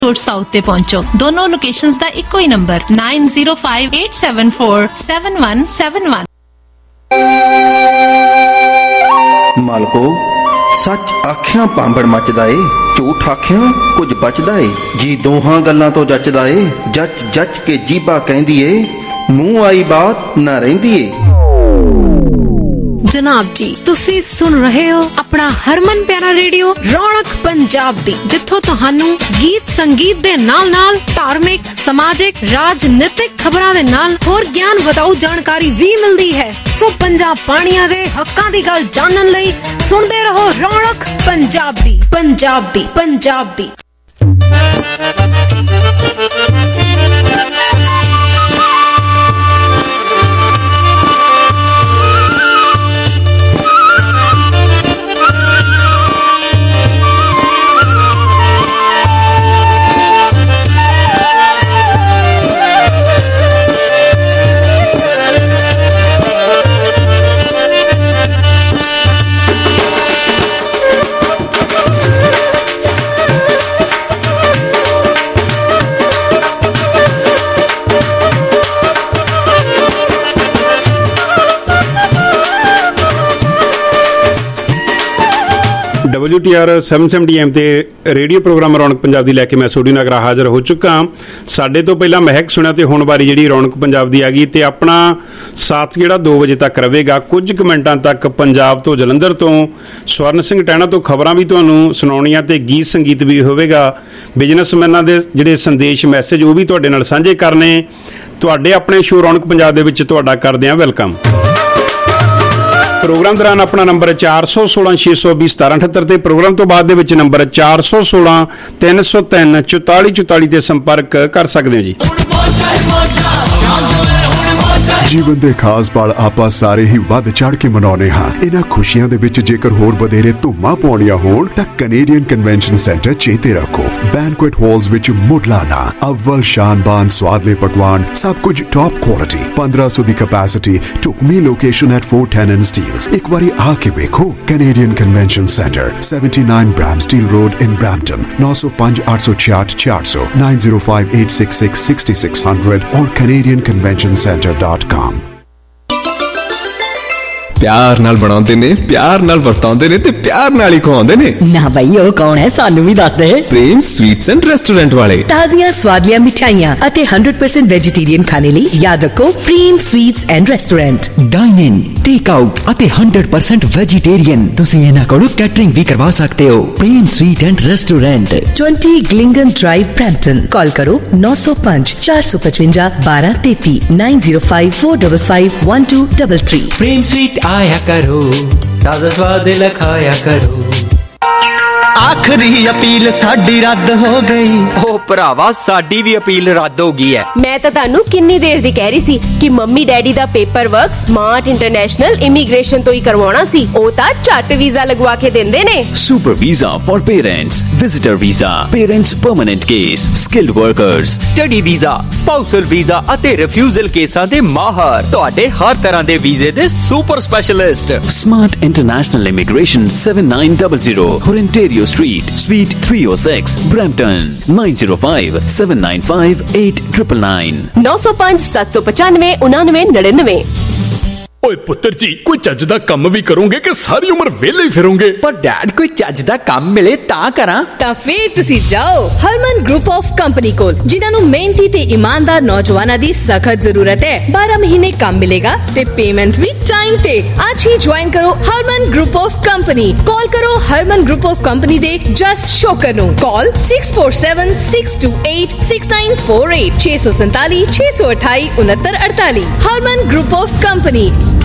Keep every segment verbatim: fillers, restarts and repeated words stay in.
Road south ते पहुंचो। दोनों लोकेशंस दा इक्को ही number nine zero five eight seven four seven one seven one. मालको सच आखियां पांबड़ मचदा ए, झूठ आखियां कुछ बचदा ए जी। दोहां गल्लां तो जचदा ए, जच जच के जीबा कहंदी ए, मूंह आई बात ना रहिंदी ए। जनाब जी तुसी सुन रहे हो अपना हरमन प्यारा रेडियो रौनक पंजाब दी, जिथों तुहानू गीत संगीत दे नाल नाल धार्मिक समाजिक राजनीतिक खबरां दे नाल होर ज्ञान वधाऊ जानकारी भी मिलदी है। सो पंजाब पानिया दे हक्कां दी गल जानन लई सुनदे रहो रौनक पंजाब दी पंजाब दी पंजाब दी। W T R seven seventy M ते रेडियो प्रोग्राम रौनक पंजाब दी लैके मैं सोडी नगरा हाज़र हो चुका। साडे तो पहला महक सुनिया ते हुण वारी जिहड़ी रौनक पंजाब दी आ गई ते अपना साथ जिहड़ा दो बजे तक रहेगा। कुछ क मिंटां तक पंजाब तो जलंधर तो स्वर्ण सिंह टैणा तो खबरां भी तुहानूं सुणाउणीਆਂ ते गीत संगीत भी होवेगा। बिजनेसमैनां दे जिहड़े संदेश मैसेज वो भी तुहाडे नाल साਂਝੇ करने। तुहाडे अपने शो रौनक पंजाब दे विच तुहाडा करदे हां वेलकम। प्रोग्राम दौरान अपना नंबर चार सौ सोलह छे सौ बीस सतारा अठहत्तर ते प्रोग्राम तो बाद दे विच नंबर चार सौ सोलह तीन सौ तीन चौताली चौताली ते संपर्क कर सकते हो जी। ਜੀਵਨ ਦੇ ਖਾਸ ਪਲ ਆਪਾਂ ਸਾਰੇ ਹੀ ਵੱਧ ਚੜ ਕੇ ਮਨਾਉਣੇ ਹਾਂ। ਇਹਨਾਂ ਖੁਸ਼ੀਆਂ ਦੇ ਵਿੱਚ ਜੇਕਰ ਹੋਰ ਵਧੇਰੇ ਧੂਮਾਂ ਪਾਉਣੀਆਂ ਹੋਣ ਤਾਂ ਕੈਨੇਡੀਅਨ ਕਨਵੈਨਸ਼ਨ ਸੈਂਟਰ ਚੇਤੇ ਰੱਖੋ। ਬੈਂਕੁਏਟ ਹਾਲਸ ਵਿੱਚ ਮੁੱਢਲਾਨਾ ਅਵਲ ਸ਼ਾਨਬਾਨ ਸਵਾਦਲੇ ਪਕਵਾਨ, ਸਭ ਕੁਝ ਟੌਪ ਕੁਆਲਿਟੀ, ਪੰਦਰਾਂ ਸੌ ਦੀ ਕੈਪੈਸਿਟੀ, ਢੁਕਵੀਂ ਲੋਕੇਸ਼ਨ ਐਟ ਫੋਰ ਟੈਨਨ ਸਟੀਲਸ। ਇੱਕ ਵਾਰੀ ਆ ਕੇ ਵੇਖੋ। Canadian convention centre seventy nine Bramsteele road in Brampton ਨौ सौ पाँच आठ सौ छियाठ चार सौ nine zero five eight six six sixty six hundred और canadian convention center dot com। प्यार नाल बनाउंदे ने, प्यार नाल वरताउंदे ने ते प्यार नाल ही खवाउंदे ने। ना भाई ओ कौन है सानू भी दस दे। प्रेम स्वीट्स एंड रेस्टोरेंट वाले ताजियां स्वादियां मिठाइयां अते हंड्रेड परसेंट वेजिटेरियन खाने ਲਈ याद रखो Prem sweets and restaurant. Dine in take out अते हंड्रेड परसेंट वेजिटेरियन तुसी इन्हां कोलों कैटरिंग भी करवा सकते हो। Prem sweet and restaurant twenty ग्लिंगन ड्राइव ब्रैम्पटन। कॉल करो नौ सौ पाँच चार सौ पचवंजा बारह तेती nine zero five four double five one two double three. Prem sweet आया करो, ताजा स्वाद लखाया करो। आखिरी अपील साडी रद्द हो गई। ओ भरावा साडी भी अपील रद्द हो गई है। मैं तो तानू किन्नी देर दी कह रही सी कि मम्मी डैडी दा paper work smart international immigration तो ही करवाना सी। ओ ता झट वीजा लगवा के देंदे ने। Super visa for parents, visitor visa, parents permanent case, skilled workers, study visa, spousal visa अते रिफ्यूजल केसां दे माहर, तुहाडे हर तरह दे वीजे दे super specialist. Smart international immigration seven nine double zero Ontario Street, Suite three oh six, Brampton nine zero five seven nine five eight nine nine nine नौ सौ पाँच सात सौ पचानवे उनानवे नड़िनवे। ओए पुत्र जी कोई चज दा काम भी करोगे कि सारी उम्र वेले ही फिरोगे? पर डैड कोई चज दा काम मिले ता करा। ਤਾਂ ਫੇਰ ਤੁਸੀਂ ਜਾਓ ਹਰਮਨ ਗਰੁੱਪ ਆਫ ਕੰਪਨੀ ਕੋਲ, ਜਿਨ੍ਹਾਂ ਨੂੰ ਮਿਹਨਤੀ ਤੇ ਇਮਾਨਦਾਰ ਨੌਜਵਾਨਾਂ ਦੀ ਸਖਤ ਜ਼ਰੂਰਤ ਹੈ। बारह ਮਹੀਨੇ ਕੰਮ ਮਿਲੇਗਾ ਤੇ ਪੇਮੈਂਟ ਵੀ ਟਾਈਮ ਤੇ। ਅੱਜ ਹੀ ਜੁਆਇਨ ਕਰੋ Harman group of company. Call ਕਰੋ ਹਰਮਨ ਗਰੁੱਪ ਆਫ ਕੰਪਨੀ ਦੇ ਜਸ ਸ਼ੋਕਰ ਨੂੰ। Call six four seven six two eight six nine four eight छे सौ संताली छे सौ अठाई उनहत्तर अड़ताली। Harman group of company.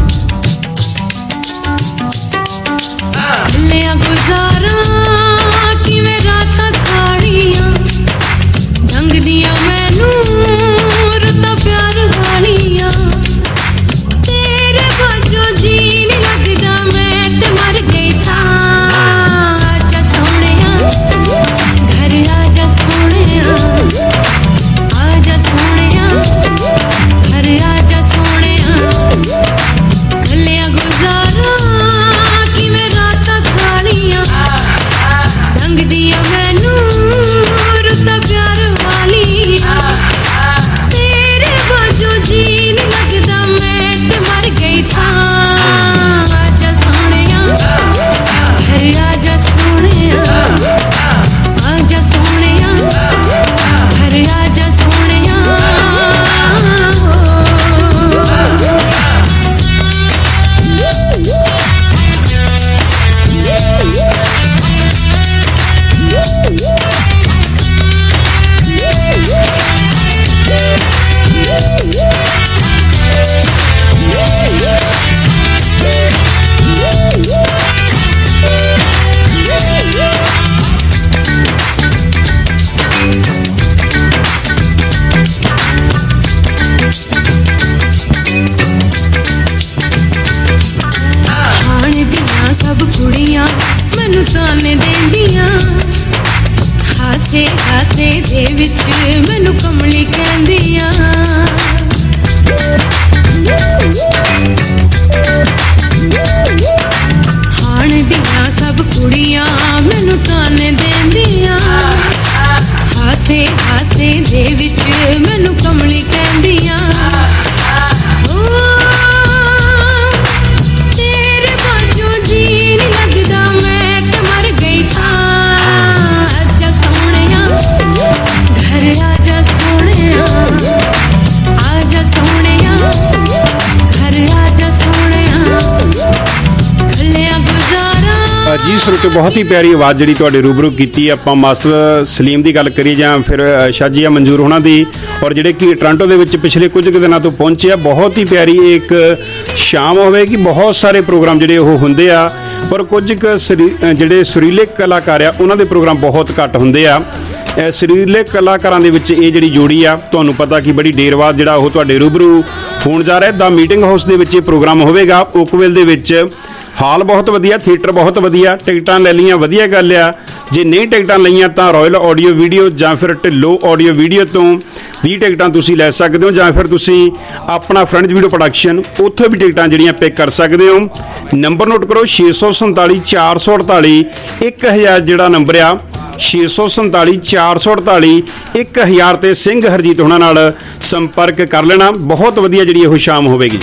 लिया गुजारा किवें रातां खाड़ियां ढंग दियां मैनू रुतां प्यार वालियां तेरे बाजों जी नहीं लगदा मैं ते मर गई था। आजा सोहणिया घर आजा सोहणिया, आजा सोहणिया घर आजा सोहणिया। लिया गुजारा किवें रातां खाड़ियां ढंग दियां मैनू रुतां ਵਿੱਚ ਮੈਨੂੰ ਕਮਲੀ ਕਹਿੰਦੀਆਂ ਹਾਣ ਦੀਆਂ ਸਭ ਕੁੜੀਆਂ ਮੈਨੂੰ ਤਾਨੇ ਦਿੰਦੀਆਂ ਹਾਸੇ ਹਾਸੇ ਦੇ ਵਿੱਚ ਮੈਨੂੰ ਕਮਲੀ ਕਹਿੰਦੀਆਂ ਤੇਰੇ ਬਾਝੋਂ ਜੀ ਨਹੀਂ ਲੱਗਦਾ ਮੈਂ ਤੇ ਮਰ ਗਈ ਤਾਂ ਆਜਾ ਸੋਹਣਿਆ ਘਰ ਆਜਾ ਸੋਹਣਿਆ ਆਜਾ ਸੋਹਣਿਆ ਘਰ ਆਜਾ ਸੋਹਣਿਆ ਖਲਿਆ ਗੁਜ਼ਾਰਾ ਜੀ ਸਰੋਤੇ ਬਹੁਤ ਹੀ ਪਿਆਰੀ ਆਵਾਜ਼ ਜਿਹੜੀ ਤੁਹਾਡੇ ਰੂਬਰੂ ਕੀਤੀ ਆਪਾਂ ਮਾਸਟਰ ਸਲੀਮ ਦੀ ਗੱਲ ਕਰੀਏ ਜਾਂ ਫਿਰ ਸ਼ਾਜੀਆ ਮਨਜ਼ੂਰ ਹੋਣਾ ਦੀ ਔਰ ਜਿਹੜੇ ਕਿ ਟੋਰਾਂਟੋ ਦੇ ਵਿੱਚ ਪਿਛਲੇ ਕੁਝ ਕੁ ਦਿਨਾਂ ਤੋਂ ਪਹੁੰਚੇ ਆ ਬਹੁਤ ਹੀ ਪਿਆਰੀ ਇੱਕ ਸ਼ਾਮ ਹੋਵੇਗੀ ਬਹੁਤ ਸਾਰੇ ਪ੍ਰੋਗਰਾਮ ਜਿਹੜੇ ਉਹ ਹੁੰਦੇ ਆ ਪਰ ਕੁਝ ਕੁ ਜਿਹੜੇ ਸੁਰੀਲੇ ਕਲਾਕਾਰ ਆ ਉਹਨਾਂ ਦੇ ਪ੍ਰੋਗਰਾਮ ਬਹੁਤ ਘੱਟ ਹੁੰਦੇ ਆ ਸੁਰੀਲੇ ਕਲਾਕਾਰਾਂ ਦੇ ਵਿੱਚ ਇਹ ਜਿਹੜੀ ਜੋੜੀ ਆ ਤੁਹਾਨੂੰ ਪਤਾ ਕਿ ਬੜੀ ਦੇਰ ਬਾਅਦ ਜਿਹੜਾ ਉਹ ਤੁਹਾਡੇ ਰੂਬਰੂ ਹੋਣ ਜਾ ਰਿਹਾ ਦਾ ਮੀਟਿੰਗ ਹਾਊਸ ਦੇ ਵਿੱਚ ਇਹ ਪ੍ਰੋਗਰਾਮ ਹੋਵੇਗਾ ਓਕਵਿਲ ਦੇ ਵਿੱਚ ਹਾਲ ਬਹੁਤ ਵਧੀਆ ਥੀਏਟਰ ਬਹੁਤ ਵਧੀਆ ਟਿਕਟਾਂ ਲੈ ਲਈਆਂ ਵਧੀਆ ਗੱਲ ਆ ਜੇ ਨਹੀਂ ਟਿਕਟਾਂ ਲਈਆਂ ਤਾਂ ਰਾਇਲ ਆਡੀਓ ਵੀਡੀਓ ਜਾਂ ਫਿਰ ਢਿੱਲੋਂ ਆਡੀਓ ਵੀਡੀਓ ਤੋਂ ਵੀਹ ਟਿਕਟਾਂ ਤੁਸੀਂ ਲੈ ਸਕਦੇ ਹੋ ਜਾਂ ਫਿਰ ਤੁਸੀਂ ਆਪਣਾ ਫਰੈਂਡਸ ਵੀਡੀਓ ਪ੍ਰੋਡਕਸ਼ਨ ਉੱਥੋਂ ਵੀ ਟਿਕਟਾਂ ਜਿਹੜੀਆਂ ਪਿਕ ਕਰ ਸਕਦੇ ਹੋ ਨੰਬਰ ਨੋਟ ਕਰੋ ਛੇ ਸੌ ਸੰਤਾਲੀ ਚਾਰ ਸੌ ਅੜਤਾਲੀ ਇੱਕ ਹਜ਼ਾਰ ਜਿਹੜਾ ਨੰਬਰ ਆ ਛੇ ਸੌ ਸੰਤਾਲੀ ਚਾਰ ਸੌ ਅੜਤਾਲੀ ਇੱਕ ਹਜ਼ਾਰ ਤੇ ਸਿੰਘ ਹਰਜੀਤ ਉਹਨਾਂ ਨਾਲ ਸੰਪਰਕ ਕਰ ਲੈਣਾ ਬਹੁਤ ਵਧੀਆ ਜਿਹੜੀ ਇਹ ਸ਼ਾਮ ਹੋਵੇਗੀ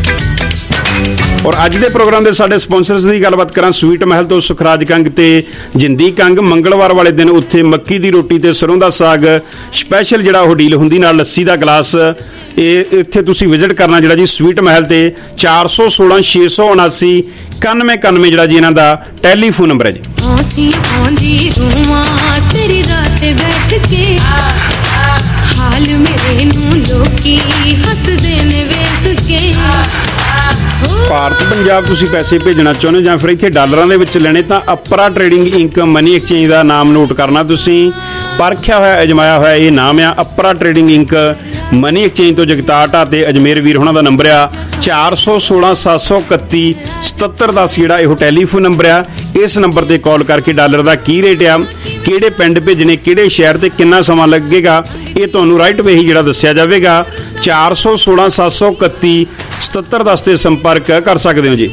ਔਰ ਅੱਜ ਦੇ ਪ੍ਰੋਗਰਾਮ ਦੇ ਸਾਡੇ ਸਪਾਂਸਰਸ ਦੀ ਗੱਲਬਾਤ ਕਰਾਂ ਸਵੀਟ ਮਹਿਲ ਤੋਂ ਸੁਖਰਾਜ ਕੰਗ ਤੇ ਜਿੰਦੀ ਕੰਗ ਮੰਗਲਵਾਰ ਵਾਲੇ ਦਿਨ ਉੱਥੇ ਮੱਕੀ ਦੀ ਰੋਟੀ ਤੇ ਸਰੋਂ ਦਾ ਸਾਗ ਸਪੈਸ਼ਲ ਜਿਹੜਾ ਉਹ ਡੀਲ ਹੁੰਦੀ ਨਾਲ ਲੱਸੀ ਦਾ ਗਲਾਸ ਇਹ ਇੱਥੇ ਤੁਸੀਂ ਵਿਜ਼ਿਟ ਕਰਨਾ ਜਿਹੜਾ ਜੀ ਸਵੀਟ ਮਹਿਲ ਤੇ ਚਾਰ ਸੌ ਸੋਲਾਂ ਛੇ ਸੌ ਉਨਾਸੀ ਇਕਾਨਵੇਂ ਇਕਾਨਵੇਂ ਜਿਹੜਾ ਜੀ ਇਹਨਾਂ ਦਾ ਟੈਲੀਫੋਨ ਨੰਬਰ ਹੈ ਜੀ ਆਸੀ ਆਂਦੀ ਰੂਮਾਂ ਤੇਰੀ ਰਾਤ ਬੈਠ ਕੇ ਹਾਲ ਮੇਰੇ ਨੂੰ ਲੋਕੀ ਹੱਸਦੇ ਨੇ ਵੇਖ ਕੇ ਭਾਰਤ ਪੰਜਾਬ ਤੁਸੀਂ ਪੈਸੇ ਭੇਜਣਾ ਚਾਹੁੰਦੇ ਜਾਂ ਫਿਰ ਇੱਥੇ ਡਾਲਰਾਂ ਦੇ ਵਿੱਚ ਲੈਣੇ ਤਾਂ Apra trading inc money exchange ਦਾ ਨਾਮ ਨੋਟ ਕਰਨਾ ਤੁਸੀਂ ਪਰਖਿਆ ਹੋਇਆ ਅਜਮਾਇਆ ਹੋਇਆ ਇਹ ਨਾਮ ਆ Apra trading inc money exchange ਤੋਂ ਜਗਤਾਰ ਢਾ ਤੇ ਅਜਮੇਰ ਵੀਰ ਹੋਣਾ ਦਾ ਨੰਬਰ ਆ ਚਾਰ ਸੌ ਸੋਲਾਂ ਸੱਤ ਸੌ ਇਕੱਤੀ ਸਤੱਤਰ ਦਸ ਜਿਹੜਾ ਇਹ ਟੈਲੀਫੋਨ ਨੰਬਰ ਆ ਇਸ ਨੰਬਰ ਤੇ ਕਾਲ ਕਰਕੇ ਡਾਲਰ ਦਾ ਕੀ ਰੇਟ ਆ ਕਿਹੜੇ ਪਿੰਡ ਭੇਜਣੇ ਕਿਹੜੇ ਸ਼ਹਿਰ ਤੇ ਕਿੰਨਾ ਸਮਾਂ ਲੱਗੇਗਾ ਇਹ ਤੁਹਾਨੂੰ ਰਾਈਟ ਵੇ ਹੀ ਜਿਹੜਾ ਦੱਸਿਆ ਜਾਵੇਗਾ ਚਾਰ ਸੌ ਸੋਲਾਂ ਸੱਤ ਸੌ ਇਕੱਤੀ ਸਤੱਤਰ ਦਸ ਤੇ ਸੰਪਰਕ ਕਰ ਸਕਦੇ ਹੋ ਜੀ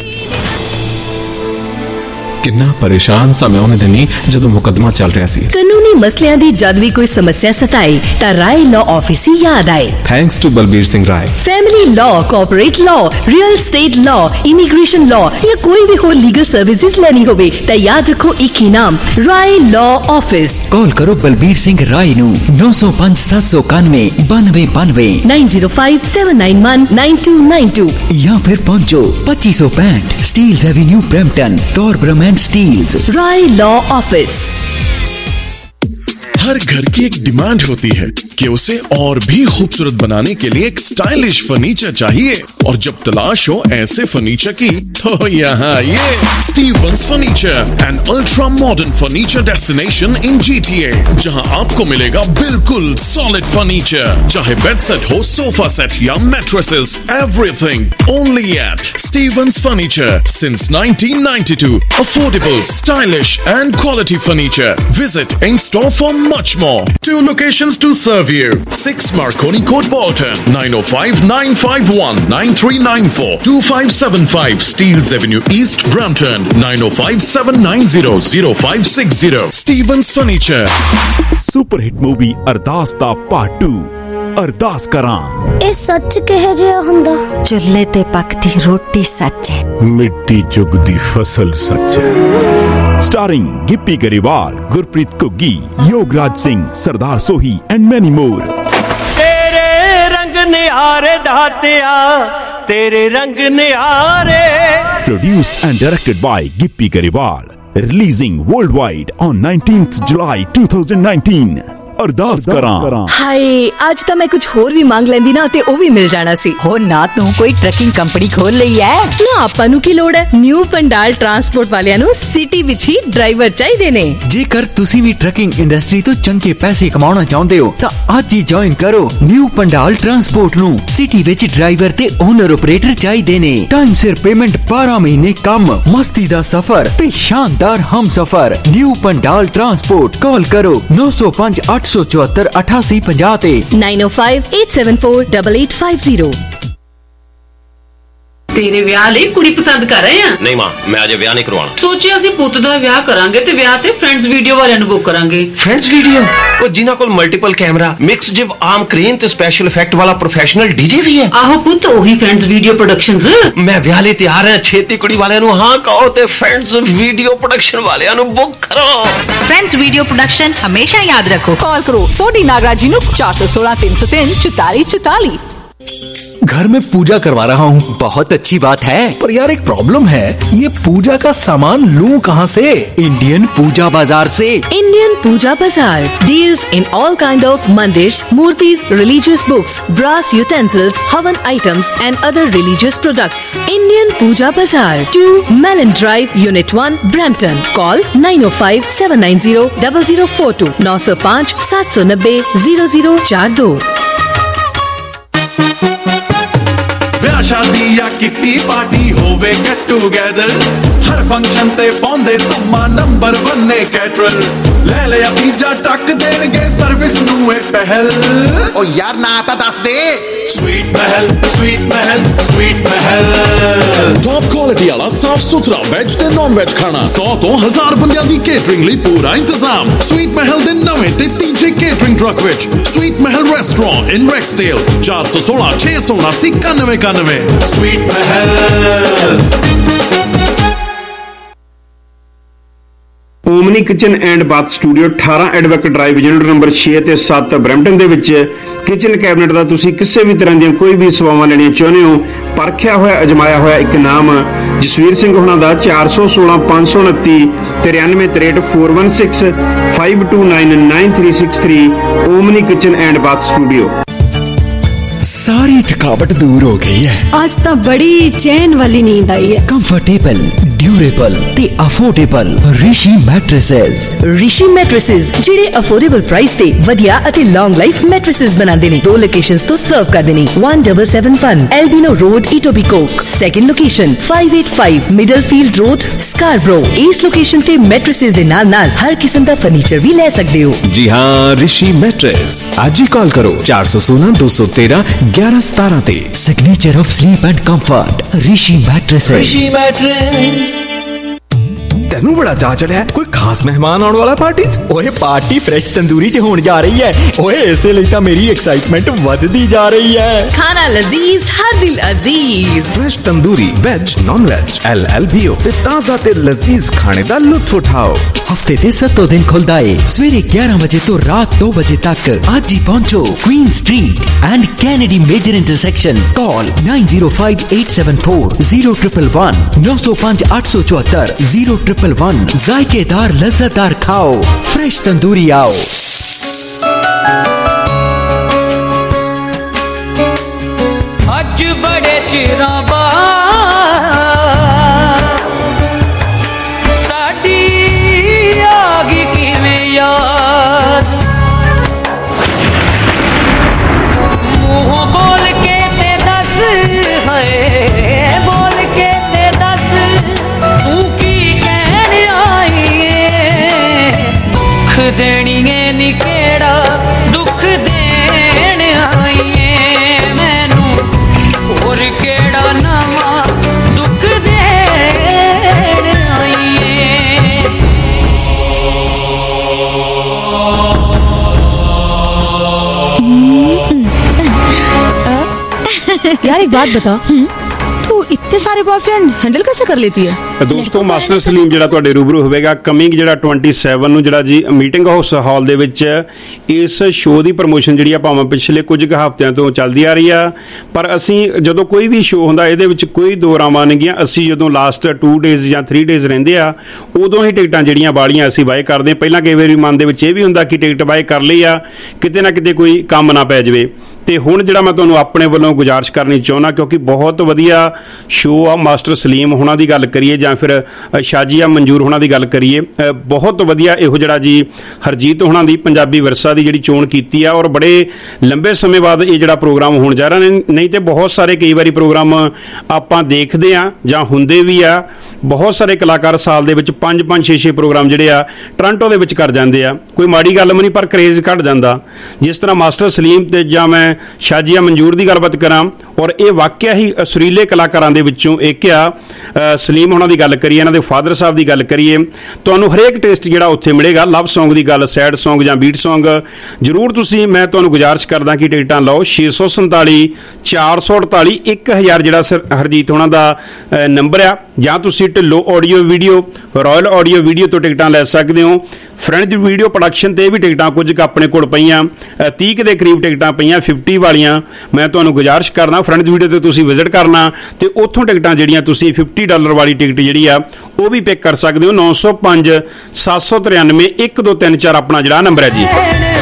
ਕਿੰਨਾ ਪਰੇਸ਼ਾਨ ਸਾਂ ਮੈਂ ਉਹਨੇ ਦਿਨੀ ਜਦੋਂ ਮੁਕੱਦਮਾ ਚੱਲ ਰਿਹਾ ਸੀ ਕਾਨੂੰਨੀ ਮਸਲਿਆਂ ਦੀ ਜਦ ਵੀ ਕੋਈ ਸਮੱਸਿਆ ਸਤਾਏ ਤਾਂ ਰਾਏ ਲਾਅ ਆਫਿਸ ਹੀ ਯਾਦ ਆਏ thanks to Balbir Singh Rai family law corporate law real estate law immigration law ਜਾਂ ਕੋਈ ਵੀ ਹੋਰ ਲੀਗਲ ਸਰਵਿਸਿਜ਼ ਲੈਣੀ ਹੋਵੇ ਤਾਂ ਯਾਦ ਰੱਖੋ ਇੱਕ ਹੀ ਨਾਮ ਰਾਏ ਲਾਅ ਆਫਿਸ ਕਾਲ ਕਰੋ ਬਲਬੀਰ ਸਿੰਘ ਰਾਏ ਨੂੰ ਨੌ ਸੌ ਪੰਜ ਸੱਤ ਸੌ ਇਕਾਨਵੇਂ ਬਾਨਵੇਂ ਬਾਨਵੇਂ nine zero five seven nine one nine two nine two या फिर पहुंचो पच्चीस सौ पैंठ Steeles avenue Brampton Torbram and Steeles Rai law office. हर घर की एक डिमांड होती है कि उसे और भी खूबसूरत बनाने के लिए एक स्टाइलिश फर्नीचर चाहिए और जब तलाश हो ऐसे फर्नीचर की तो यहाँ ये Stevens furniture an ultra modern furniture destination in GTA जहाँ आपको मिलेगा बिल्कुल सॉलिड फर्नीचर चाहे बेड सेट हो सोफा सेट या mattresses everything only at Stevens furniture since nineteen ninety two affordable stylish and quality furniture visit in store for much more. Two locations to serve you. six Marconi Court, Bolton. nine oh five, nine five one, nine three nine four. two five seven five Steeles Avenue East, Brampton. nine oh five, seven nine zero, zero five six zero. Stevens Furniture. Super hit movie Ardas da Part two. ਅਰਦਾਸ ਕਰਾਂ ਇਹ ਸੱਚ ਕਿਹੋ ਜਿਹਾ ਹੁੰਦਾ ਚੁੱਲ੍ਹੇ ਤੇ ਪੱਕਦੀ ਰੋਟੀ ਸੱਚ ਹੈ ਮਿੱਟੀ ਚੁਗਦੀ ਫਸਲ ਸੱਚ ਹੈ starring Gippy Grewal Gurpreet Ghuggi Yograj Singh Sardar Sohi and many more ਤੇਰੇ ਰੰਗ ਨਿਆਰੇ ਦਾਤਿਆ ਤੇਰੇ ਰੰਗ ਨਿਆਰੇ produced and directed by Gippy Garewal releasing worldwide on nineteenth July twenty nineteen ਅਰਦਾਸ ਕਰਾਂ ਹਾਏ ਅੱਜ ਤਾਂ ਮੈਂ ਕੁਝ ਹੋਰ ਵੀ ਮੰਗ ਲੈਂਦੀ ਨਾ ਤੇ ਉਹ ਵੀ ਮਿਲ ਜਾਣਾ ਸੀ ਹੋ ਨਾ ਤੂੰ ਕੋਈ ਟਰੱਕਿੰਗ ਕੰਪਨੀ ਖੋਲ ਲਈ ਐ ਨਾ ਆਪਾਂ ਨੂੰ ਕੀ ਲੋੜ ਹੈ ਨਿਊ ਪੰਡਾਲ ਟਰਾਂਸਪੋਰਟ ਵਾਲਿਆਂ ਨੂੰ ਸਿਟੀ ਵਿੱਚ ਹੀ ਡਰਾਈਵਰ ਚਾਹੀਦੇ ਨੇ ਜੇਕਰ ਤੁਸੀਂ ਵੀ ਟਰੱਕਿੰਗ ਇੰਡਸਟਰੀ ਤੋਂ ਚੰਗੇ ਪੈਸੇ ਕਮਾਉਣਾ ਚਾਹੁੰਦੇ ਹੋ ਤਾਂ ਅੱਜ ਹੀ ਜੁਆਇਨ ਕਰੋ ਨਿਊ ਪੰਡਾਲ ਟਰਾਂਸਪੋਰਟ ਨੂੰ ਸਿਟੀ ਵਿੱਚ ਡਰਾਈਵਰ ਤੇ ਓਨਰ ਆਪਰੇਟਰ ਚਾਹੀਦੇ ਨੇ ਟਾਈਮ ਸਿਰ ਪੇਮੈਂਟ ਬਾਰਾਂ ਮਹੀਨੇ ਕੰਮ ਮਸਤੀ ਦਾ ਸਫ਼ਰ ਤੇ ਸ਼ਾਨਦਾਰ ਹਮਸਫ਼ਰ ਨਿਊ ਪੰਡਾਲ ਟਰਾਂਸਪੋਰਟ ਕਾਲ ਕਰੋ ਨੌ ਸੌ ਪੰਜ ਅੱਠ ਅੱਠ ਸੌ ਚੁਹੱਤਰ ਅਠਾਸੀ ਪੰਜਾਹ ਤੇ nine O five eight seven four eight eight five zero. ਤੇਰੇ ਵਿਆਹ ਲਈ ਕੁੜੀ ਪਸੰਦ ਕਰ ਰਹੇ ਆ? ਨਹੀਂ ਮਾਂ, ਮੈਂ ਅਜੇ ਵਿਆਹ ਨਹੀਂ ਕਰਵਾਉਣਾ। ਸੋਚਿਆ ਅਸੀਂ ਪੁੱਤ ਦਾ ਵਿਆਹ ਕਰਾਂਗੇ ਤੇ ਵਿਆਹ ਤੇ ਫਰੈਂਡਸ ਵੀਡੀਓ ਵਾਲਿਆਂ ਨੂੰ ਬੁੱਕ ਕਰਾਂਗੇ। Friends video? ਉਹ ਜਿਨ੍ਹਾਂ ਕੋਲ multiple camera, mix jib arm crane ਤੇ ਸਪੈਸ਼ਲ ਇਫੈਕਟ ਵਾਲਾ ਪ੍ਰੋਫੈਸ਼ਨਲ ਡੀਜੇ ਵੀ ਹੈ। ਆਹੋ ਪੁੱਤ, ਉਹੀ ਫਰੈਂਡਸ ਵੀਡੀਓ ਪ੍ਰੋਡਕਸ਼ਨਸ। ਮੈਂ ਵਿਆਹ ਲਈ ਤਿਆਰ ਹਾਂ। ਛੇਤੀ ਕੁੜੀ ਵਾਲਿਆਂ ਨੂੰ ਹਾਂ ਕਹੋ ਤੇ ਫਰੈਂਡਸ ਵੀਡੀਓ ਪ੍ਰੋਡਕਸ਼ਨ ਵਾਲਿਆਂ ਨੂੰ ਬੁੱਕ ਕਰੋ। ਫਰੈਂਡਸ ਵੀਡੀਓ ਪ੍ਰੋਡਕਸ਼ਨ ਹਮੇਸ਼ਾ ਯਾਦ ਰੱਖੋ। कॉल करो सोडी नागराज जी चार सौ सोलह तीन सौ तीन चौतालीस चौतालीस। घर में पूजा करवा रहा हूँ। बहुत अच्छी बात है, पर यार एक प्रॉब्लम है, ये पूजा का सामान लूं कहाँ से? इंडियन पूजा बाजार से। Indian Puja Bazaar deals in all kind of मंदिर्स, मूर्तिज, रिलीजियस बुक्स, ब्रास यूटेंसिल्स, हवन items and other religious products. Indian Puja Bazaar, two Melanie drive, unit one, Brampton. Call nine O five seven nine zero double zero four two, नौ सौ पाँच सात सौ नब्बे zero zero चार दो। शादी या किट्टी पार्टी होवे गेट टूगेदर, हर फंक्शन ते पौंदे तुमा नंबर वन ने कैटरर। ले लिया पिज्जा टक देणगे सर्विस नू ए पहल। ओ यार ना ता दस दे। Sweet Mahal, sweet Mahal, sweet Mahal. Top quality वाला साफ सुथरा वेज ते नॉन वेज खाना, सौ तो हजार बंदियां दी केटरिंग ਲਈ ਪੂਰਾ ਇੰਤਜ਼ਾਮ। स्वीट महल ਦੇ ਨਵੇਂ ਤੇ ਤੀਜੇ केटरिंग ट्रक ਵਿੱਚ sweet Mahal restaurant in Rexdale, चार सौ सोलह छह सौ उनासी इक्यानवे इक्यानवे। Sweet Mahal. Omni kitchen and bath studio ਅਠਾਰਾਂ ਐਡਵੋਕੇਟ ਡਰਾਈਵ ਯੂਨਿਟ ਨੰਬਰ ਛੇ ਤੇ ਸੱਤ ਬਰੈਂਪਟਨ ਦੇ ਵਿੱਚ ਕਿਚਨ ਕੈਬਨਿਟ ਦਾ ਤੁਸੀਂ ਕਿਸੇ ਵੀ ਤਰ੍ਹਾਂ ਦੀਆਂ ਕੋਈ ਵੀ ਸੇਵਾਵਾਂ ਲੈਣੀਆਂ ਚਾਹੁੰਦੇ ਹੋ, ਪਰਖਿਆ ਹੋਇਆ ਅਜਮਾਇਆ ਹੋਇਆ ਇੱਕ ਨਾਮ ਜਸਵੀਰ ਸਿੰਘ ਹੋਣਾ ਦਾ ਚਾਰ ਸੌ ਸੋਲਾਂ ਪੰਜ ਸੌ ਉਨੱਤੀ ਤਰਿਆਨਵੇਂ ਤਰੇਹਠ four one six five two nine nine three six three. Omni kitchen and bath studio. सारी थकावट दूर हो गई है। आज तो बड़ी चैन वाली नींद आई है। कंफर्टेबल, ड्यूरेबल ते affordable Rishi mattresses. Rishi mattresses ਜਿਹੜੇ ਅਫੋਰਡੇਬਲ ਪ੍ਰਾਈਸ ਤੇ ਵਧੀਆ ਅਤੇ ਲੌਂਗ ਲਾਈਫ ਮੈਟ੍ਰੈਸਸ ਬਣਾਉਂਦੇ ਨੇ। ਦੋ ਲੋਕੇਸ਼ਨਸ ਤੋਂ ਸਰਵ ਕਰਦੇ ਨੇ। one seven seven one Albion road, Etobicoke. Second location five eight five Middlefield road, Scarborough. ਇਸ ਲੋਕੇਸ਼ਨ ਤੇ ਮੈਟ੍ਰੈਸਸ ਦੇ ਨਾਲ ਨਾਲ ਹਰ ਕਿਸਮ ਦਾ ਫਰਨੀਚਰ ਵੀ ਲੈ ਸਕਦੇ ਹੋ। जी हाँ, ऋषि मैट्रेस। आज ही कॉल करो चार सौ सोलह दो सौ तेरह ग्यारह सतारह ते। Signature of sleep and comfort Rishi mattresses. Rishi mattress. ਤੈਨੂੰ ਬੜਾ ਚਾਅ ਚੜਿਆ ਕੋਈ ਖਾਸ ਮਹਿਮਾਨ ਆਉਣ ਵਾਲਾ ਪਾਰਟੀ 'ਚ? ਓਏ ਪਾਰਟੀ ਫਰੈਸ਼ ਤੰਦੂਰੀ 'ਚ ਹੋਣ ਜਾ ਰਹੀ ਹੈ। ਓਏ ਇਸੇ ਲਈ ਤਾਂ ਮੇਰੀ ਐਕਸਾਈਟਮੈਂਟ ਵੱਧਦੀ ਜਾ ਰਹੀ ਹੈ। ਖਾਣਾ ਲਜ਼ੀਜ਼, ਹਰ ਦਿਲ ਅਜ਼ੀਜ਼। Fresh tandoori veg non veg L L B O ਤੇ ਤਾਜ਼ਾ ਤੇ ਲਜ਼ੀਜ਼ ਖਾਣੇ ਦਾ ਲੁਤਫ ਉਠਾਓ। ਹਫਤੇ ਦੇ ਸੱਤੋਂ ਦਿਨ ਖੁੱਲਦਾ ਏ ਸਵੇਰੇ ਗਿਆਰਾਂ ਵਜੇ ਤੋਂ ਰਾਤ ਦੋ ਵਜੇ ਤੱਕ। ਅੱਜ ਹੀ ਪਹੁੰਚੋ Queen street and Kennedy major intersection. Call nine zero five eight seven four zero triple one नौ सौ पाँच आठ सौ चौहत्तर जीरो ट्रिपल वन। जायकेदार लज्जतदार खाओ, फ्रेश तंदूरी आओ। अज बड़े चिरां साडी आ गई किवें याद, मुंह बोल के ते दस है, बोल के ते दस तू की कहने आई है। दुख देनी है नी केड़ा दुख देने आई है मैनू, और केड़ा नवा दुख देने आई है। यार एक बात बता, तू इतने सारे बॉयफ्रेंड हैंडल कैसे कर लेती है? ਦੋਸਤੋ ਮਾਸਟਰ ਸਲੀਮ ਜਿਹੜਾ ਤੁਹਾਡੇ ਰੂਬਰੂ ਹੋਵੇਗਾ ਕਮਿੰਗ ਜਿਹੜਾ सत्ताईस ਨੂੰ ਜਿਹੜਾ ਜੀ ਮੀਟਿੰਗ ਹਾਊਸ ਹਾਲ ਦੇ ਵਿੱਚ ਇਸ ਸ਼ੋਅ ਦੀ ਪ੍ਰਮੋਸ਼ਨ ਜਿਹੜੀ ਆ ਭਾਵੇਂ ਪਿਛਲੇ ਕੁਝ ਕੁ ਹਫ਼ਤਿਆਂ ਤੋਂ ਚੱਲਦੀ ਆ ਰਹੀ ਆ, ਪਰ ਅਸੀਂ ਜਦੋਂ ਕੋਈ ਵੀ ਸ਼ੋਅ ਹੁੰਦਾ ਇਹਦੇ ਵਿੱਚ ਕੋਈ ਦੋ ਰਾਵਾਂ ਨਹੀਂ ਗੀਆਂ। ਅਸੀਂ ਜਦੋਂ ਲਾਸਟ ਟੂ ਡੇਜ਼ ਜਾਂ ਥ੍ਰੀ ਡੇਜ਼ ਰਹਿੰਦੇ ਆ ਉਦੋਂ ਹੀ ਟਿਕਟਾਂ ਜਿਹੜੀਆਂ ਵਾਲੀਆਂ ਅਸੀਂ ਬਾਏ ਕਰਦੇ ਹਾਂ। ਪਹਿਲਾਂ ਕਈ ਵਾਰੀ ਮਨ ਦੇ ਵਿੱਚ ਇਹ ਵੀ ਹੁੰਦਾ ਕਿ ਟਿਕਟ ਬਾਏ ਕਰ ਲਈ ਆ, ਕਿਤੇ ਨਾ ਕਿਤੇ ਕੋਈ ਕੰਮ ਨਾ ਪੈ ਜਾਵੇ। ਤੇ ਹੁਣ ਜਿਹੜਾ ਮੈਂ ਤੁਹਾਨੂੰ ਆਪਣੇ ਵੱਲੋਂ ਗੁਜ਼ਾਰਿਸ਼ ਕਰਨੀ ਚਾਹੁੰਦਾ, ਕਿਉਂਕਿ ਬਹੁਤ ਵਧੀਆ ਸ਼ੋਅ ਆ ਮਾਸਟਰ ਸਲੀਮ ਹੋਣਾ ਦੀ ਗੱਲ ਕਰੀਏ ਜਾਂ ਫਿਰ ਸ਼ਾਜੀਆ ਮਨਜੂਰ ਹੋਣਾ ਦੀ ਗੱਲ ਕਰੀਏ, ਬਹੁਤ ਵਧੀਆ ਇਹੋ ਜਿਹੜਾ ਜੀ ਹਰਜੀਤ ਹੋਣਾ ਦੀ ਪੰਜਾਬੀ ਵਿਰਸਾ ਦੀ ਜਿਹੜੀ ਚੋਣ ਕੀਤੀ ਆ, ਔਰ ਬੜੇ ਲੰਬੇ ਸਮੇਂ ਬਾਅਦ ਇਹ ਜਿਹੜਾ ਪ੍ਰੋਗਰਾਮ ਹੋਣ ਜਾ ਰਿਹਾ ਨੇ। ਨਹੀਂ ਤੇ ਬਹੁਤ ਸਾਰੇ ਕਈ ਵਾਰੀ ਪ੍ਰੋਗਰਾਮ ਆਪਾਂ ਦੇਖਦੇ ਆ ਜਾਂ ਹੁੰਦੇ ਵੀ ਆ, ਬਹੁਤ ਸਾਰੇ ਕਲਾਕਾਰ ਸਾਲ ਦੇ ਵਿੱਚ ਪੰਜ ਪੰਜ ਛੇ ਛੇ ਪ੍ਰੋਗਰਾਮ ਜਿਹੜੇ ਆ ਟੋਰਾਂਟੋ ਦੇ ਵਿੱਚ ਕਰ ਜਾਂਦੇ ਆ। ਕੋਈ ਮਾੜੀ ਗੱਲ ਵੀ ਨਹੀਂ, ਪਰ ਕਰੇਜ਼ ਘੱਟ ਜਾਂਦਾ। ਜਿਸ ਤਰ੍ਹਾਂ ਮਾਸਟਰ ਸਲੀਮ ਤੇ ਜਾਂ ਮੈਂ ਸ਼ਾਜੀਆ ਮਨਜੂਰ ਦੀ ਗੱਲਬਾਤ ਕਰਾਂ, ਔਰ ਇਹ ਵਾਕਿਆ ਹੀ ਸੁਰੀਲੇ ਕਲਾਕਾਰਾਂ ਦੇ ਵਿੱਚੋਂ ਇੱਕ ਆ। ਸਲੀਮ ਹੋਣਾ ਦੀ ਗੱਲ ਕਰੀਏ, ਇਹਨਾਂ ਦੇ ਫਾਦਰ ਸਾਹਿਬ ਦੀ ਗੱਲ ਕਰੀਏ, ਤੁਹਾਨੂੰ ਹਰੇਕ ਟੇਸਟ ਜਿਹੜਾ ਉੱਥੇ ਮਿਲੇਗਾ। ਲਵ ਸੌਂਗ ਦੀ ਗੱਲ, ਸੈਡ ਸੌਂਗ ਜਾਂ ਬੀਟ ਸੌਂਗ, ਜ਼ਰੂਰ ਤੁਸੀਂ, ਮੈਂ ਤੁਹਾਨੂੰ ਗੁਜ਼ਾਰਿਸ਼ ਕਰਦਾ ਕਿ ਟਿਕਟਾਂ ਲਓ। ਛੇ ਸੌ ਸੰਤਾਲੀ ਚਾਰ ਸੌ ਅੜਤਾਲੀ ਇੱਕ ਹਜ਼ਾਰ ਜਿਹੜਾ ਹਰਜੀਤ ਹੋਣਾ ਦਾ ਨੰਬਰ ਆ, ਜਾਂ ਤੁਸੀਂ Dhillon audio video, royal audio video ਤੋਂ ਟਿਕਟਾਂ ਲੈ ਸਕਦੇ ਹੋ। ਫਰੈਂਚ ਵੀਡੀਓ ਪ੍ਰੋਡਕਸ਼ਨ ਤੇ ਵੀ ਟਿਕਟਾਂ ਕੁਝ ਕੁ ਆਪਣੇ ਕੋਲ ਪਈਆਂ, ਤੀਹ ਦੇ ਕਰੀਬ ਟਿਕਟਾਂ ਪਈਆਂ, ਫਿਫਟੀ ਵਾਲੀਆਂ। ਮੈਂ ਤੁਹਾਨੂੰ ਗੁਜ਼ਾਰਿਸ਼ ਕਰਨਾ ਫਰੈਂਚ ਵੀਡੀਓ ਤੇ ਤੁਸੀਂ ਵਿਜ਼ਿਟ ਕਰਨਾ ਤੇ ਉੱਥੋਂ ਟਿਕਟਾਂ ਜਿਹੜੀਆਂ ਤੁਸੀਂ ਫਿਫਟੀ ਡਾਲਰ ਵਾਲੀ ਟਿਕਟ ਜਿਹੜੀ ਆ ਉਹ ਵੀ ਪਿਕ ਕਰ ਸਕਦੇ ਹੋ। ਨੌ ਸੌ ਪੰਜ ਸੱਤ ਸੌ ਤਰਾਨਵੇਂ ਇੱਕ ਦੋ ਤਿੰਨ ਚਾਰ ਆਪਣਾ ਜਿਹੜਾ ਨੰਬਰ ਹੈ ਜੀ।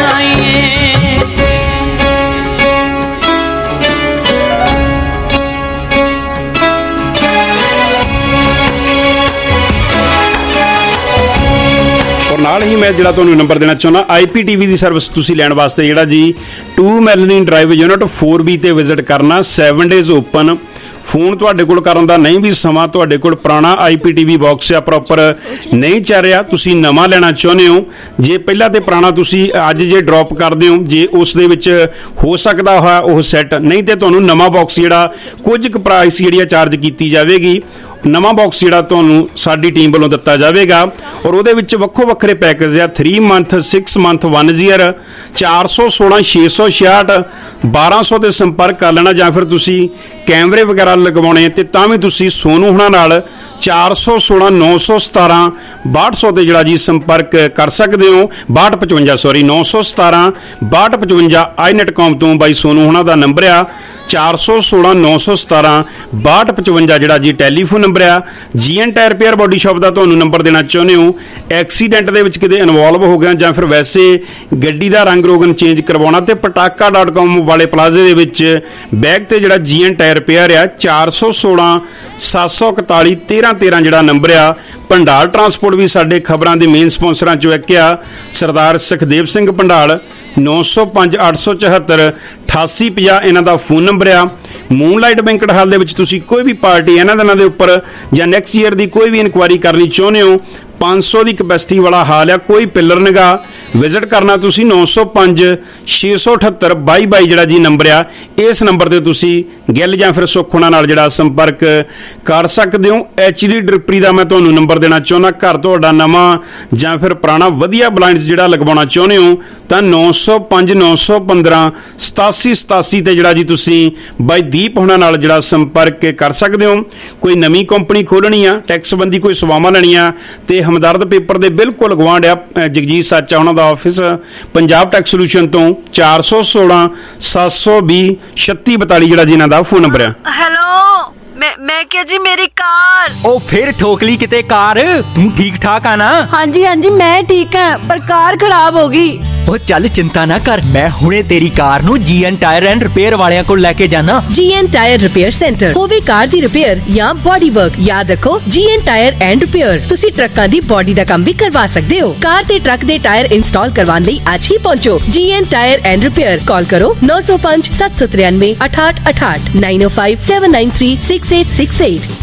ਨਾਲ ਹੀ ਮੈਂ ਜਿਹੜਾ ਤੁਹਾਨੂੰ ਨੰਬਰ ਦੇਣਾ ਚਾਹੁੰਦਾ, ਆਈ ਪੀ ਟੀ ਵੀ ਦੀ ਸਰਵਿਸ ਤੁਸੀਂ ਲੈਣ ਵਾਸਤੇ ਜਿਹੜਾ ਜੀ two Melanie drive unit four B ਤੇ ਵਿਜ਼ਿਟ ਕਰਨਾ। Seven days open. ਫੋਨ ਤੁਹਾਡੇ ਕੋਲ ਕਰਨ ਦਾ ਨਹੀਂ ਵੀ ਸਮਾਂ, ਤੁਹਾਡੇ ਕੋਲ ਪੁਰਾਣਾ I P T V box ਆ ਪ੍ਰੋਪਰ ਨਹੀਂ ਚੱਲ ਰਿਹਾ, ਤੁਸੀਂ ਨਵਾਂ ਲੈਣਾ ਚਾਹੁੰਦੇ ਹੋ, ਜੇ ਪਹਿਲਾਂ ਤੇ ਪੁਰਾਣਾ ਤੁਸੀਂ ਅੱਜ ਜੇ ਡ੍ਰੌਪ ਕਰਦੇ ਹੋ, ਜੇ ਉਸ ਦੇ ਵਿੱਚ ਹੋ ਸਕਦਾ ਹੋਇਆ ਉਹ ਸੈੱਟ, ਨਹੀਂ ਤੇ ਤੁਹਾਨੂੰ ਨਵਾਂ ਬਾਕਸ ਜਿਹੜਾ ਕੁਝ ਕੁ ਪ੍ਰਾਈਸ ਜਿਹੜੀ ਆ ਚਾਰਜ ਕੀਤੀ ਜਾਵੇਗੀ। ਨਵਾਂ ਬਾਕਸ ਜਿਹੜਾ ਤੁਹਾਨੂੰ ਸਾਡੀ ਟੀਮ ਵੱਲੋਂ ਦਿੱਤਾ ਜਾਵੇਗਾ, ਔਰ ਉਹਦੇ ਵਿੱਚ ਵੱਖੋ ਵੱਖਰੇ ਪੈਕੇਜ ਆ। Three month, six month, one year, ਚਾਰ ਸੌ ਸੋਲਾਂ, ਛੇ ਸੌ ਛਿਆਹਠ, ਬਾਰਾਂ ਸੌ ਤੇ ਸੰਪਰਕ ਕਰ ਲੈਣਾ। ਜਾਂ ਫਿਰ ਤੁਸੀਂ ਕੈਮਰੇ ਵਗੈਰਾ ਲਗਵਾਉਣੇ ਤੇ ਤਾਂ ਵੀ ਤੁਸੀਂ ਸੋਨੂ ਹੁਣਾਂ ਨਾਲ ਚਾਰ ਸੌ ਸੋਲਾਂ, ਨੌ ਸੌ ਸਤਾਰਾਂ, ਬਾਹਠ ਸੌ ਤੇ ਜਿਹੜਾ ਜੀ ਸੰਪਰਕ ਕਰ ਸਕਦੇ ਹੋ। ਬਾਹਠ ਪਚਵੰਜਾ ਸੌਰੀ ਨੌ ਸੌ ਸਤਾਰਾਂ ਬਾਹਠ ਪਚਵੰਜਾ ਆਈ ਨੈਟ ਕਾਮ ਤੋਂ ਬਾਈ ਸੋਨੂ ਹੁਣਾਂ ਦਾ ਨੰਬਰ ਆ। ਚਾਰ ਸੌ ਸੋਲਾਂ, ਨੌ ਸੌ ਸਤਾਰਾਂ, ਬਾਹਠ ਪਚਵੰਜਾ ਜਿਹੜਾ ਜੀ ਟੈਲੀਫੋਨ ਨੰਬਰ ਆ। G N tyre repair body shop ਦਾ ਤੁਹਾਨੂੰ ਨੰਬਰ ਦੇਣਾ ਚਾਹੁੰਦੇ ਹੋ। ਐਕਸੀਡੈਂਟ ਦੇ ਵਿੱਚ ਕਿਤੇ ਇਨਵੋਲਵ ਹੋ ਗਿਆ ਜਾਂ ਫਿਰ ਵੈਸੇ ਗੱਡੀ ਦਾ ਰੰਗ ਰੋਗਨ ਚੇਂਜ ਕਰਵਾਉਣਾ, ਤੇ ਪਟਾਕਾ ਡਾਟ ਕਾਮ ਵਾਲੇ ਪਲਾਜ਼ੇ ਦੇ ਵਿੱਚ ਬੈਗ ਤੇ ਜਿਹੜਾ ਜੀ ਐਨ ਟਾਇਰ ਪੇਅਰ ਆ। ਚਾਰ ਸੌ ਸੋਲਾਂ ਸੱਤ ਸੌ ਇਕਤਾਲੀ ਤੇਰਾਂ ਤੇਰਾਂ ਜਿਹੜਾ ਨੰਬਰ ਆ। ਭੰਡਾਲ ਟਰਾਂਸਪੋਰਟ ਵੀ ਸਾਡੇ ਖਬਰਾਂ ਦੇ ਮੇਨ ਸਪਾਂਸਰਾਂ ਚੋਂ ਇੱਕ ਆ। ਸਰਦਾਰ ਸੁਖਦੇਵ ਸਿੰਘ ਭੰਡਾਲ, ਨੌ ਸੌ ਪੰਜ ਅੱਠ ਸੌ ਚੁਹੱਤਰ ਅਠਾਸੀ ਪੰਜਾਹ ਇਹਨਾਂ ਦਾ ਫੋਨ ਨੰਬਰ ਆ। ਮੂਨਲਾਈਟ ਬੈਂਕਟ ਹਾਲ ਦੇ ਵਿੱਚ ਤੁਸੀਂ ਕੋਈ ਵੀ ਪਾਰਟੀ ਇਹਨਾਂ ਦਿਨਾਂ ਦੇ ਉੱਪਰ ਜਾਂ ਨੈਕਸਟ ਈਅਰ ਦੀ ਕੋਈ ਵੀ ਇਨਕੁਆਇਰੀ ਕਰਨੀ ਚਾਹੁੰਦੇ ਹੋ, ਪੰਜ ਸੌ ਦੀ ਕਪੈਸਿਟੀ ਵਾਲਾ ਹਾਲ ਆ, ਕੋਈ ਪਿੱਲਰ ਨਿਗਾ। ਵਿਜ਼ਿਟ ਕਰਨਾ ਤੁਸੀਂ ਨੌ ਸੌ ਪੰਜ ਛੇ ਸੌ ਅਠੱਤਰ ਬਾਈ ਬਾਈ ਜਿਹੜਾ ਜੀ ਨੰਬਰ ਆ। ਇਸ ਨੰਬਰ ਤੇ ਤੁਸੀਂ ਗਿੱਲ ਜਾਂ ਫਿਰ ਸੁਖਣਾ ਨਾਲ ਜਿਹੜਾ ਸੰਪਰਕ ਕਰ ਸਕਦੇ ਹੋ। ਐਚ ਡੀ ਡ੍ਰਿਪਰੀ ਦਾ ਮੈਂ ਤੁਹਾਨੂੰ ਨੰਬਰ ਦੇਣਾ ਚਾਹੁੰਦਾ। ਘਰ ਤੁਹਾਡਾ ਨਵਾਂ ਜਾਂ ਫਿਰ ਪੁਰਾਣਾ ਵਧੀਆ ਬਲਾਈਂਡਸ ਜਿਹੜਾ ਲਗਵਾਉਣਾ ਚਾਹੁੰਦੇ ਹੋ ਤਾਂ ਨੌ ਸੌ ਪੰਜ ਨੌ ਸੌ ਪੰਦਰਾਂ ਸਤਾਸੀ ਸਤਾਸੀ ਤੇ ਜਿਹੜਾ ਜੀ ਤੁਸੀਂ ਬਾਈ ਦੀਪ ਹੁਣਾਂ ਨਾਲ ਜਿਹੜਾ ਸੰਪਰਕ ਕਰ ਸਕਦੇ ਹੋ। ਕੋਈ ਨਵੀਂ ਕੰਪਨੀ ਖੋਲਣੀ ਆ, ਟੈਕਸ ਸੰਬੰਧੀ ਕੋਈ ਸੇਵਾਵਾਂ ਲੈਣੀਆਂ ਤੇ ਹਮਦਰਦ ਪੇਪਰ ਦੇ ਬਿਲਕੁਲ ਗਵਾਂਢ ਆ ਜਗਜੀਤ ਸਾਚਾ ਉਹਨਾਂ ਦਾ ਆਫਿਸ ਪੰਜਾਬ ਟੈਕਸ ਸੋਲੂਸ਼ਨ ਤੋਂ। ਚਾਰ ਸੌ ਸੋਲਾਂ ਸੱਤ ਸੌ ਵੀਹ ਛੱਤੀ ਬਤਾਲੀ ਜਿਹੜਾ ਜੀ ਇਹਨਾਂ ਦਾ ਫੋਨ ਨੰਬਰ ਆ। ਹੈਲੋ, ਮੈਂ ਮੈਂ ਕਿਹਾ ਜੀ ਮੇਰੀ ਕਾਰ। ਉਹ ਫਿਰ ਠੋਕ ਲਈ ਕਿਤੇ ਕਾਰ। ਤੂੰ ਠੀਕ ਠਾਕ ਆ ਨਾ? ਹਾਂਜੀ ਹਾਂਜੀ ਮੈਂ ਠੀਕ ਹਾਂ, ਪਰ ਕਾਰ ਖਰਾਬ ਹੋ ਗਈ। ਉਹ ਚੱਲ ਚਿੰਤਾ ਨਾ ਕਰ, ਮੈਂ ਹੁਣੇ ਤੇਰੀ ਕਾਰ ਨੂੰ ਜੀ ਐਨ ਟਾਇਰ ਐਂਡ ਰਿਪੇਅਰ ਵਾਲਿਆਂ ਕੋਲ ਲੈ ਕੇ ਜਾਣਾ। ਜੀ ਐਨ ਟਾਇਰ ਰਿਪੇਅਰ ਸੈਂਟਰ, ਹੋਵੇ ਕਾਰ ਦੀ ਰਿਪੇਅਰ ਜਾਂ ਬੋਡੀ ਵਰਕ, ਯਾਦ ਰੱਖੋ ਜੀ ਐਨ ਟਾਇਰ ਐਂਡ ਰਿਪੇਅਰ। ਤੁਸੀਂ ਟਰੱਕਾਂ ਦੀ ਬੋਡੀ ਦਾ ਕੰਮ ਵੀ ਕਰਵਾ ਸਕਦੇ ਹੋ। ਕਾਰ ਤੇ ਟਰੱਕ ਦੇ ਟਾਇਰ ਇੰਸਟਾਲ ਕਰਵਾਉਣ ਲਈ ਅੱਜ ਹੀ ਪਹੁੰਚੋ G N tyre and repair. Call ਕਰੋ ਨੌ ਸੌ ਪੰਜ ਸੱਤ ਸੌ ਤਰਾਨਵੇਂ ਅਠਾਹਠ ਅਠਾਹਠ nine O five seven nine three six eight six eight.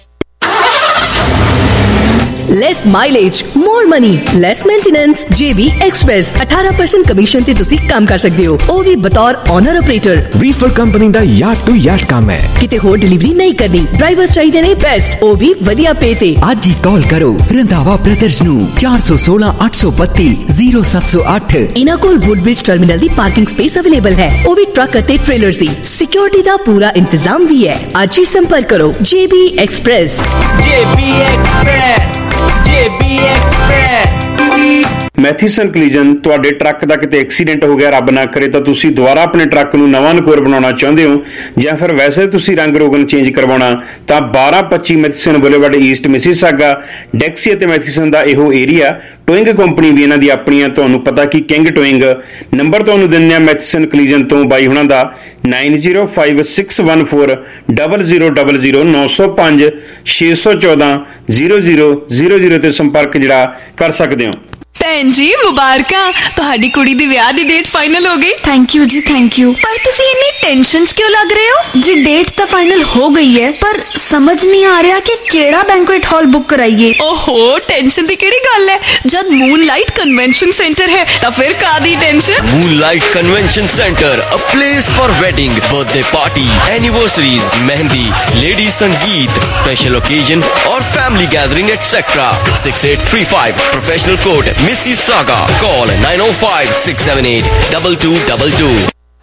Less mileage, more money, less maintenance। J B Express अठारह परसेंट कमीशन ਤੇ ਤੁਸੀਂ ਕੰਮ ਕਰ ਸਕਦੇ ਹੋ, ਉਹ ਵੀ ਬਤੌਰ ਓਨਰ ਆਪਰੇਟਰ। ਰੀਫਰ ਕੰਪਨੀ ਦਾ ਯਾਰਡ ਟੂ ਯਾਰਡ ਕੰਮ ਹੈ, ਕਿਤੇ ਹੋਰ ਡਿਲੀਵਰੀ ਨਹੀਂ ਕਰਨੀ। ਡਰਾਈਵਰ ਚਾਹੀਦੇ ਨੇ ਬੈਸਟ, ਉਹ ਵੀ ਵਧੀਆ ਪੇ ਤੇ। ਅੱਜ ਹੀ ਕਾਲ ਕਰੋ ਰੰਧਾਵਾ ਬ੍ਰਦਰਜ਼ ਨੂੰ ਚਾਰ ਸੌ ਸੋਲਾਂ ਅੱਠ ਸੌ ਬੱਤੀ ਜ਼ੀਰੋ ਸੱਤ ਸੌ ਅੱਠ। ਇਹਨਾਂ ਕੋਲ ਵੁੱਡਬ੍ਰਿਜ ਟਰਮੀਨਲ ਦੀ ਪਾਰਕਿੰਗ ਸਪੇਸ ਅਵੇਲੇਬਲ ਹੈ, ਉਹ ਵੀ ਟਰੱਕ ਅਤੇ ਟ੍ਰੇਲਰ ਦੀ। ਸਿਕਿਉਰਿਟੀ ਦਾ ਪੂਰਾ ਇੰਤਜ਼ਾਮ ਵੀ ਹੈ। ਅੱਜ ਹੀ ਸੰਪਰਕ ਕਰੋ J B Express। J B Express, J B Express। ਮੈਥੀਸਨ ਕਲੀਜਨ ਤੁਹਾਡੇ ਟਰੱਕ ਦਾ ਕਿਤੇ ਐਕਸੀਡੈਂਟ ਹੋ ਗਿਆ, ਰੱਬ ਨਾ ਕਰੇ, ਤਾਂ ਤੁਸੀਂ ਦੁਬਾਰਾ ਆਪਣੇ ਟਰੱਕ ਨੂੰ ਨਵਾਂ ਨਕੋਰ ਬਣਾਉਣਾ ਚਾਹੁੰਦੇ ਹੋ ਜਾਂ ਫਿਰ ਵੈਸੇ ਤੁਸੀਂ ਰੰਗ ਰੋਗਨ ਚੇਂਜ ਕਰਵਾਉਣਾ, ਤਾਂ ਬਾਰਾਂ ਪੱਚੀ Matheson boulevard east Mississauga Dixie ਅਤੇ ਮੈਥੀਸਨ ਦਾ ਇਹੋ ਏਰੀਆ। ਟੋਇੰਗ ਕੰਪਨੀ ਵੀ ਇਹਨਾਂ ਦੀ ਆਪਣੀ ਆ, ਤੁਹਾਨੂੰ ਪਤਾ ਕਿ ਕਿੰਗ ਟੋਇੰਗ। ਨੰਬਰ ਤੁਹਾਨੂੰ ਦਿੰਦੇ ਆ ਮੈਥੀਸਨ ਕਲੀਜਨ ਤੋਂ ਬਾਈ ਹੁਣਾਂ ਦਾ nine zero five six one four double zero double zero ਨੌ ਸੌ ਪੰਜ ਛੇ ਸੌ ਚੌਦਾਂ ਜ਼ੀਰੋ ਜ਼ੀਰੋ ਜ਼ੀਰੋ ਜ਼ੀਰੋ ਤੇ ਸੰਪਰਕ ਜਿਹੜਾ ਕਰ ਸਕਦੇ ਹੋ। ਭੈਣ ਜੀ ਮੁਬਾਰਕਾਂ, ਤੁਹਾਡੀ ਕੁੜੀ ਦੀ ਵਿਆਹ ਦੀ ਡੇਟ ਫਾਈਨਲ ਹੋ ਗਈ। ਥੈਂਕ ਯੂ ਜੀ, ਥੈਂਕ ਯੂ। ਪਰ ਤੁਸੀਂ ਇੰਨੀ ਟੈਨਸ਼ਨ 'ਚ ਕਿਉਂ ਲੱਗ ਰਹੇ ਹੋ? जी डेट तो फाइनल हो गई है, पर समझ नहीं आ रहा कि केड़ा बैंक्वेट हॉल बुक कराइए। ओहो, टेंशन दी केड़ी गल है, जब मूनलाइट कन्वेंशन सेंटर है तो फिर कादी tension. Moonlight convention centre, a place for wedding, birthday party, anniversaries, mehndi, lady sangeet, special occasion और family gathering etcetera. Six eight three five professional court Mississauga. Call nine O five six seven eight double two double two.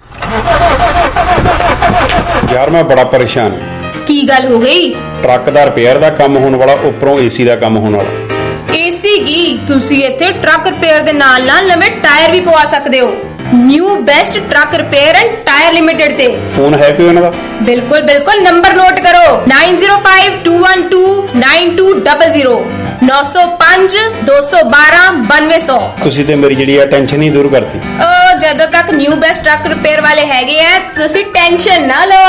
यार मैं बड़ा परेशान हूं। की गल हो गई? ट्रक दा रिपेयर दा काम होने वाला, उपरों एसी दा काम होने वाला। एसी की तुसी इत्थे ट्रक रिपेयर दे नाल नाल नवे टायर भी पवा सकदे हो। New best truck repair and tyre limited ते फोन है कोई उन्हां दा? बिल्कुल बिल्कुल, नंबर नोट करो nine zero five two one two nine two double zero नौ सौ पांच दो सौ बारह बानवे सौ। तुसी ते मेरी जिहड़ी टेंशन ही दूर करती। ओ जदों तक न्यू बेस्ट ट्रक रिपेयर वाले हैगे आ, तुसी टेंशन ना लो।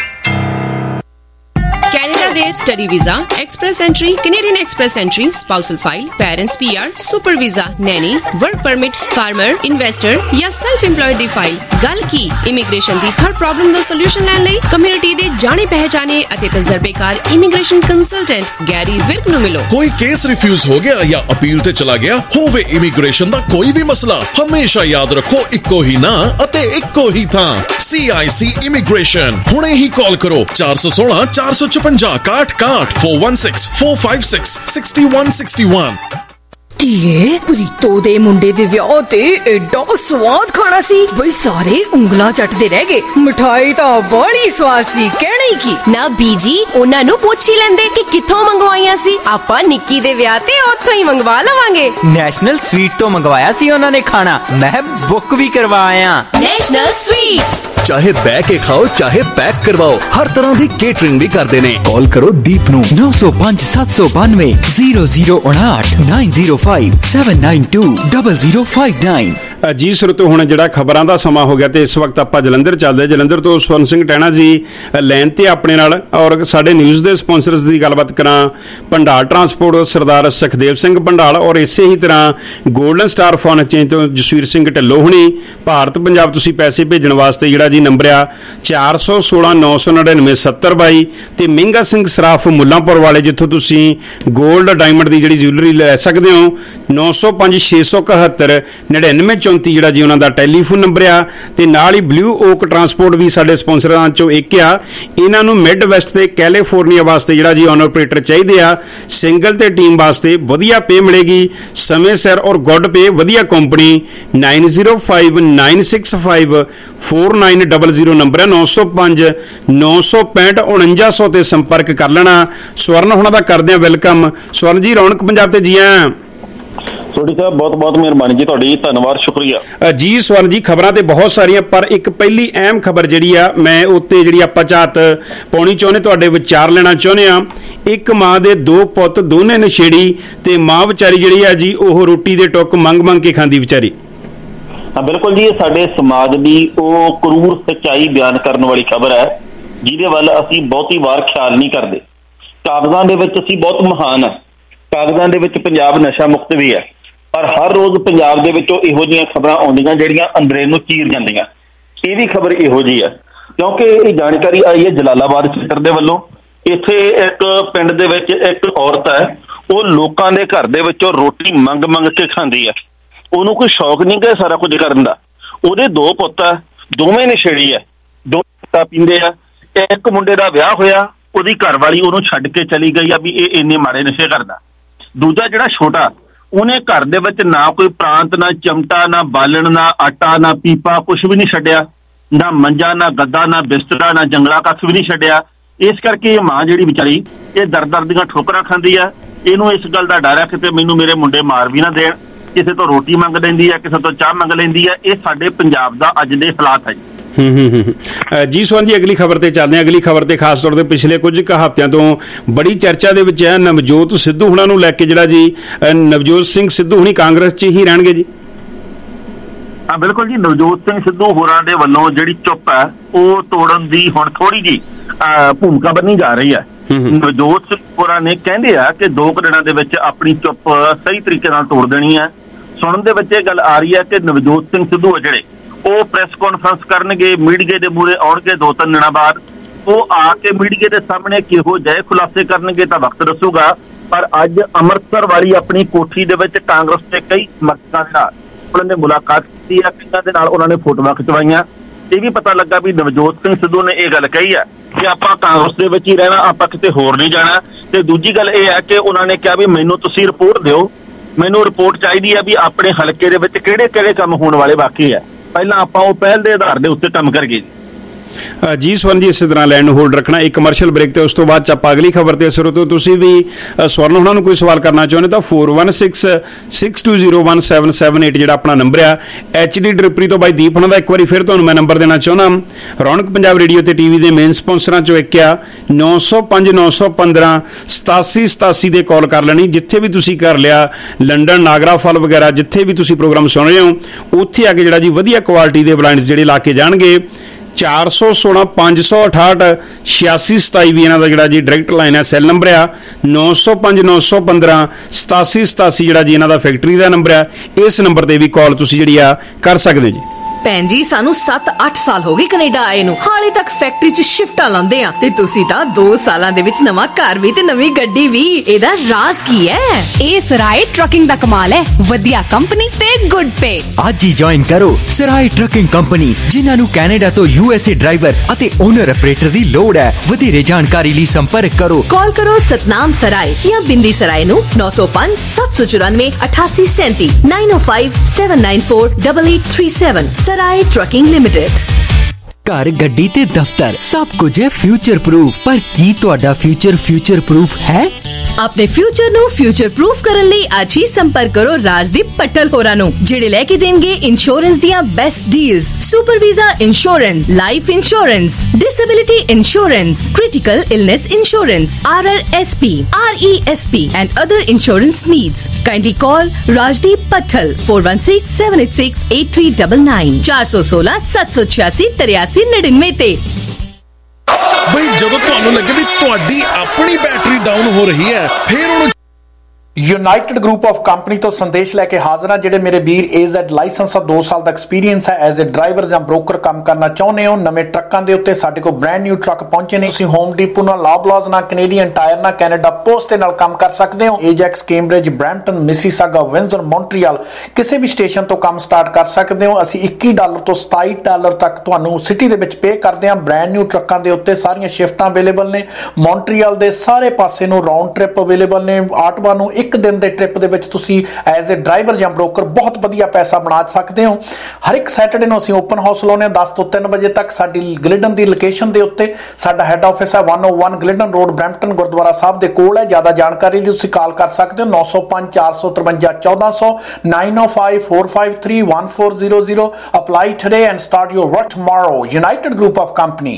कनाडा दे study visa, express entry, Canadian express entry, spousal file, parents PR, super visa, nanny, work permit, farmer, investor या सेल्फ एम्प्लॉयड दी फाइल। गल की इमीग्रेशन दी हर प्रॉब्लम दा सॉल्यूशन लैण लई कम्युनिटी दे जाने पहचाने अते तजर्बेकार इमीग्रेशन कंसल्टेंट गैरी विर्क नु मिलो। कोई केस रिफ्यूज हो गया या अपील ते चला गया होवे इमीग्रेशन दा कोई भी मसला, हमेशा याद रखो इक्को ही ना अते इक्को ही था। C I C immigration. हुणे ही कॉल करो चार सौ सोलह चार सौ चौपंजा काट काट four one six four five six sixty one sixty one. ਧੀਏ ਪ੍ਰੀਤੋ ਦੇ ਮੁੰਡੇ ਦੇ ਵਿਆਹ ਤੇ ਐਡਾ ਸਵਾਦ ਖਾਣਾ ਸੀ ਬਈ ਸਾਰੇ ਉਂਗਲਾਂ ਚੱਟਦੇ ਰਹਿ ਗਏ। ਮਿਠਾਈ ਤਾਂ ਬੜੀ ਸਵਾਦ ਸੀ, ਕਹਿਣਾ ਹੀ ਕੀ। ਨਾ ਬੀਜੀ ਉਹਨਾਂ ਨੂੰ ਪੁੱਛ ਹੀ ਲੈਂਦੇ ਕਿ ਕਿੱਥੋਂ ਮੰਗਵਾਈਆਂ ਸੀ। ਆਪਾਂ ਨਿੱਕੀ ਦੇ ਵਿਆਹ ਤੇ ਉੱਥੋਂ ਹੀ ਮੰਗਵਾ ਲਵਾਂਗੇ। ਨੈਸ਼ਨਲ ਸਵੀਟ ਤੋਂ ਮੰਗਵਾਇਆ ਸੀ ਉਹਨਾਂ ਨੇ ਖਾਣਾ, ਮੈਂ ਬੁੱਕ ਵੀ ਕਰਵਾਇਆ। ਨੈਸ਼ਨਲ ਸਵੀਟਸ, चाहे बह के खाओ चाहे पैक करवाओ, हर तरह की केटरिंग भी करते ने। कॉल करो दीप नू नौ सौ पांच सात सौ बानवे जीरो जीरो उनाठ nine zero five seven nine two double zero five nine. ਜੀ ਸੁਰਤੋ ਹੁਣ ਜਿਹੜਾ ਖਬਰਾਂ ਦਾ ਸਮਾਂ ਹੋ ਗਿਆ ਤੇ ਇਸ ਵਕਤ ਆਪਾਂ ਜਲੰਧਰ ਚੱਲਦੇ। ਜਲੰਧਰ ਤੋਂ ਸਵਰਨ ਸਿੰਘ ਟਹਿਣਾ ਜੀ ਲਾਈਨ ਤੇ ਆਪਣੇ ਨਾਲ, ਔਰ ਸਾਡੇ ਨਿਊਜ਼ ਦੇ ਸਪਾਂਸਰਸ ਦੀ ਗੱਲਬਾਤ ਕਰਾਂ। ਭੰਡਾਲ ਟਰਾਂਸਪੋਰਟ ਸਰਦਾਰ ਸੁਖਦੇਵ ਸਿੰਘ ਭੰਡਾਲ, ਔਰ ਇਸੇ ਹੀ ਤਰ੍ਹਾਂ ਗੋਲਡਨ ਸਟਾਰ ਫੋਨ ਐਕਸਚੇਂਜ ਤੋਂ ਜਸਵੀਰ ਸਿੰਘ ਢਿੱਲੋਂ ਹੁਣੀ। ਭਾਰਤ ਪੰਜਾਬ ਤੁਸੀਂ ਪੈਸੇ ਭੇਜਣ ਵਾਸਤੇ ਜਿਹੜਾ ਜੀ ਨੰਬਰ ਆ ਚਾਰ ਸੌ ਸੋਲਾਂ ਨੌ ਸੌ ਨੜਿਨਵੇਂ ਸੱਤਰ ਬਾਈ। ਤੇ ਮਹਿੰਗਾ ਸਿੰਘ ਸਰਾਫ ਮੁੱਲਾਂਪੁਰ ਵਾਲੇ, ਜਿੱਥੋਂ ਤੁਸੀਂ ਗੋਲਡ ਡਾਇਮੰਡ ਦੀ ਜਿਹੜੀ ਜੁਐਲਰੀ ਲੈ ਸਕਦੇ ਹੋ। ਨੌ ਸੌ ਪੰਜ ਛੇ ਸੌ ਇਕਹੱਤਰ ਨੜਿਨਵੇਂ ਚੌਂਤੀ ਜਿਹੜਾ ਜੀ ਉਹਨਾਂ ਦਾ ਟੈਲੀਫੋਨ ਨੰਬਰ ਆ। ਤੇ ਨਾਲ ਹੀ ਬਲੂ ਓਕ ਟਰਾਂਸਪੋਰਟ ਵੀ ਸਾਡੇ ਸਪਾਂਸਰਾਂ ਚੋਂ ਇੱਕ ਆ। ਇਹਨਾਂ ਨੂੰ ਮਿਡ ਵੈਸਟ ਤੇ ਕੈਲੀਫੋਰਨੀਆ ਵਾਸਤੇ ਜਿਹੜਾ ਜੀ ਓਨਰ ਆਪਰੇਟਰ ਚਾਹੀਦੇ ਆ। ਸਿੰਗਲ ਤੇ ਟੀਮ ਵਾਸਤੇ ਵਧੀਆ ਪੇ ਮਿਲੇਗੀ, ਸਮੇਂ ਸਿਰ ਔਰ ਗੁੱਡ ਪੇ, ਵਧੀਆ company. Nine zero five nine six five four nine double zero number ਹੈ। ਨੌ ਸੌ ਪੰਜ ਨੌ ਸੌ ਪੈਂਹਠ ਉਣੰਜਾ ਸੌ ਤੇ ਸੰਪਰਕ ਕਰ ਲੈਣਾ। ਸਵਰਨ ਹੁਣਾਂ ਦਾ ਕਰਦੇ ਆ ਵੈਲਕਮ। ਸਵਰਨ ਜੀ, ਰੌਣਕ ਪੰਜਾਬ ਤੇ ਜੀ ਆਇਆਂ। ਸੋਢੀ ਸਾਹਿਬ ਬਹੁਤ ਬਹੁਤ ਮਿਹਰਬਾਨੀ ਜੀ ਤੁਹਾਡੀ, ਧੰਨਵਾਦ, ਸ਼ੁਕਰੀਆ ਜੀ। ਸਵਰਨ ਜੀ, ਖਬਰਾਂ ਤੇ ਬਹੁਤ ਸਾਰੀਆਂ, ਪਰ ਇੱਕ ਪਹਿਲੀ ਅਹਿਮ ਖਬਰ ਜਿਹੜੀ ਆ ਮੈਂ ਉੱਤੇ ਜਿਹੜੀ ਆਪਾਂ ਝਾਤ ਪਾਉਣੀ ਚਾਹੁੰਦੇ, ਤੁਹਾਡੇ ਵਿਚਾਰ ਲੈਣਾ ਚਾਹੁੰਦੇ ਆ। ਇੱਕ ਮਾਂ ਦੇ ਦੋ ਪੁੱਤ, ਦੋਨੇ ਨਸ਼ੇੜੀ, ਤੇ ਮਾਂ ਵਿਚਾਰੀ ਜਿਹੜੀ ਆ ਜੀ ਉਹ ਰੋਟੀ ਦੇ ਟੁੱਕ ਮੰਗ ਮੰਗ ਕੇ ਖਾਂਦੀ ਵਿਚਾਰੀ। ਹਾਂ ਬਿਲਕੁਲ ਜੀ, ਇਹ ਸਾਡੇ ਸਮਾਜ ਦੀ ਉਹ ਕਰੂਰ ਸੱਚਾਈ ਬਿਆਨ ਕਰਨ ਵਾਲੀ ਖਬਰ ਹੈ ਜਿਹਦੇ ਵੱਲ ਅਸੀਂ ਬਹੁਤੀ ਵਾਰ ਖਿਆਲ ਨਹੀਂ ਕਰਦੇ। ਕਾਗਜ਼ਾਂ ਦੇ ਵਿੱਚ ਅਸੀਂ ਬਹੁਤ ਮਹਾਨ ਹੈ, ਕਾਗਜ਼ਾਂ ਦੇ ਵਿੱਚ ਪੰਜਾਬ ਨਸ਼ਾ ਮੁਕਤ ਵੀ ਹੈ, ਪਰ ਹਰ ਰੋਜ਼ ਪੰਜਾਬ ਦੇ ਵਿੱਚੋਂ ਇਹੋ ਜਿਹੀਆਂ ਖਬਰਾਂ ਆਉਂਦੀਆਂ ਜਿਹੜੀਆਂ ਅੰਦਰੇ ਨੂੰ ਚੀਰ ਜਾਂਦੀਆਂ। ਇਹ ਵੀ ਖਬਰ ਇਹੋ ਜਿਹੀ ਹੈ ਕਿਉਂਕਿ ਇਹ ਜਾਣਕਾਰੀ ਆਈ ਹੈ ਜਲਾਲਾਬਾਦ ਖੇਤਰ ਦੇ ਵੱਲੋਂ। ਇੱਥੇ ਇੱਕ ਪਿੰਡ ਦੇ ਵਿੱਚ ਇੱਕ ਔਰਤ ਹੈ, ਉਹ ਲੋਕਾਂ ਦੇ ਘਰ ਦੇ ਵਿੱਚੋਂ ਰੋਟੀ ਮੰਗ ਮੰਗ ਕੇ ਖਾਂਦੀ ਹੈ। ਉਹਨੂੰ ਕੋਈ ਸ਼ੌਕ ਨਹੀਂ ਗਾ ਸਾਰਾ ਕੁਝ ਕਰਨ ਦਾ। ਉਹਦੇ ਦੋ ਪੁੱਤ ਆ, ਦੋਵੇਂ ਨਸ਼ੇੜੀ ਹੈ, ਦੋਵੇਂ ਪੀਂਦੇ ਆ। ਇੱਕ ਮੁੰਡੇ ਦਾ ਵਿਆਹ ਹੋਇਆ, ਉਹਦੀ ਘਰਵਾਲੀ ਉਹਨੂੰ ਛੱਡ ਕੇ ਚਲੀ ਗਈ ਆ ਵੀ ਇਹ ਇੰਨੇ ਮਾੜੇ ਨਸ਼ੇ ਕਰਦਾ। ਦੂਜਾ ਜਿਹੜਾ ਛੋਟਾ, ਉਹਨੇ ਘਰ ਦੇ ਵਿੱਚ ਨਾ ਕੋਈ ਪ੍ਰਾਂਤ, ਨਾ ਚਮਟਾ, ਨਾ ਬਾਲਣ, ਨਾ ਆਟਾ, ਨਾ ਪੀਪਾ, ਕੁਛ ਵੀ ਨਹੀਂ ਛੱਡਿਆ। ਨਾ ਮੰਜਾ, ਨਾ ਗੱਦਾ, ਨਾ ਬਿਸਤਰਾ, ਨਾ ਜੰਗਲਾ, ਕੱਖ ਵੀ ਨਹੀਂ ਛੱਡਿਆ। ਇਸ ਕਰਕੇ ਇਹ ਮਾਂ ਜਿਹੜੀ ਵਿਚਾਰੀ ਇਹ ਦਰ ਦਰ ਦੀਆਂ ਠੋਕਰਾਂ ਖਾਂਦੀ ਆ। ਇਹਨੂੰ ਇਸ ਗੱਲ ਦਾ ਡਰ ਹੈ ਕਿਤੇ ਮੈਨੂੰ ਮੇਰੇ ਮੁੰਡੇ ਮਾਰ ਵੀ ਨਾ ਦੇਣ। ਕਿਸੇ ਤੋਂ ਰੋਟੀ ਮੰਗ ਲੈਂਦੀ ਹੈ, ਕਿਸੇ ਤੋਂ ਚਾਹ ਮੰਗ ਲੈਂਦੀ ਹੈ। ਇਹ ਸਾਡੇ ਪੰਜਾਬ ਦਾ ਅੱਜ ਦੇ ਹਾਲਾਤ ਹੈ। ਹੂੰ ਹੂੰ ਹੂੰ ਜੀ ਸਵਰਨ ਜੀ, ਅਗਲੀ ਖਬਰ ਤੇ ਚੱਲਦੇ ਹਾਂ। ਅਗਲੀ ਖਬਰ ਤੇ ਖਾਸ ਤੌਰ ਤੇ ਪਿਛਲੇ ਕੁਝ ਕੁ ਹਫ਼ਤਿਆਂ ਤੋਂ ਬੜੀ ਚਰਚਾ ਦੇ ਵਿੱਚ ਹੈ ਨਵਜੋਤ ਸਿੱਧੂ ਹੁਣਾਂ ਨੂੰ ਲੈ ਕੇ, ਜਿਹੜਾ ਜੀ ਨਵਜੋਤ ਸਿੰਘ ਸਿੱਧੂ ਹੁਣੀ ਕਾਂਗਰਸ 'ਚ ਹੀ ਰਹਿਣਗੇ ਜੀ? ਹਾਂ ਬਿਲਕੁਲ ਜੀ, ਨਵਜੋਤ ਸਿੰਘ ਸਿੱਧੂ ਹੋਰਾਂ ਦੇ ਵੱਲੋਂ ਜਿਹੜੀ ਚੁੱਪ ਹੈ ਉਹ ਤੋੜਨ ਦੀ ਹੁਣ ਥੋੜੀ ਜੀ ਭੂਮਿਕਾ ਬੰਨੀ ਜਾ ਰਹੀ ਹੈ। ਨਵਜੋਤ ਸਿੰਘ ਹੋਰਾਂ ਨੇ ਕਹਿੰਦੇ ਆ ਕਿ ਦੋ ਕੁ ਦਿਨਾਂ ਦੇ ਵਿੱਚ ਆਪਣੀ ਚੁੱਪ ਸਹੀ ਤਰੀਕੇ ਨਾਲ ਤੋੜ ਦੇਣੀ ਹੈ। ਸੁਣਨ ਦੇ ਵਿੱਚ ਇਹ ਗੱਲ ਆ ਰਹੀ ਹੈ ਕਿ ਨਵਜੋਤ ਸਿੰਘ ਸਿੱਧੂ ਆ ਜਿਹੜੇ ਉਹ ਪ੍ਰੈਸ ਕਾਨਫਰੰਸ ਕਰਨਗੇ, ਮੀਡੀਆ ਦੇ ਮੂਹਰੇ ਆਉਣਗੇ ਦੋ ਤਿੰਨ ਦਿਨਾਂ ਬਾਅਦ। ਉਹ ਆ ਕੇ ਮੀਡੀਆ ਦੇ ਸਾਹਮਣੇ ਕਿਹੋ ਜਿਹੇ ਖੁਲਾਸੇ ਕਰਨਗੇ ਤਾਂ ਵਕਤ ਦੱਸੂਗਾ। ਪਰ ਅੱਜ ਅੰਮ੍ਰਿਤਸਰ ਵਾਲੀ ਆਪਣੀ ਕੋਠੀ ਦੇ ਵਿੱਚ ਕਾਂਗਰਸ ਦੇ ਕਈ ਸਮਰਥਕਾਂ ਦੇ ਨਾਲ ਉਹਨਾਂ ਨੇ ਮੁਲਾਕਾਤ ਕੀਤੀ ਹੈ, ਕਈਆਂ ਦੇ ਨਾਲ ਉਹਨਾਂ ਨੇ ਫੋਟੋਆਂ ਖਿਚਵਾਈਆਂ। ਇਹ ਵੀ ਪਤਾ ਲੱਗਾ ਵੀ ਨਵਜੋਤ ਸਿੰਘ ਸਿੱਧੂ ਨੇ ਇਹ ਗੱਲ ਕਹੀ ਹੈ ਕਿ ਆਪਾਂ ਕਾਂਗਰਸ ਦੇ ਵਿੱਚ ਹੀ ਰਹਿਣਾ, ਆਪਾਂ ਕਿਤੇ ਹੋਰ ਨਹੀਂ ਜਾਣਾ। ਤੇ ਦੂਜੀ ਗੱਲ ਇਹ ਹੈ ਕਿ ਉਹਨਾਂ ਨੇ ਕਿਹਾ ਵੀ ਮੈਨੂੰ ਤੁਸੀਂ ਰਿਪੋਰਟ ਦਿਓ, ਮੈਨੂੰ ਰਿਪੋਰਟ ਚਾਹੀਦੀ ਹੈ ਵੀ ਆਪਣੇ ਹਲਕੇ ਦੇ ਵਿੱਚ ਕਿਹੜੇ ਕਿਹੜੇ ਕੰਮ ਹੋਣ ਵਾਲੇ ਬਾਕੀ ਹੈ, ਪਹਿਲਾਂ ਆਪਾਂ ਉਹ ਪਹਿਲ ਦੇ ਆਧਾਰ ਦੇ ਉੱਤੇ ਕੰਮ ਕਰੀਏ। ਜੀ ਸਵਰਨ ਜੀ, ਇਸੇ ਤਰ੍ਹਾਂ ਲਾਈਨ ਨੂੰ ਹੋਲਡ ਰੱਖਣਾ। ਇੱਕ ਕਮਰਸ਼ੀਅਲ ਬ੍ਰੇਕ ਤੇ ਉਸ ਤੋਂ ਬਾਅਦ ਆਪਾਂ ਅਗਲੀ ਖਬਰ ਤੇ ਅਸਰ ਤੋਂ ਤੁਸੀਂ ਵੀ ਸਵਰਨ ਉਹਨਾਂ ਨੂੰ ਕੋਈ ਸਵਾਲ ਕਰਨਾ ਚਾਹੁੰਦੇ ਤਾਂ four one six six two zero one seven seven eight ਜਿਹੜਾ ਆਪਣਾ ਨੰਬਰ ਆ। ਐਚ ਡੀ ਡਰਿਪਰੀ ਤੋਂ ਬਾਈ ਦੀਪ ਉਹਨਾਂ ਦਾ ਇੱਕ ਵਾਰੀ ਫਿਰ ਤੁਹਾਨੂੰ ਮੈਂ ਨੰਬਰ ਦੇਣਾ ਚਾਹੁੰਦਾ। ਰੌਣਕ ਪੰਜਾਬ ਰੇਡੀਓ ਤੇ ਟੀਵੀ ਦੇ ਮੇਨ ਸਪਾਂਸਰਾਂ ਚੋਂ ਇੱਕ ਆ ਨੌ ਸੌ ਪੰਜ ਨੌ ਸੌ ਪੰਦਰਾਂ ਸਤਾਸੀ ਸਤਾਸੀ ਦੇ ਕਾਲ ਕਰ ਲੈਣੀ। ਜਿੱਥੇ ਵੀ ਤੁਸੀਂ ਕਰ ਲਿਆ, ਲੰਡਨ, ਨਾਗਰਾ ਫਲ ਵਗੈਰਾ, ਜਿੱਥੇ ਵੀ ਤੁਸੀਂ ਪ੍ਰੋਗਰਾਮ ਸੁਣ ਰਹੇ ਹੋ ਉੱਥੇ ਆ ਕੇ ਜਿਹੜਾ ਜੀ ਵਧੀਆ ਕੁਆਲਿਟੀ ਦੇ ਬਲਾਈਂਡਸ ਜਿਹੜੇ ਲਾ ਕੇ ਜਾਣਗੇ। ਚਾਰ ਸੌ ਸੋਲਾਂ ਪੰਜ ਸੌ ਅਠਾਹਠ ਛਿਆਸੀ ਸਤਾਈ ਵੀ ਇਹਨਾਂ ਦਾ ਜਿਹੜਾ ਜੀ ਡਾਇਰੈਕਟ ਲਾਈਨ ਹੈ, ਸੈੱਲ ਨੰਬਰ ਆ। ਨੌ ਸੌ ਪੰਜ ਨੌ ਸੌ ਪੰਦਰਾਂ ਸਤਾਸੀ ਸਤਾਸੀ ਜਿਹੜਾ ਜੀ ਇਹਨਾਂ ਦਾ ਫੈਕਟਰੀ ਦਾ ਨੰਬਰ ਆ। ਇਸ ਨੰਬਰ ਤੇ ਵੀ ਕਾਲ ਤੁਸੀਂ ਜਿਹੜੀ ਆ ਕਰ ਸਕਦੇ ਜੀ। ਭੈਣ ਜੀ, ਸਾਨੂੰ ਸੱਤ ਅੱਠ ਸਾਲ ਹੋ ਗਏ ਕੈਨੇਡਾ ਆਏ ਨੂੰ, ਹਾਲੇ ਤੱਕ ਫੈਕਟਰੀ 'ਚ ਸ਼ਿਫਟਾਂ ਲਾਉਂਦੇ ਆ ਤੇ ਤੁਸੀਂ ਤਾਂ ਦੋ ਸਾਲਾਂ ਦੇ ਵਿੱਚ ਨਵਾਂ ਘਰ ਵੀ ਤੇ ਨਵੀਂ ਗੱਡੀ ਵੀ। ਇਹਦਾ ਰਾਜ਼ ਕੀ ਹੈ? ਇਹ ਸਰਾਏ ਟਰੱਕਿੰਗ ਦਾ ਕਮਾਲ ਹੈ। ਵਧੀਆ ਕੰਪਨੀ ਤੇ ਗੁੱਡ ਪੇ। ਅੱਜ ਹੀ ਜੁਆਇਨ ਕਰੋ ਸਰਾਏ ਟਰੱਕਿੰਗ ਕੰਪਨੀ, ਜਿਨ੍ਹਾਂ ਨੂੰ ਕੈਨੇਡਾ ਤੋਂ ਯੂ ਐਸ ਏ ਡਰਾਈਵਰ ਅਤੇ ਓਨਰ ਆਪਰੇਟਰ ਦੀ ਲੋੜ ਹੈ। ਵਧੇਰੇ ਜਾਣਕਾਰੀ ਲਈ ਸੰਪਰਕ ਕਰੋ। ਕਾਲ ਕਰੋ ਸਤਨਾਮ ਸਰਾਏ ਜਾਂ ਬਿੰਦੀ ਸਰਾਏ ਨੂੰ ਨੌ ਸੌ ਪੰਜ ਸੱਤ ਸੌ ਚੁਰਾਨਵੇਂ ਅਠਾਸੀ ਸੈਂਤੀ nine O five seven nine four eight eight three seven. Sarai Trucking Limited. ਘਰ, ਗੱਡੀ ਤੇ ਦਫ਼ਤਰ ਸਭ ਕੁਝ ਹੈ ਫਿਊਚਰ ਪ੍ਰੂਫ, ਪਰ ਕੀ ਤੁਹਾਡਾ ਫਿਊਚਰ ਫਿਊਚਰ ਪ੍ਰੂਫ ਹੈ? ਆਪਣੇ ਫਿਊਚਰ ਨੂੰ ਫਿਊਚਰ ਪ੍ਰੂਫ ਕਰਨ ਲਈ ਅੱਜ ਹੀ ਸੰਪਰਕ ਕਰੋ ਰਾਜਦੀਪ ਪੱਟਲ ਹੋਰਾਂ ਨੂੰ, ਜਿਹੜੇ ਲੈ ਕੇ ਦੇਣਗੇ ਇੰਸ਼ੋਰੈਂਸ ਦੀਆਂ best deals. Super visa insurance, life insurance, disability insurance, critical illness insurance, R R S P, R E S P and other insurance needs. Kindly call Rajdeep Patthal four one six seven eight six eight three nine nine चार सौ सोलह सात सौ छियासी तिरासी निन्यानवे ਤੇ। ਬਈ ਜਦੋਂ ਤੁਹਾਨੂੰ ਲੱਗੇ ਵੀ ਤੁਹਾਡੀ ਆਪਣੀ ਬੈਟਰੀ ਡਾਊਨ ਹੋ ਰਹੀ ਹੈ, ਫਿਰ ਉਹਨੂੰ ਯੂਨਾਈਟਿਡ ਗਰੁੱਪ ਆਫ ਕੰਪਨੀ ਤੋਂ ਸੰਦੇਸ਼ ਲੈ ਕੇ ਹਾਜ਼ਰ ਹਾਂ। ਜਿਹੜੇ ਮੇਰੇ ਵੀਰ ਏਜ਼ੈਡ ਲਾਇਸੈਂਸ ਦਾ ਦੋ ਸਾਲ ਦਾ ਐਕਸਪੀਰੀਅੰਸ ਹੈ, ਐਜ਼ ਅ ਡਰਾਈਵਰ ਜਾਂ ਬ੍ਰੋਕਰ ਕੰਮ ਕਰਨਾ ਚਾਹੁੰਦੇ ਹੋ, ਨਵੇਂ ਟਰੱਕਾਂ ਦੇ ਉੱਤੇ ਸਾਡੇ ਕੋਲ ਬ੍ਰੈਂਡ ਨਿਊ ਟਰੱਕ ਪਹੁੰਚੇ ਨੇ। ਤੁਸੀਂ ਹੋਮ ਡੀਪੋ ਨਾਲ, ਲਾਬਲਾਜ਼ ਨਾਲ, ਕੈਨੇਡੀਅਨ ਟਾਇਰ ਨਾਲ, ਕੈਨੇਡਾ ਪੋਸਟ ਦੇ ਨਾਲ ਕੰਮ ਕਰ ਸਕਦੇ ਹੋ। Ajax, Cambridge, Brampton, Mississauga, Windsor, Montreal ਕਿਸੇ ਵੀ ਸਟੇਸ਼ਨ ਤੋਂ ਕੰਮ ਸਟਾਰਟ ਕਰ ਸਕਦੇ ਹੋ। ਅਸੀਂ ਇੱਕੀ ਡਾਲਰ ਤੋਂ ਸਤਾਈ ਡਾਲਰ ਤੱਕ ਤੁਹਾਨੂੰ ਸਿਟੀ ਦੇ ਵਿੱਚ ਪੇ ਕਰਦੇ ਹਾਂ। ਬ੍ਰੈਂਡ ਨਿਊ ਟਰੱਕਾਂ ਦੇ ਉੱਤੇ ਸਾਰੀਆਂ ਸ਼ਿਫਟਾਂ ਅਵੇਲੇਬਲ ਨੇ। ਮੌਂਟਰੀਅਲ ਦੇ ਸਾਰੇ ਪਾਸੇ ਨੂੰ ਰਾਉਂਡ ਟ੍ਰਿਪ ਅਵੇਲੇਬਲ ਨੇ। ਆਟਵਾ ਨੂੰ ਇੱਕ ਦਿਨ ਦੇ ਟ੍ਰਿਪ ਦੇ ਵਿੱਚ ਤੁਸੀਂ ਐਜ਼ ਅ ਡਰਾਈਵਰ ਜਾਂ ਬ੍ਰੋਕਰ ਬਹੁਤ ਵਧੀਆ ਪੈਸਾ ਬਣਾ ਸਕਦੇ ਹੋ। ਹਰ ਇੱਕ ਸੈਟਰਡੇ ਨੂੰ ਅਸੀਂ ਓਪਨ ਹਾਊਸ ਲਾਉਂਦੇ ਹਾਂ ਦਸ ਤੋਂ ਤਿੰਨ ਵਜੇ ਤੱਕ। ਸਾਡੀ ਗਲਿਡਨ ਦੀ ਲੋਕੇਸ਼ਨ ਦੇ ਉੱਤੇ ਸਾਡਾ ਹੈੱਡ ਆਫਿਸ ਹੈ ਇੱਕ ਸੌ ਇੱਕ Glidden Road, Brampton Gurdwara Sahib ਦੇ ਕੋਲ ਹੈ। ਜ਼ਿਆਦਾ ਜਾਣਕਾਰੀ ਲਈ ਤੁਸੀਂ ਕਾਲ ਕਰ ਸਕਦੇ ਹੋ ਨੌ ਸੌ ਪੰਜ ਚਾਰ ਸੌ ਤਰਵੰਜਾ ਚੌਦਾਂ ਸੌ nine O five four five three one four zero zero। Apply today and start your work tomorrow. United Group of Company।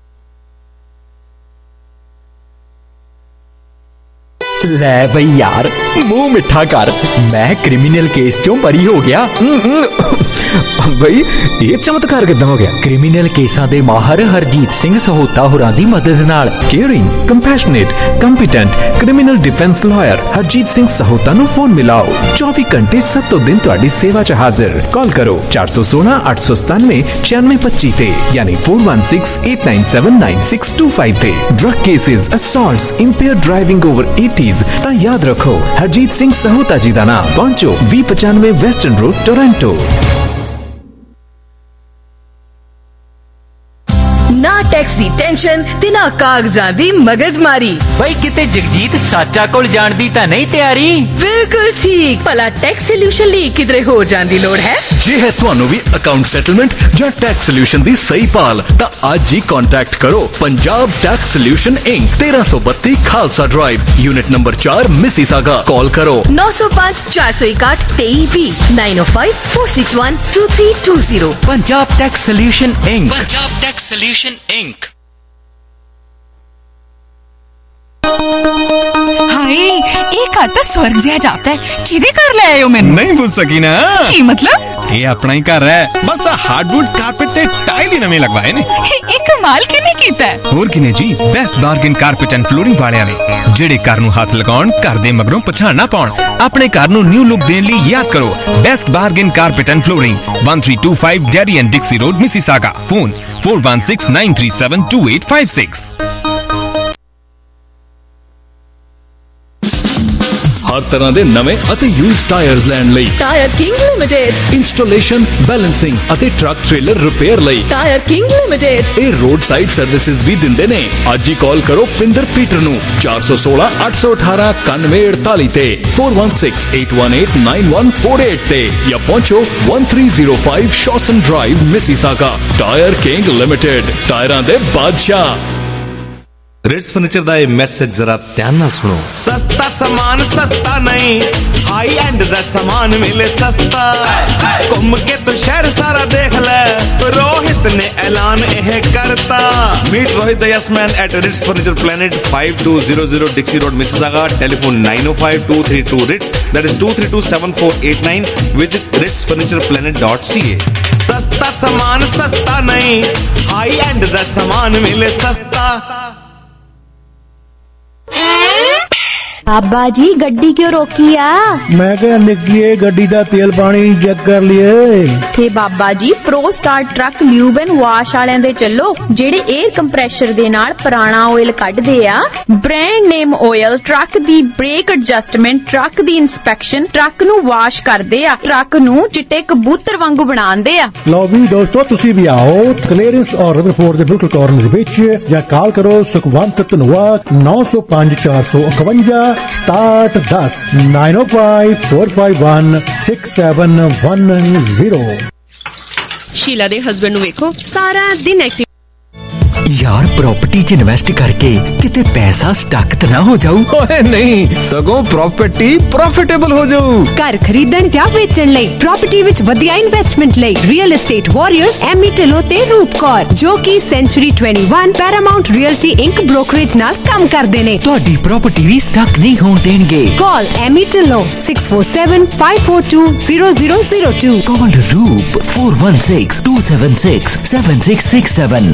ਲੈ ਬਈ ਯਾਰ, ਮੂੰਹ ਮਿੱਠਾ ਕਰ, ਮੈਂ ਕ੍ਰਿਮੀਨਲ ਕੇਸ ਚੋਂ ਬਰੀ ਹੋ ਗਿਆ। ਬਈ ਇਹ ਚਮਤਕਾਰ ਕਿੱਦਾਂ ਹੋ ਗਿਆ? ਕ੍ਰਿਮੀਨਲ ਕੇਸਾਂ ਦੇ ਮਾਹਰ ਹਰਜੀਤ ਸਿੰਘ ਸਹੋਤਾ ਹੋਰਾਂ ਦੀ ਮਦਦ ਨਾਲ caring, compassionate, competent criminal defence lawyer Harjeet Singh Sahota ਨੂੰ ਫੋਨ ਮਿਲਾਓ। ਚੌਵੀ ਘੰਟੇ ਸੱਤੋਂ ਦਿਨ ਤੁਹਾਡੀ ਸੇਵਾ 'ਚ ਹਾਜ਼ਰ। ਕਾਲ ਕਰੋ ਚਾਰ ਸੌ ਸੋਲਾਂ ਅੱਠ ਸੌ ਸਤਾਨਵੇਂ ਛਿਆਨਵੇਂ ਪੱਚੀ ਤੇ, ਯਾਨੀ four one six eight nine seven nine six two five ਤੇ। Drug cases, assaults, impaired driving over eighties ਤਾਂ ਯਾਦ ਰੱਖੋ ਹਰਜੀਤ ਸਿੰਘ ਸਹੋਤਾ ਜੀ ਦਾ ਨਾਮ। ਪਹੁੰਚੋ ਵੀਹ ਪਚਾਨਵੇਂ ਵੈਸਟਰਨ ਰੋਡ, ਟੋਰਾਂਟੋ। ਨਾ ਟੈਕਸ ਦੀ ਟੈਨਸ਼ਨ ਤੇ ਨਾ ਕਾਗਜ਼ਾਂ ਦੀ ਮਗਜਮਾਰੀ। ਬਈ ਕਿਤੇ ਜਗਜੀਤ ਸਾਚਾ ਕੋਲ ਜਾਣ ਦੀ ਤਾਂ ਨਹੀਂ ਤਿਆਰੀ? ਬਿਲਕੁਲ ਠੀਕ। ਭਲਾ ਟੈਕਸ ਸੋਲੂਸ਼ਨ ਲਈ ਕਿਧਰੇ ਹੋਰ ਜਾਣ ਦੀ ਲੋੜ ਹੈ? जे है ਤੁਹਾਨੂੰ ਵੀ ਅਕਾਊਂਟ ਸੈਟਲਮੈਂਟ ਜਾਂ ਟੈਕਸ ਸੋਲੂਸ਼ਨ ਦੀ ਸਹੀ ਪਾਲ ਤਾਂ ਅੱਜ ਹੀ ਕੰਟੈਕਟ ਕਰੋ ਪੰਜਾਬ ਟੈਕਸ ਸੋਲੂਸ਼ਨ ਇੰਕ तेरह सौ बत्तीस खालसा ड्राइव यूनिट नंबर चार मिसिसागा कॉल करो नौ सौ पाँच चार सौ इकाठ तेईस B nine O five four six one two three two zero. Punjab Tax Solution Inc Punjab Tax Solution Inc. Hi ਇਹ ਘਰ ਤਾਂ ਸਵਰਗ ਜਿਹਾ ਜਾਪਦਾ ਹੈ। ਕਿਹਦੇ ਘਰ ਲੈ ਆਇਓ ਮੈਨੂੰ? ਨਹੀਂ ਪੁੱਛ ਸਕੀ ਨਾ। ਕੀ ਮਤਲਬ? ਇਹ ਆਪਣਾ ਹੀ ਘਰ ਹੈ, ਬਸ ਹਾਰਡਵੁੱਡ ਕਾਰਪੇਟ ਤੇ ਟਾਈਲ ਹੀ ਨਵੇਂ ਲਗਵਾਏ ਨੇ। ਇਹ ਕਮਾਲ ਕਿਨੇ ਕੀਤਾ ਹੈ? ਹੋਰ ਕਿਨੇ ਜੀ, Best Bargain Carpet and Flooring ਵਾਲਿਆਂ ਨੇ, ਜਿਹੜੇ ਘਰ ਨੂੰ ਹੱਥ ਲਗਾਉਣ, ਘਰ ਦੇ ਮਗਰੋਂ ਪਛਾਣ ਨਾ ਪਾਉਣ। ਆਪਣੇ ਘਰ ਨੂੰ ਨਿਊ ਲੁੱਕ ਦੇਣ ਲਈ ਯਾਦ ਕਰੋ Best Bargain Carpet and Flooring one three two five Derry and Dixie Road Mississauga. Phone four one six nine three seven two eight five six। हर तरह ਦੇ ਨਵੇਂ ਅਤੇ ਯੂਜ਼ਡ ਟਾਇਰਸ ਲੈਣ ਲਈ Tire King Limited installation, balancing ਅਤੇ truck trailer repair ਲਈ Tire King Limited ਇਹ ਰੋਡ ਸਾਈਡ ਸਰਵਿਸਿਜ਼ ਵੀ ਦਿੰਦੇ ਨੇ। ਅੱਜ ਹੀ ਕਾਲ ਕਰੋ ਪਿੰਦਰ ਪੀਟਰ ਨੂੰ ਚਾਰ ਇੱਕ ਛੇ ਅੱਠ ਇੱਕ ਅੱਠ ਇਕਾਨਵੇਂ ਅੜਤਾਲੀ ਤੇ four one six eight one eight nine one four eight ਤੇ ਜਾਂ ਪਹੁੰਚੋ one three zero five Shawson Drive Mississauga. Tire King Limited, ਟਾਇਰਾਂ ਦੇ ਬਾਦਸ਼ਾਹ। रिट्स फर्नीचर ਦਾ ਇਹ ਮੈਸੇਜ ਜ਼ਰਾ ਧਿਆਨ ਨਾਲ ਸੁਣੋ। सस्ता सामान सस्ता नहीं, हाई एंड दा सामान मिले सस्ता। घूम के तो शहर सारा देख ले, रोहित ने ऐलान यह करता। Meet Rohit the yes man at Ritz Furniture Planet five two zero zero Dixie Road Mississauga. Telephone nine oh five two three two Ritz, that is two three two seven four eight nine। Visit Ritz Furniture Planet dot c a। सस्ता सामान सस्ता नहीं, high and दा सामान मिले सस्ता। बाबा जी गड्डी क्यों रोकी आ? मैं क्या निक्की गड्डी दा तेल पानी चेक कर लिए थे Baba ji. Pro Star Truck Lube and Wash वालियां दे चलो, जेड़े एयर कंप्रेशर दे नाल पुराना ऑयल कढदे आ। ब्रांड नेम ऑयल ट्रक दी ब्रेक एडजस्टमेंट, ट्रक दी इंस्पेक्शन, ट्रक नु वाश करदे आ, ट्रक नु चिट्टे कबूतर वांगू बनांदे आ। लो भी दोस्तों तुसी भी आओ क्लीयरेंस और रदरफोर्ड दे बिल्कुल कॉर्नर विच, या कॉल करो सुखवंत धनवा नौ सौ पाँच चार सौ इकवंजा स्टार्ट दस nine oh five four five one six seven one zero। Sheela दे हस्बैंड नु वेखो सारा दिन एक्टिव यार प्रॉपर्टी च इन्वेस्ट करके किते पैसा स्टक त ना हो जाऊ। ओए नहीं, सगों प्रॉपर्टी प्रॉफिटेबल हो जाऊ। घर खरीदण ਜਾਂ ਵੇਚਣ ਲਈ ਪ੍ਰੋਪਰਟੀ ਵਿੱਚ ਵਧੀਆ ਇਨਵੈਸਟਮੈਂਟ ਲਈ Real Estate Warriors Amy Dhillon ਤੇ ਰੂਪਕੌਰ, ਜੋ ਕਿ ਸੈਂਚੁਰੀ ਇक्कीवन ਪੈਰਾਮਾਉਂਟ ਰੀਅਲਟੀ ਇੰਕ ਬ੍ਰੋਕਰੇਜ ਨਾਲ ਕੰਮ ਕਰਦੇ ਨੇ। ਤੁਹਾਡੀ ਪ੍ਰੋਪਰਟੀ ਵੀ ਸਟਕ ਨਹੀਂ ਹੋਣ ਦੇਣਗੇ। ਕਾਲ Ammy Dhillon six four seven five four two zero zero zero two। ਕਾਲ ਰੂਪ four one six two seven six seven six six seven।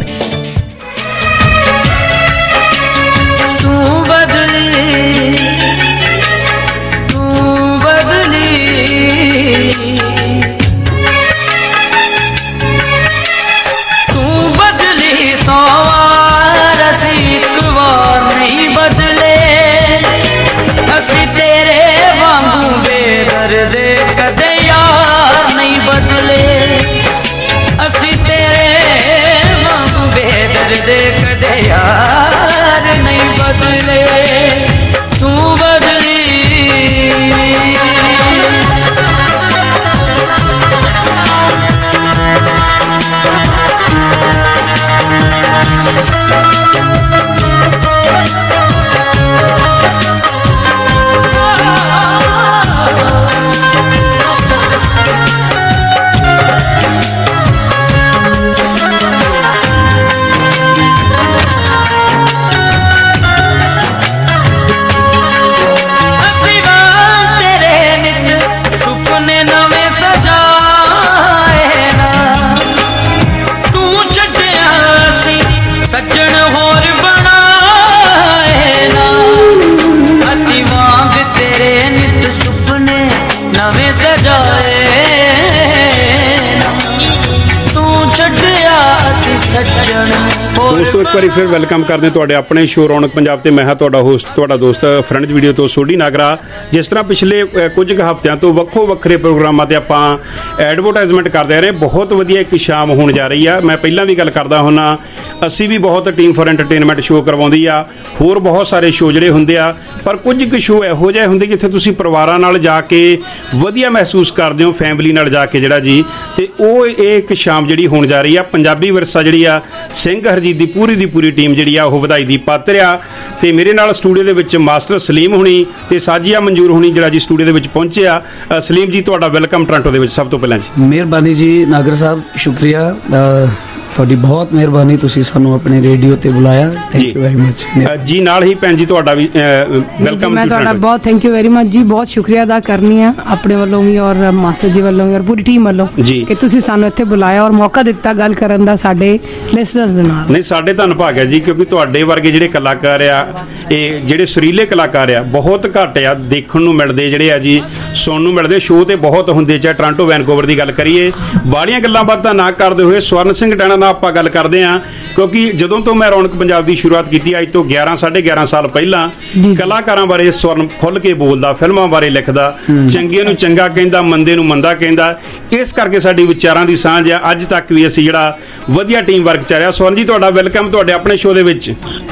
ਦੋਸਤੋ ਇੱਕ ਵਾਰੀ ਫਿਰ ਵੈਲਕਮ ਕਰਦੇ ਤੁਹਾਡੇ ਆਪਣੇ ਸ਼ੋਅ ਰੌਣਕ ਪੰਜਾਬ ਤੇ। ਮੈਂ ਹਾਂ ਤੁਹਾਡਾ ਹੋਸਟ ਤੁਹਾਡਾ ਦੋਸਤ ਫਰੈਂਡਸ ਵੀਡੀਓ ਤੋਂ ਸੋਢੀ ਨਾਗਰਾ। ਜਿਸ ਤਰ੍ਹਾਂ ਪਿਛਲੇ ਕੁਝ ਕੁ ਹਫ਼ਤਿਆਂ ਤੋਂ ਵੱਖੋ ਵੱਖਰੇ ਪ੍ਰੋਗਰਾਮਾਂ ਤੇ ਆਪਾਂ ਐਡਵਰਟਾਈਜ਼ਮੈਂਟ ਕਰਦੇ ਆ ਰਹੇ, ਬਹੁਤ ਵਧੀਆ ਇੱਕ ਸ਼ਾਮ ਹੋਣ ਜਾ ਰਹੀ ਆ। ਮੈਂ ਪਹਿਲਾਂ ਵੀ ਗੱਲ ਕਰਦਾ ਹੁੰਨਾ, ਅਸੀਂ ਵੀ ਬਹੁਤ ਟੀਮ ਫॉर ਐਂਟਰਟੇਨਮੈਂਟ ਸ਼ੋਅ ਕਰਵਾਉਂਦੀ ਆ, ਹੋਰ ਬਹੁਤ ਸਾਰੇ ਸ਼ੋਅ ਜਿਹੜੇ ਹੁੰਦੇ ਆ, ਪਰ ਕੁਝ ਕੁ ਸ਼ੋਅ ਇਹੋ ਜਿਹੇ ਹੁੰਦੇ ਜਿੱਥੇ ਤੁਸੀਂ ਪਰਿਵਾਰਾਂ ਨਾਲ ਜਾ ਕੇ ਵਧੀਆ ਮਹਿਸੂਸ ਕਰਦੇ ਹੋ, ਫੈਮਿਲੀ ਨਾਲ ਜਾ ਕੇ ਜਿਹੜਾ ਜੀ। ਤੇ ਉਹ ਇਹ ਇੱਕ ਸ਼ਾਮ ਜਿਹੜੀ ਹੋਣ ਜਾ ਰਹੀ ਆ, ਪੰਜਾਬੀ ਵਿਰਸਾ ਜਿਹੜੀ ਆ ਸਿੰਘ ਹਰਜੀਤ ਦੀ ਪੂਰੀ ਦੀ ਪੂਰੀ ਟੀਮ ਜਿਹੜੀ ਆ ਉਹ ਵਧਾਈ ਦੀ ਪਾਤਰ ਆ। ਤੇ ਮੇਰੇ ਨਾਲ ਸਟੂਡੀਓ ਦੇ ਵਿੱਚ ਮਾਸਟਰ ਸਲੀਮ ਹੁਣੀ ਤੇ ਸਾਜੀਆ ਮਨਜੂਰ ਹੁਣੀ ਜਿਹੜਾ ਜੀ ਸਟੂਡੀਓ ਦੇ ਵਿੱਚ ਪਹੁੰਚੇ ਆ। ਸਲੀਮ ਜੀ ਤੁਹਾਡਾ ਵੈਲਕਮ ਟੋਰਾਂਟੋ ਦੇ ਵਿੱਚ ਸਭ ਤੋਂ ਪਹਿਲਾਂ ਜੀ। ਮਿਹਰਬਾਨੀ ਜੀ ਨਾਗਰ ਸਾਹਿਬ, ਸ਼ੁਕਰੀਆ ਤੁਹਾਡੀ, ਬਹੁਤ ਮਿਹਰਬਾਨੀ, ਤੁਸੀਂ ਸਾਨੂੰ ਆਪਣੇ ਰੇਡੀਓ ਤੇ ਬੁਲਾਇਆ, ਥੈਂਕ ਯੂ ਵੈਰੀ ਮਚ ਜੀ। ਨਾਲ ਹੀ ਭੈਣ ਜੀ ਤੁਹਾਡਾ ਵੀ ਵੈਲਕਮ। ਮੈਂ ਤੁਹਾਡਾ ਬਹੁਤ ਥੈਂਕ ਯੂ ਵੈਰੀ ਮਚ ਜੀ, ਬਹੁਤ ਸ਼ੁਕਰੀਆ ਅਦਾ ਕਰਨੀ ਆ ਆਪਣੇ ਵੱਲੋਂ ਵੀ ਔਰ ਮਾਸਟਰ ਜੀ ਵੱਲੋਂ ਵੀ ਔਰ ਪੂਰੀ ਟੀਮ ਵੱਲੋਂ ਕਿ ਤੁਸੀਂ ਸਾਨੂੰ ਇੱਥੇ ਬੁਲਾਇਆ ਔਰ ਮੌਕਾ ਦਿੱਤਾ ਗੱਲ ਕਰਨ ਦਾ ਸਾਡੇ ਲਿਸਨਰਸ ਦੇ ਨਾਲ। ਨਹੀਂ, ਸਾਡੇ ਧੰਨ ਭਾਗ ਹੈ ਜੀ, ਕਿਉਂਕਿ ਤੁਹਾਡੇ ਵਰਗੇ ਜਿਹੜੇ ਕਲਾਕਾਰ ਆ, ਇਹ ਜਿਹੜੇ ਸੁਰੀਲੇ ਕਲਾਕਾਰ ਆ, ਬਹੁਤ ਘੱਟ ਆ ਦੇਖਣ ਨੂੰ ਮਿਲਦੇ, ਜਿਹੜੇ ਆ ਜੀ ਸੁਣਨ ਨੂੰ ਮਿਲਦੇ। ਸ਼ੋਅ ਤੇ ਬਹੁਤ ਹੁੰਦੇ, ਚਾਹੇ ਟੋਰਾਂਟੋ ਵੈਨਕੂਵਰ ਦੀ ਗੱਲ ਕਰੀਏ। ਬਾੜੀਆਂ ਗੱਲਾਂ ਬਾਤਾਂ ਨਾ ਕਰਦੇ ਹੋਏ ਸਵਰਨ ਸਿੰਘ ਟੈਣਾ ਆਪਾਂ ਗੱਲ ਕਰਦੇ ਹਾਂ, ਕਿਉਂਕਿ ਜਦੋਂ ਤੋਂ ਮੈਂ ਰੌਣਕ ਪੰਜਾਬ ਦੀ ਸ਼ੁਰੂਆਤ ਕੀਤੀ ਅੱਜ ਤੋਂ ਗਿਆਰਾਂ ਸਾਢੇ ਗਿਆਰਾਂ ਸਾਲ ਪਹਿਲਾਂ, ਕਲਾਕਾਰਾਂ ਬਾਰੇ ਸਵਰਨ ਖੁੱਲ੍ਹ ਕੇ ਬੋਲਦਾ, ਫਿਲਮਾਂ ਬਾਰੇ ਲਿਖਦਾ, ਚੰਗੇ ਨੂੰ ਚੰਗਾ ਕਹਿੰਦਾ, ਮੰਦੇ ਨੂੰ ਮੰਦਾ ਕਹਿੰਦਾ। ਇਸ ਕਰਕੇ ਸਾਡੀ ਵਿਚਾਰਾਂ ਦੀ ਸਾਂਝ ਆ। ਅੱਜ ਤੱਕ ਵੀ ਅਸੀਂ ਜਿਹੜਾ ਵਧੀਆ ਟੀਮ ਵਰਕ ਚੱਲ ਰਿਹਾ। ਸਵਰਨ ਜੀ ਤੁਹਾਡਾ ਵੈਲਕਮ ਤੁਹਾਡੇ ਆਪਣੇ ਸ਼ੋਅ ਦੇ ਵਿੱਚ।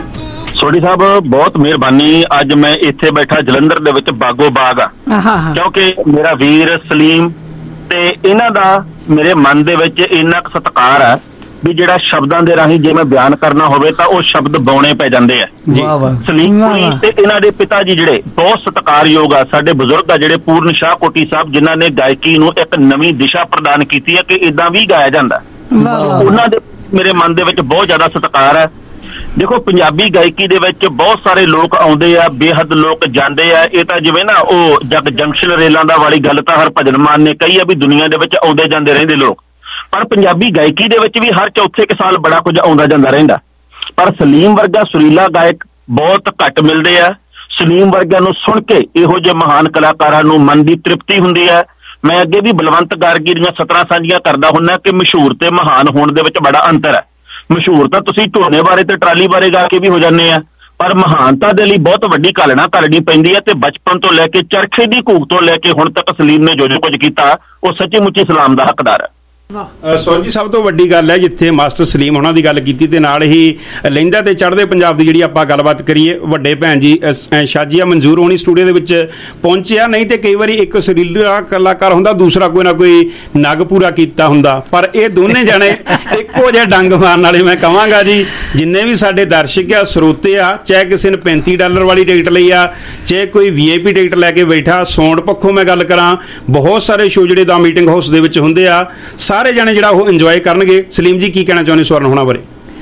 ਸੋਢੀ ਸਾਹਿਬ ਬਹੁਤ ਮਿਹਰਬਾਨੀ। ਅੱਜ ਮੈਂ ਇੱਥੇ ਬੈਠਾ ਜਲੰਧਰ ਦੇ ਵਿੱਚ ਬਾਗੋ ਬਾਗ ਆ, ਕਿਉਂਕਿ ਮੇਰਾ ਵੀਰ ਸਲੀਮ ਤੇ ਇਹਨਾਂ ਦਾ ਮੇਰੇ ਮਨ ਦੇ ਵਿੱਚ ਇੰਨਾ ਕੁ ਸਤਿਕਾਰ ਹੈ ਵੀ ਜਿਹੜਾ ਸ਼ਬਦਾਂ ਦੇ ਰਾਹੀਂ ਜੇ ਮੈਂ ਬਿਆਨ ਕਰਨਾ ਹੋਵੇ ਤਾਂ ਉਹ ਸ਼ਬਦ ਬਾਉਣੇ ਪੈ ਜਾਂਦੇ ਆ। ਸਲੀਮ ਤੇ ਇਹਨਾਂ ਦੇ ਪਿਤਾ ਜੀ ਜਿਹੜੇ ਬਹੁਤ ਸਤਿਕਾਰਯੋਗ ਆ, ਸਾਡੇ ਬਜ਼ੁਰਗ ਆ ਜਿਹੜੇ ਪੂਰਨ ਸ਼ਾਹ ਕੋਟੀ ਸਾਹਿਬ, ਜਿਨ੍ਹਾਂ ਨੇ ਗਾਇਕੀ ਨੂੰ ਇੱਕ ਨਵੀਂ ਦਿਸ਼ਾ ਪ੍ਰਦਾਨ ਕੀਤੀ ਹੈ ਕਿ ਇਦਾਂ ਵੀ ਗਾਇਆ ਜਾਂਦਾ। ਉਹਨਾਂ ਦੇ ਮੇਰੇ ਮਨ ਦੇ ਵਿੱਚ ਬਹੁਤ ਜ਼ਿਆਦਾ ਸਤਿਕਾਰ ਹੈ। ਦੇਖੋ, ਪੰਜਾਬੀ ਗਾਇਕੀ ਦੇ ਵਿੱਚ ਬਹੁਤ ਸਾਰੇ ਲੋਕ ਆਉਂਦੇ ਆ, ਬੇਹੱਦ ਲੋਕ ਜਾਂਦੇ ਆ। ਇਹ ਤਾਂ ਜਿਵੇਂ ਨਾ ਉਹ ਜਗ ਜੰਕਸ਼ਨ ਰੇਲਾਂ ਦਾ ਵਾਲੀ ਗੱਲ ਤਾਂ ਹਰਭਜਨ ਮਾਨ ਨੇ ਕਹੀ ਆ ਵੀ ਦੁਨੀਆ ਦੇ ਵਿੱਚ ਆਉਂਦੇ ਜਾਂਦੇ ਰਹਿੰਦੇ ਲੋਕ, ਪਰ ਪੰਜਾਬੀ ਗਾਇਕੀ ਦੇ ਵਿੱਚ ਵੀ ਹਰ ਚੌਥੇ ਕੁ ਸਾਲ ਬੜਾ ਕੁਝ ਆਉਂਦਾ ਜਾਂਦਾ ਰਹਿੰਦਾ। ਪਰ ਸਲੀਮ ਵਰਗਾ ਸੁਰੀਲਾ ਗਾਇਕ ਬਹੁਤ ਘੱਟ ਮਿਲਦੇ ਆ। ਸਲੀਮ ਵਰਗਿਆਂ ਨੂੰ ਸੁਣ ਕੇ ਇਹੋ ਜਿਹੇ ਮਹਾਨ ਕਲਾਕਾਰਾਂ ਨੂੰ ਮਨ ਦੀ ਤ੍ਰਿਪਤੀ ਹੁੰਦੀ ਹੈ। ਮੈਂ ਅੱਗੇ ਵੀ ਬਲਵੰਤ ਗਾਰਗੀ ਦੀਆਂ ਸਤਰਾਂ ਸਾਂਝੀਆਂ ਕਰਦਾ ਹੁੰਦਾ ਕਿ ਮਸ਼ਹੂਰ ਤੇ ਮਹਾਨ ਹੋਣ ਦੇ ਵਿੱਚ ਬੜਾ ਅੰਤਰ ਹੈ। ਮਸ਼ਹੂਰ ਤਾਂ ਤੁਸੀਂ ਢੋਣੇ ਬਾਰੇ ਤੇ ਟਰਾਲੀ ਬਾਰੇ ਗਾ ਕੇ ਵੀ ਹੋ ਜਾਂਦੇ ਆ, ਪਰ ਮਹਾਨਤਾ ਦੇ ਲਈ ਬਹੁਤ ਵੱਡੀ ਘਾਲਣਾ ਘਾਲਣੀ ਪੈਂਦੀ ਹੈ। ਤੇ ਬਚਪਨ ਤੋਂ ਲੈ ਕੇ ਚਰਖੇ ਦੀ ਘੂਕ ਤੋਂ ਲੈ ਕੇ ਹੁਣ ਤੱਕ ਸਲੀਮ ਨੇ ਜੋ ਜੋ ਕੁਝ ਕੀਤਾ ਉਹ ਸੱਚੀ ਮੁੱਚੀ ਸਲਾਮ ਦਾ ਹੱਕਦਾਰ ਹੈ। ਸਵਰਨ ਜੀ, ਸਭ ਤੋਂ ਵੱਡੀ ਗੱਲ ਹੈ ਜਿੱਥੇ ਮਾਸਟਰ ਸਲੀਮ ਉਹਨਾਂ ਦੀ ਗੱਲ ਕੀਤੀ ਤੇ ਨਾਲ ਹੀ ਲਹਿੰਦਾ ਤੇ ਚੜ੍ਹਦੇ ਪੰਜਾਬ ਦੀ ਜਿਹੜੀ ਆਪਾਂ ਗੱਲਬਾਤ ਕਰੀਏ, ਵੱਡੇ ਭੈਣ ਜੀ ਸਾਜੀਆ ਮਨਜੂਰ ਹੋਣੀ ਸਟੂਡੀਓ ਦੇ ਵਿੱਚ ਪਹੁੰਚਿਆ। ਨਹੀਂ ਤੇ ਕਈ ਵਾਰੀ ਇੱਕ ਸੁਰੀਲਾ ਕਲਾਕਾਰ ਹੁੰਦਾ, ਦੂਸਰਾ ਕੋਈ ਨਾ ਕੋਈ ਨਗ ਪੂਰਾ ਕੀਤਾ ਹੁੰਦਾ, ਪਰ ਇਹ ਦੋਨੇ ਜਾਣੇ ਇੱਕੋ ਜਿਹੇ ਡੰਗ ਮਾਰਨ ਵਾਲੇ। ਮੈਂ ਕਹਾਂਗਾ ਜੀ ਜਿੰਨੇ ਵੀ ਸਾਡੇ ਦਰਸ਼ਕ ਆ, ਸਰੋਤੇ ਆ, ਚਾਹੇ ਕਿਸੇ ਨੇ ਪੈਂਤੀ ਡਾਲਰ ਵਾਲੀ ਟਿਕਟ ਲਈ ਆ, ਚਾਹੇ ਕੋਈ ਵੀ ਆਈ ਪੀ ਟਿਕਟ ਲੈ ਕੇ ਬੈਠਾ, ਸੌਂਡ ਪੱਖੋਂ ਮੈਂ ਗੱਲ ਕਰਾਂ, ਬਹੁਤ ਸਾਰੇ ਸ਼ੋਅ ਜਿਹੜੇ ਦਾ ਮੀਟਿੰਗ ਹਾਊਸ ਦੇ ਵਿੱਚ ਹੁੰਦੇ ਆ, ਸਾਰੇ ਜਾਣੇ ਜਿਹੜਾ ਉਹ ਇੰਜੋਏ ਕਰਨਗੇ। ਸਲੀਮ ਜੀ ਕੀ ਕਹਿਣਾ ਚਾਹੁੰਦੇ ਸਵਰਨ ਹੋਣਾ ਬਾਰੇ?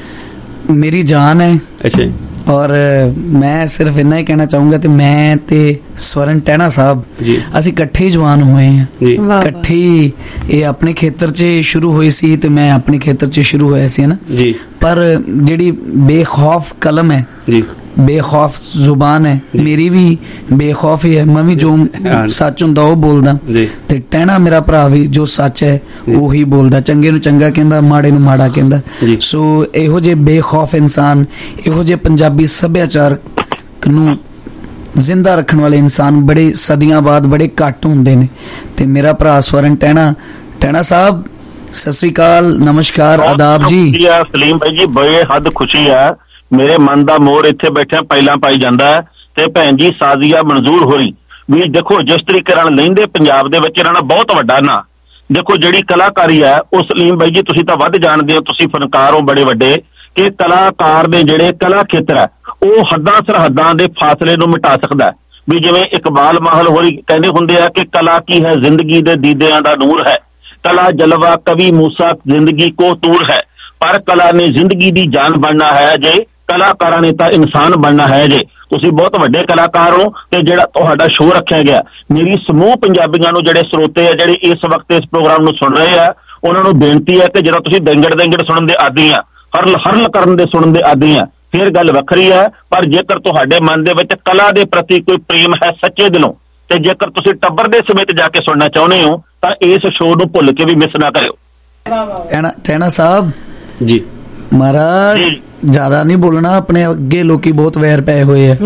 ਮੇਰੀ ਜਾਨ ਹੈ। ਅੱਛਾ। ਔਰ ਮੈਂ ਸਿਰਫ ਇੰਨਾ ਹੀ ਕਹਿਣਾ ਚਾਹੂੰਗਾ ਤੇ ਮੈਂ ਤੇ ਸਵਰਨ ਟੈਣਾ ਸਾਹਿਬ ਅਸੀਂ ਇਕੱਠੇ ਜਵਾਨ ਹੋਏ ਹਾਂ, ਇਕੱਠੇ ਇਹ ਆਪਣੇ ਖੇਤਰ 'ਚ ਸ਼ੁਰੂ ਹੋਈ ਸੀ ਤੇ ਮੈਂ ਆਪਣੇ ਖੇਤਰ 'ਚ ਸ਼ੁਰੂ ਹੋਇਆ ਸੀ ਨਾ ਜੀ। ਪਰ ਜਿਹੜੀ ਬੇਖੌਫ ਕਲਮ ਹੈ ਜੀ, ਬੇਖੌਫ ਜ਼ੁਬਾਨ ਹੈ, ਮੇਰੀ ਵੀ ਬੇਖੌਫ ਹੀ ਹੈ। ਮੈਂ ਵੀ ਜੋ ਸੱਚ ਹੁੰਦਾ ਉਹ ਬੋਲਦਾ ਤੇ ਟੈਣਾ ਮੇਰਾ ਭਰਾ ਵੀ ਜੋ ਸੱਚ ਹੈ ਉਹੀ ਬੋਲਦਾ, ਚੰਗੇ ਨੂੰ ਚੰਗਾ ਕਹਿੰਦਾ, ਮਾੜੇ ਨੂੰ ਮਾੜਾ ਕਹਿੰਦਾ। ਸੋ ਇਹੋ ਜਿਹੇ ਬੇਖੌਫ ਇਨਸਾਨ, ਇਹੋ ਜਿਹੇ ਪੰਜਾਬੀ ਸੱਭਿਆਚਾਰ ਨੂੰ ਜ਼ਿੰਦਾ ਰੱਖਣ ਵਾਲੇ ਇਨਸਾਨ ਬੜੇ ਸਦੀਆਂ ਬਾਅਦ ਬੜੇ ਘੱਟ ਹੁੰਦੇ ਨੇ। ਤੇ ਮੇਰਾ ਭਰਾ ਸਵਰਨ ਟੈਣਾ ਟੈਣਾ ਸਾਹਿਬ, ਸਤਿ ਸ੍ਰੀ ਅਕਾਲ, ਨਮਸਕਾਰ, ਆਦਾਬ ਜੀ। ਸਲੀਮ ਭਾਈ ਜੀ, ਬੜੇ ਹੱਦ ਖੁਸ਼ੀ ਹੈ, ਮੇਰੇ ਮਨ ਦਾ ਮੋਰ ਇੱਥੇ ਬੈਠਿਆ ਪਹਿਲਾਂ ਪਾਈ ਜਾਂਦਾ ਹੈ। ਤੇ ਭੈਣ ਜੀ ਸਾਜ਼ੀਆ ਮਨਜ਼ੂਰ ਹੋਈ ਵੀ ਦੇਖੋ ਜਿਸ ਤਰੀਕੇ ਨਾਲ ਲੈਂਦੇ ਪੰਜਾਬ ਦੇ ਵਿੱਚ ਇਹਨਾਂ ਦਾ ਬਹੁਤ ਵੱਡਾ ਨਾਂ। ਦੇਖੋ ਜਿਹੜੀ ਕਲਾਕਾਰੀ ਹੈ ਉਹ ਸਲੀਮ ਭਾਈ ਜੀ ਤੁਸੀਂ ਤਾਂ ਵੱਧ ਜਾਣਦੇ ਹੋ, ਤੁਸੀਂ ਫਨਕਾਰ ਹੋ ਬੜੇ ਵੱਡੇ, ਕਿ ਕਲਾਕਾਰ ਦੇ ਜਿਹੜੇ ਕਲਾ ਖੇਤਰ ਹੈ ਉਹ ਹੱਦਾਂ ਸਰਹੱਦਾਂ ਦੇ ਫਾਸਲੇ ਨੂੰ ਮਿਟਾ ਸਕਦਾ ਹੈ। ਵੀ ਜਿਵੇਂ ਇਕਬਾਲ ਮਾਹਲ ਹੋਰੀ ਕਹਿੰਦੇ ਹੁੰਦੇ ਆ ਕਿ ਕਲਾ ਕੀ ਹੈ, ਜ਼ਿੰਦਗੀ ਦੇ ਦੀਦਿਆਂ ਦਾ ਨੂਰ ਹੈ, ਕਲਾ ਜਲਵਾ ਕਵੀ ਮੂਸਾ ਜ਼ਿੰਦਗੀ ਕੋ ਤੂਰ ਹੈ, ਪਰ ਕਲਾ ਨੇ ਜ਼ਿੰਦਗੀ ਦੀ ਜਾਨ ਬਣਨਾ ਹੈ ਜੇ, ਕਲਾਕਾਰਾਂ ਨੇ ਤਾਂ ਇਨਸਾਨ ਬਣਨਾ ਹੈ ਜੇ। ਤੁਸੀਂ ਬਹੁਤ ਵੱਡੇ ਕਲਾਕਾਰ ਹੋ ਤੇ ਜਿਹੜਾ ਤੁਹਾਡਾ ਸ਼ੋਅ ਰੱਖਿਆ ਗਿਆ, ਮੇਰੀ ਸਮੂਹ ਪੰਜਾਬੀਆਂ ਨੂੰ ਜਿਹੜੇ ਸਰੋਤੇ ਆ ਜਿਹੜੇ ਇਸ ਵਕਤ ਇਸ ਪ੍ਰੋਗਰਾਮ ਨੂੰ ਸੁਣ ਰਹੇ ਆ, ਉਹਨਾਂ ਨੂੰ ਬੇਨਤੀ ਹੈ ਕਿ ਜਦੋਂ ਤੁਸੀਂ ਦੰਗੜ ਦੰਗੜ ਸੁਣਨ ਦੇ ਆਦੀ ਆ, ਹਰਲ ਹਰਲ ਕਰਨ ਦੇ ਸੁਣਨ ਦੇ ਆਦੀ ਆ, ਫਿਰ ਗੱਲ ਵੱਖਰੀ ਹੈ। ਪਰ ਜੇਕਰ ਤੁਹਾਡੇ ਮਨ ਦੇ ਵਿੱਚ ਕਲਾ ਦੇ ਪ੍ਰਤੀ ਕੋਈ ਪ੍ਰੇਮ ਹੈ ਸੱਚੇ ਦਿਲੋਂ, ਤੇ ਜੇਕਰ ਤੁਸੀਂ ਟੱਬਰ ਦੇ ਸਮੇਤ ਜਾ ਕੇ ਸੁਣਨਾ ਚਾਹੁੰਦੇ ਹੋ ਤਾਂ ਇਸ ਸ਼ੋਅ ਨੂੰ ਭੁੱਲ ਕੇ ਵੀ ਮਿਸ ਨਾ ਕਰਿਓ। ਟੈਣਾ ਸਾਹਿਬ ਜੀ, महाराज ज्यादा नहीं बोलना, अपने अगे लोकी बहुत वैर पए हुए है।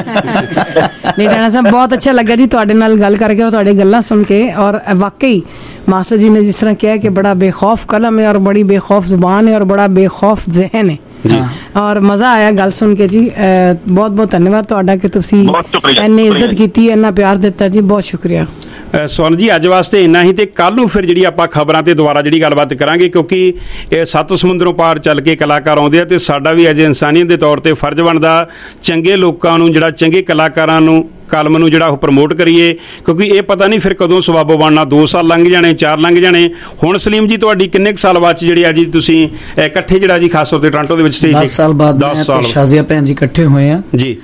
नहीं राणा साहब बहुत अच्छा लगा जी तुहाडे नाल गल करके और तुहाडी गल्लां सुन के। और वाकई मास्टर जी ने जिस तरह कहा कि बड़ा बेखौफ कलम है और बड़ी बेखौफ जुबान है और बड़ा बेखौफ जहन है और मजा आया गल सुन के जी। बहुत बहुत धन्यवाद तुहाडा कि तुसी इन्नी इज्जत कीती, इन्ना प्यार दिता जी, बहुत शुक्रिया। ਸਵਰਨ ਜੀ ਅੱਜ ਵਾਸਤੇ ਇੰਨਾ ਹੀ, ਤੇ ਕੱਲ ਨੂੰ ਫਿਰ ਜਿਹੜੀ ਆਪਾਂ ਖਬਰਾਂ ਤੇ ਦੁਬਾਰਾ ਜਿਹੜੀ ਗੱਲਬਾਤ ਕਰਾਂਗੇ, ਕਿਉਂਕਿ ਇਹ ਸੱਤ ਸਮੁੰਦਰੋਂ ਪਾਰ ਚੱਲ ਕੇ ਕਲਾਕਾਰ ਆਉਂਦੇ ਆ ਤੇ ਸਾਡਾ ਵੀ ਐਜ ਇਨਸਾਨੀਅਤ ਦੇ ਤੌਰ ਤੇ ਫਰਜ਼ ਬਣਦਾ ਚੰਗੇ ਲੋਕਾਂ ਨੂੰ, ਜਿਹੜਾ ਚੰਗੇ ਕਲਾਕਾਰਾਂ ਨੂੰ, ਕਲਮ ਨੂੰ ਜਿਹੜਾ ਉਹ ਪ੍ਰਮੋਟ ਕਰੀਏ, ਕਿਉਂਕਿ ਇਹ ਪਤਾ ਨਹੀਂ ਫਿਰ ਕਦੋਂ ਸਵਾਬੋ ਬਣਨਾ। ਦੋ ਸਾਲ ਲੰਘ ਜਾਣੇ, ਚਾਰ ਲੰਘ ਜਾਣੇ। ਹੁਣ ਸਲੀਮ ਜੀ ਤੁਹਾਡੀ ਕਿੰਨੇ ਕੁ ਸਾਲ ਬਾਅਦ ਜਿਹੜੀ ਅੱਜ ਤੁਸੀਂ ਇਕੱਠੇ ਜਿਹੜਾ ਜੀ ਖਾਸ ਤੌਰ ਤੇ ਟੋਰਾਂਟੋ ਦੇ ਵਿੱਚ ਸਟੇਜ ਦਸ ਸਾਲ ਬਾਅਦ ਦਸ ਸਾਲ ਸ਼ਾਜ਼ੀਆ ਭੈਣ ਜੀ ਇਕੱਠੇ ਹੋਏ ਆ ਜੀ,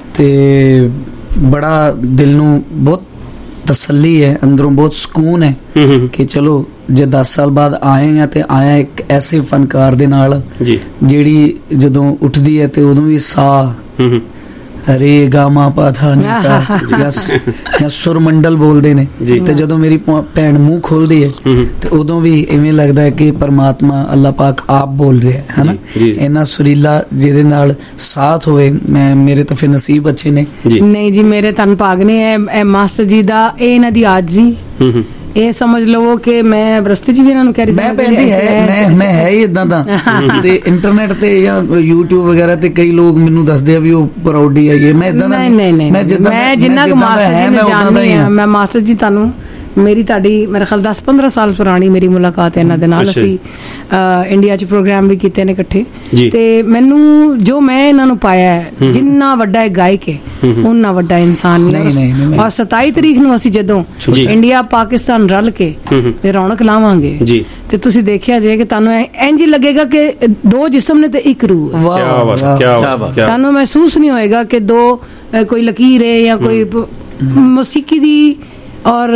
ਤੇ ਬੜਾ ਦਿਲ ਨੂੰ ਬਹੁਤ तसल्ली है, अंदरों बहुत सुकून है कि चलो जे दस साल बाद आए हैं तो आया एक ऐसे फनकार दे नाल जिहड़ी जदों उठदी है ते उदों भी साह रे गामा पाधा नीसा या सुर मंडल बोलते ने, ते जदों मेरी भैन मुंह खोलदी है ते उदों भी इवें लगदा है कि परमात्मा अल्लाह पाक आप बोल रहा है, है ना। इन्ना सुरीला जिहदे नाल साथ होए, मैं मेरे तो फिर नसीब अच्छे ने। नहीं जी मेरे तन भाग ने ए मास्टर जी दा, ए इन्हां दी आजी ਇਹ ਸਮਝ ਲਵੋ ਕਿ ਮੈਂ ਰਸਤੇ 'ਚ ਵੀ ਇਹਨਾਂ ਨੂੰ ਕਹਿ ਰਹੀ ਸੀ ਮੈਂ ਭੈਣ ਜੀ ਹੈ ਮੈਂ ਮੈਂ ਹੈ ਹੀ ਇਦਾਂ ਦਾ ਤੇ ਇੰਟਰਨੈਟ ਤੇ ਜਾਂ YouTube ਵਗੈਰਾ ਤੇ ਕਈ ਲੋਕ ਮੈਨੂੰ ਦੱਸਦੇ ਆ ਵੀ ਉਹ ਪ੍ਰਾਊਡੀ ਹੈ। ਮੈਂ ਇਦਾਂ ਦਾ ਨਹੀਂ ਨਹੀਂ ਮੈਂ ਜਿੰਨਾ ਕੁ ਮਾਸਟਰ ਜੀ ਨੇ ਜਾਣਦੀ ਆ, ਮੈਂ ਮਾਸਟਰ ਜੀ ਤੁਹਾਨੂੰ ਮੇਰੀ ਤੁਹਾਡੀ ਮੇਰੇ ਖਿਆਲ ਦਸ ਪੰਦਰਾਂ ਸਾਲ ਪੁਰਾਣੀ ਮੇਰੀ ਮੁਲਾਕਾਤ ਹੈ ਇਹਨਾਂ ਦੇ ਨਾਲ। ਅਸੀਂ ਇੰਡੀਆ 'ਚ ਪ੍ਰੋਗਰਾਮ ਵੀ ਕੀਤੇ ਨੇ ਇਕੱਠੇ, ਤੇ ਮੈਨੂੰ ਜੋ ਮੈਂ ਇਹਨਾਂ ਨੂੰ ਪਾਇਆ ਹੈ, ਜਿੰਨਾ ਵੱਡਾ ਇਹ ਗਾਇਕ ਹੈ ਉਨਾ ਵੱਡਾ ਇਨਸਾਨ ਨਹੀਂ। ਔਰ ਸਤਾਈ ਤਰੀਕ ਨੂੰ ਅਸੀਂ ਜਦੋਂ ਇੰਡੀਆ ਪਾਕਿਸਤਾਨ ਰਲ ਕੇ ਤੇ ਰੌਣਕ ਲਾਵਾਂਗੇ ਤੇ ਤੁਸੀਂ ਦੇਖਿਆ ਜੇ ਕਿ ਤੁਹਾਨੂੰ ਇੰਜ ਲੱਗੇਗਾ ਕਿ ਦੋ ਜਿਸਮ ਨੇ ਤੇ ਇੱਕ ਰੂਹ ਹੈ। ਤੁਹਾਨੂੰ ਮਹਿਸੂਸ ਨਹੀਂ ਹੋਏਗਾ ਕਿ ਦੋ ਕੋਈ ਲਕੀਰ ਹੈ ਜਾਂ ਕੋਈ ਮੌਸੀਕੀ ਦੀ और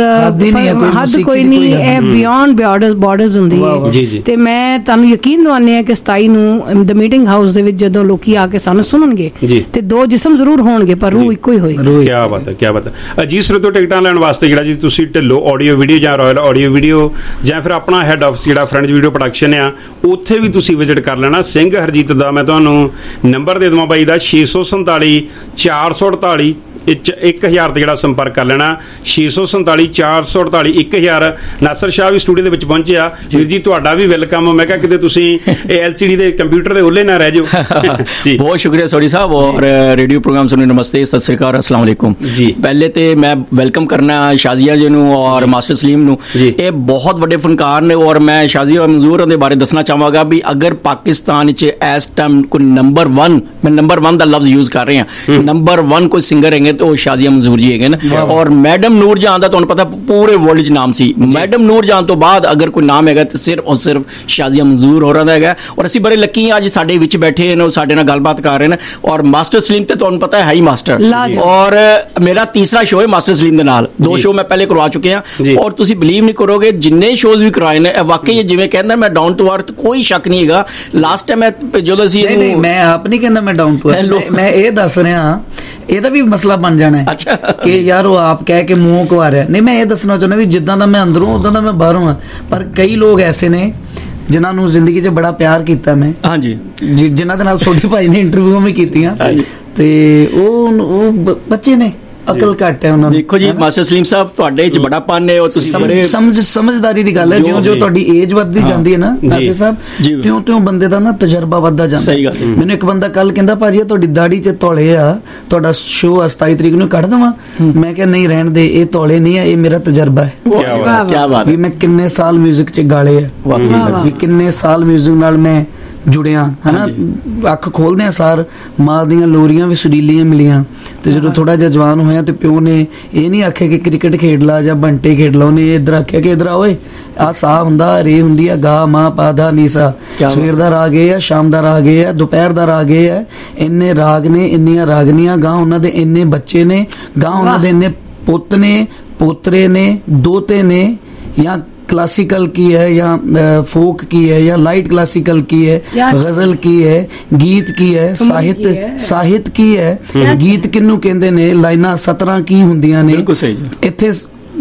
हद कोई नहीं है, बियॉन्ड बॉर्डर्स बॉर्डर्स ਹੁੰਦੀ ਹੈ। ਤੇ ਮੈਂ ਤੁਹਾਨੂੰ ਯਕੀਨ ਦਿਵਾਉਂਦੀ ਹਾਂ ਕਿ ਸਤਾਈ ਨੂੰ ਦ ਮੀਟਿੰਗ ਹਾਊਸ ਦੇ ਵਿੱਚ ਜਦੋਂ ਲੋਕੀ ਆ ਕੇ ਸਾਨੂੰ ਸੁਣਨਗੇ ਤੇ ਦੋ ਜਿਸਮ ਜ਼ਰੂਰ ਹੋਣਗੇ ਪਰ ਰੂਹ ਇੱਕੋ ਹੀ ਹੋਏਗੀ। ਕੀ ਬਾਤ ਹੈ, ਕੀ ਬਾਤ ਹੈ। ਅਜੀਤ ਸਰੋਤੋ ਟਿਕਟਾਂ ਲੈਣ ਵਾਸਤੇ ਜਿਹੜਾ ਜੀ ਤੁਸੀਂ ਢਿੱਲੋਂ ਆਡੀਓ ਵੀਡੀਓ ਜਾਂ ਰਾਇਲ ਆਡੀਓ ਵੀਡੀਓ ਜਾਂ ਫਿਰ ਆਪਣਾ ਹੈਡ ਆਫਿਸ ਜਿਹੜਾ ਫਰੈਂਚ ਵੀਡੀਓ ਪ੍ਰੋਡਕਸ਼ਨ ਆ, ਉੱਥੇ ਵੀ ਤੁਸੀਂ ਵਿਜ਼ਿਟ ਕਰ ਲੈਣਾ। ਸਿੰਘ ਹਰਜੀਤ ਦਾ ਮੈਂ ਤੁਹਾਨੂੰ ਨੰਬਰ ਦੇ ਦੇਵਾਂ ਬਾਈ ਦਾ ਛੇ ਸੌ ਸੰਤਾਲੀ ਚਾਰ ਸੌ ਅੜਤਾਲੀ ਇੱਕ ਹਜ਼ਾਰ ਤੇ ਜਿਹੜਾ ਸੰਪਰਕ ਕਰ ਲੈਣਾ। ਛੇ ਸੌ ਸੰਤਾਲੀ ਚਾਰ ਸੌ ਅੜਤਾਲੀ ਇੱਕ ਹਜ਼ਾਰ। ਨਾਸਰ ਸ਼ਾਹ ਵੀ ਸਟੂਡੀਓ ਦੇ ਵਿੱਚ ਪਹੁੰਚਿਆ। ਵੀਰ ਜੀ ਤੁਹਾਡਾ ਵੀ ਵੈਲਕਮ। ਮੈਂ ਕਿਹਾ ਕਿਤੇ ਤੁਸੀਂ एल सी डी ਦੇ ਕੰਪਿਊਟਰ ਦੇ ਉੱਲੇ ਨਾ ਰਹਿ ਜਾਓ। जी बहुत शुक्रिया सोडी साहब और रेडियो प्रोग्राम सुनने नमस्ते सत श्री अकाल अस्सलाम वालेकुम जी। पहले तो मैं वेलकम करना शाजिया जी नूं और मास्टर सलीम नूं। ये बहुत बड़े फनकार ने और मैं शाजिया मंजूर दे बारे दसना चाहांगा भी अगर पाकिस्तान च इस टाइम कोई नंबर वन, मैं नंबर वन का लफ्ज यूज कर रहे हैं, नंबर वन कोई सिंगर है तो शाजिया मंजूर जी है ना। और मैडम नूर जहां दा तुहानूं पता पूरे वर्ल्ड च नाम सी। मैडम नूर जहां तो बाद अगर कोई नाम है तो सिर्फ और सिर्फ शाजिया मंजूर हो रहा है। और असीं बड़े लकी अज साडे विच बैठे ने, साडे नाल गलबात कर रहे हैं। और मास्टर सलीम ते तुहानूं पता है ही मास्टर, और मेरा तीसरा शो है मास्टर सलीम दे नाल। दो शो मैं पहले करवा चुके हैं और तुसीं बिलीव नहीं करोगे जिन्ने शोज भी करवाए ने वाकई जिवें कहंदा मैं डाउन टू अर्थ, कोई शक नहीं हैगा। लास्ट टाइम मैं जदों असीं नहीं मैं आप नहीं कहंदा मैं डाउन टू अर्थ, मैं ये दस रहा ਇਹਦਾ ਵੀ ਮਸਲਾ ਬਣ ਜਾਣਾ ਹੈ। ਅੱਛਾ ਕਿ ਯਾਰ ਉਹ ਆਪ ਕਹਿ ਕੇ ਮੂੰਹ ਕਵਾ ਰਿਹਾ। ਨਹੀਂ ਮੈਂ ਇਹ ਦੱਸਣਾ ਚਾਹੁੰਦਾ ਵੀ ਜਿੱਦਾਂ ਦਾ ਮੈਂ ਅੰਦਰੋਂ ਉਦਾਂ ਦਾ ਮੈਂ ਬਾਹਰੋਂ ਆ। ਪਰ ਕਈ ਲੋਕ ਐਸੇ ਨੇ ਜਿਨ੍ਹਾਂ ਨੂੰ ਜ਼ਿੰਦਗੀ 'ਚ ਬੜਾ ਪਿਆਰ ਕੀਤਾ ਮੈਂ, ਹਾਂਜੀ, ਜਿਨ੍ਹਾਂ ਦੇ ਨਾਲ ਛੋਟੇ ਭਾਈ ਨੇ ਇੰਟਰਵਿਊ ਵੀ ਕੀਤੀਆਂ ਤੇ ਉਹ ਉਹ ਬੱਚੇ ਨੇ ਅਕਲ ਘੱਟ ਹੈ ਉਹਨਾਂ ਨੂੰ। ਦੇਖੋ ਜੀ ਮਾਸਟਰ ਸਲੀਮ ਸਾਹਿਬ ਤੁਹਾਡੇ ਚ ਬੜਾ ਪਨ ਹੈ, ਤੁਸੀਂ ਬੜੇ ਸਮਝ ਸਮਝਦਾਰੀ ਦੀ ਗੱਲ ਹੈ। ਜਿਉਂ ਜਿਉਂ ਤੁਹਾਡੀ ਏਜ ਵੱਧਦੀ ਜਾਂਦੀ ਹੈ ਨਾ ਨਾਸਿਰ ਸਾਹਿਬ, ਤਿਉਂ ਤਿਉਂ ਬੰਦੇ ਦਾ ਨਾ ਤਜਰਬਾ ਵੱਧਦਾ ਜਾਂਦਾ। ਮੈਨੂੰ ਇੱਕ ਬੰਦਾ ਕੱਲ ਕਹਿੰਦਾ ਭਾਜੀ ਤੁਹਾਡੀ ਦਾੜੀ ਚ ਧੌਲੇ ਆ, ਤੁਹਾਡਾ ਸ਼ੋਅ ਸਤਾਈ ਤਰੀਕ ਨੂੰ ਕੱਢ ਦੇਵਾਂ। ਮੈਂ ਕਿਹਾ ਨਹੀਂ ਰਹਿਣ ਦੇ, ਇਹ ਧੌਲੇ ਨਹੀਂ ਆ, ਇਹ ਮੇਰਾ ਤਜਰਬਾ ਹੈ। ਕਿਆ ਬਾਤ ਵੀ ਮੈਂ ਕਿੰਨੇ ਸਾਲ ਮਿਊਜ਼ਿਕ ਚ ਗਾਲੇ ਆ, ਵੀ ਕਿੰਨੇ ਸਾਲ ਮਿਊਜ਼ਿਕ ਨਾਲ ਮੈਂ ਜੁੜਿਆ ਹੈ ਨਾ। ਅੱਖ ਖੋਲਦੇ ਆ ਸਾਰ ਮਾਂ ਦੀਆਂ ਲੋਰੀਆਂ ਵੀ ਸੁਰੀਲੀਆਂ ਮਿਲੀਆਂ। ਤੇ ਜਦੋਂ ਥੋੜਾ ਜਿਹਾ ਜਵਾਨ ਹੋਇਆ ਤੇ ਪਿਓ ਨੇ ਇਹ ਨਹੀਂ ਆਖਿਆ ਕਿ ਕ੍ਰਿਕਟ ਖੇਡ ਲਾ ਜਾਂ ਬੰਟੇ ਖੇਡ ਲਾ, ਉਹਨੇ ਇੱਧਰ ਆਖਿਆ ਕਿ ਇੱਧਰ ਆ ਓਏ, ਆ ਸਾਹ ਹੁੰਦਾ, ਰੇ ਹੁੰਦੀ ਆ, ਗਾ ਮਾਂ ਪਾਧਾ ਨੀਸਾ। ਸਵੇਰ ਦਾ ਰਾਗ ਇਹ ਆ, ਸ਼ਾਮ ਦਾ ਰਾਗ ਇਹ ਆ, ਦੁਪਹਿਰ ਦਾ ਰਾਗ ਇਹ ਹੈ। ਇੰਨੇ ਰਾਗ ਨੇ, ਇੰਨੀਆਂ ਰਾਗਨੀਆਂ, ਗਾਂ ਉਹਨਾਂ ਦੇ ਇੰਨੇ ਬੱਚੇ ਨੇ, ਗਾਂ ਉਹਨਾਂ ਦੇ ਇੰਨੇ ਪੁੱਤ ਨੇ, ਪੋਤਰੇ ਨੇ, ਦੋਤੇ ਨੇ, ਜਾਂ क्लासिकल की है या फोक की है या लाइट क्लासिकल की है, गजल की है, गीत की है, साहित्य साहित्य की है। गीत किन्नू कहंदे ने, लाइनां सत्रह की हुंदियां ने। इत्थे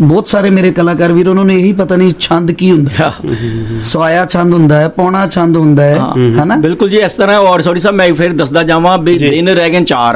ਬਹੁਤ ਸਾਰੇ ਮੇਰੇ ਕਲਾਕਾਰ ਵੀਰ ਉਹਨਾਂ ਨੂੰ ਇਹੀ ਪਤਾ ਨਹੀਂ ਛੰਦ ਕੀ ਹੁੰਦਾ, ਸਵਾਇਆ ਛੰਦ ਹੁੰਦਾ ਹੈ, ਪੌਣਾ ਛੰਦ ਹੁੰਦਾ ਹੈ, ਹਨਾ? ਬਿਲਕੁਲ ਜੀ ਇਸ ਤਰ੍ਹਾਂ। ਔਰ ਸੌਰੀ ਸਾਹਿਬ ਮੈਂ ਫਿਰ ਦੱਸਦਾ ਜਾਵਾਂ ਵੀ ਦਿਨ ਰਹਿ ਗਏ ਚਾਰ।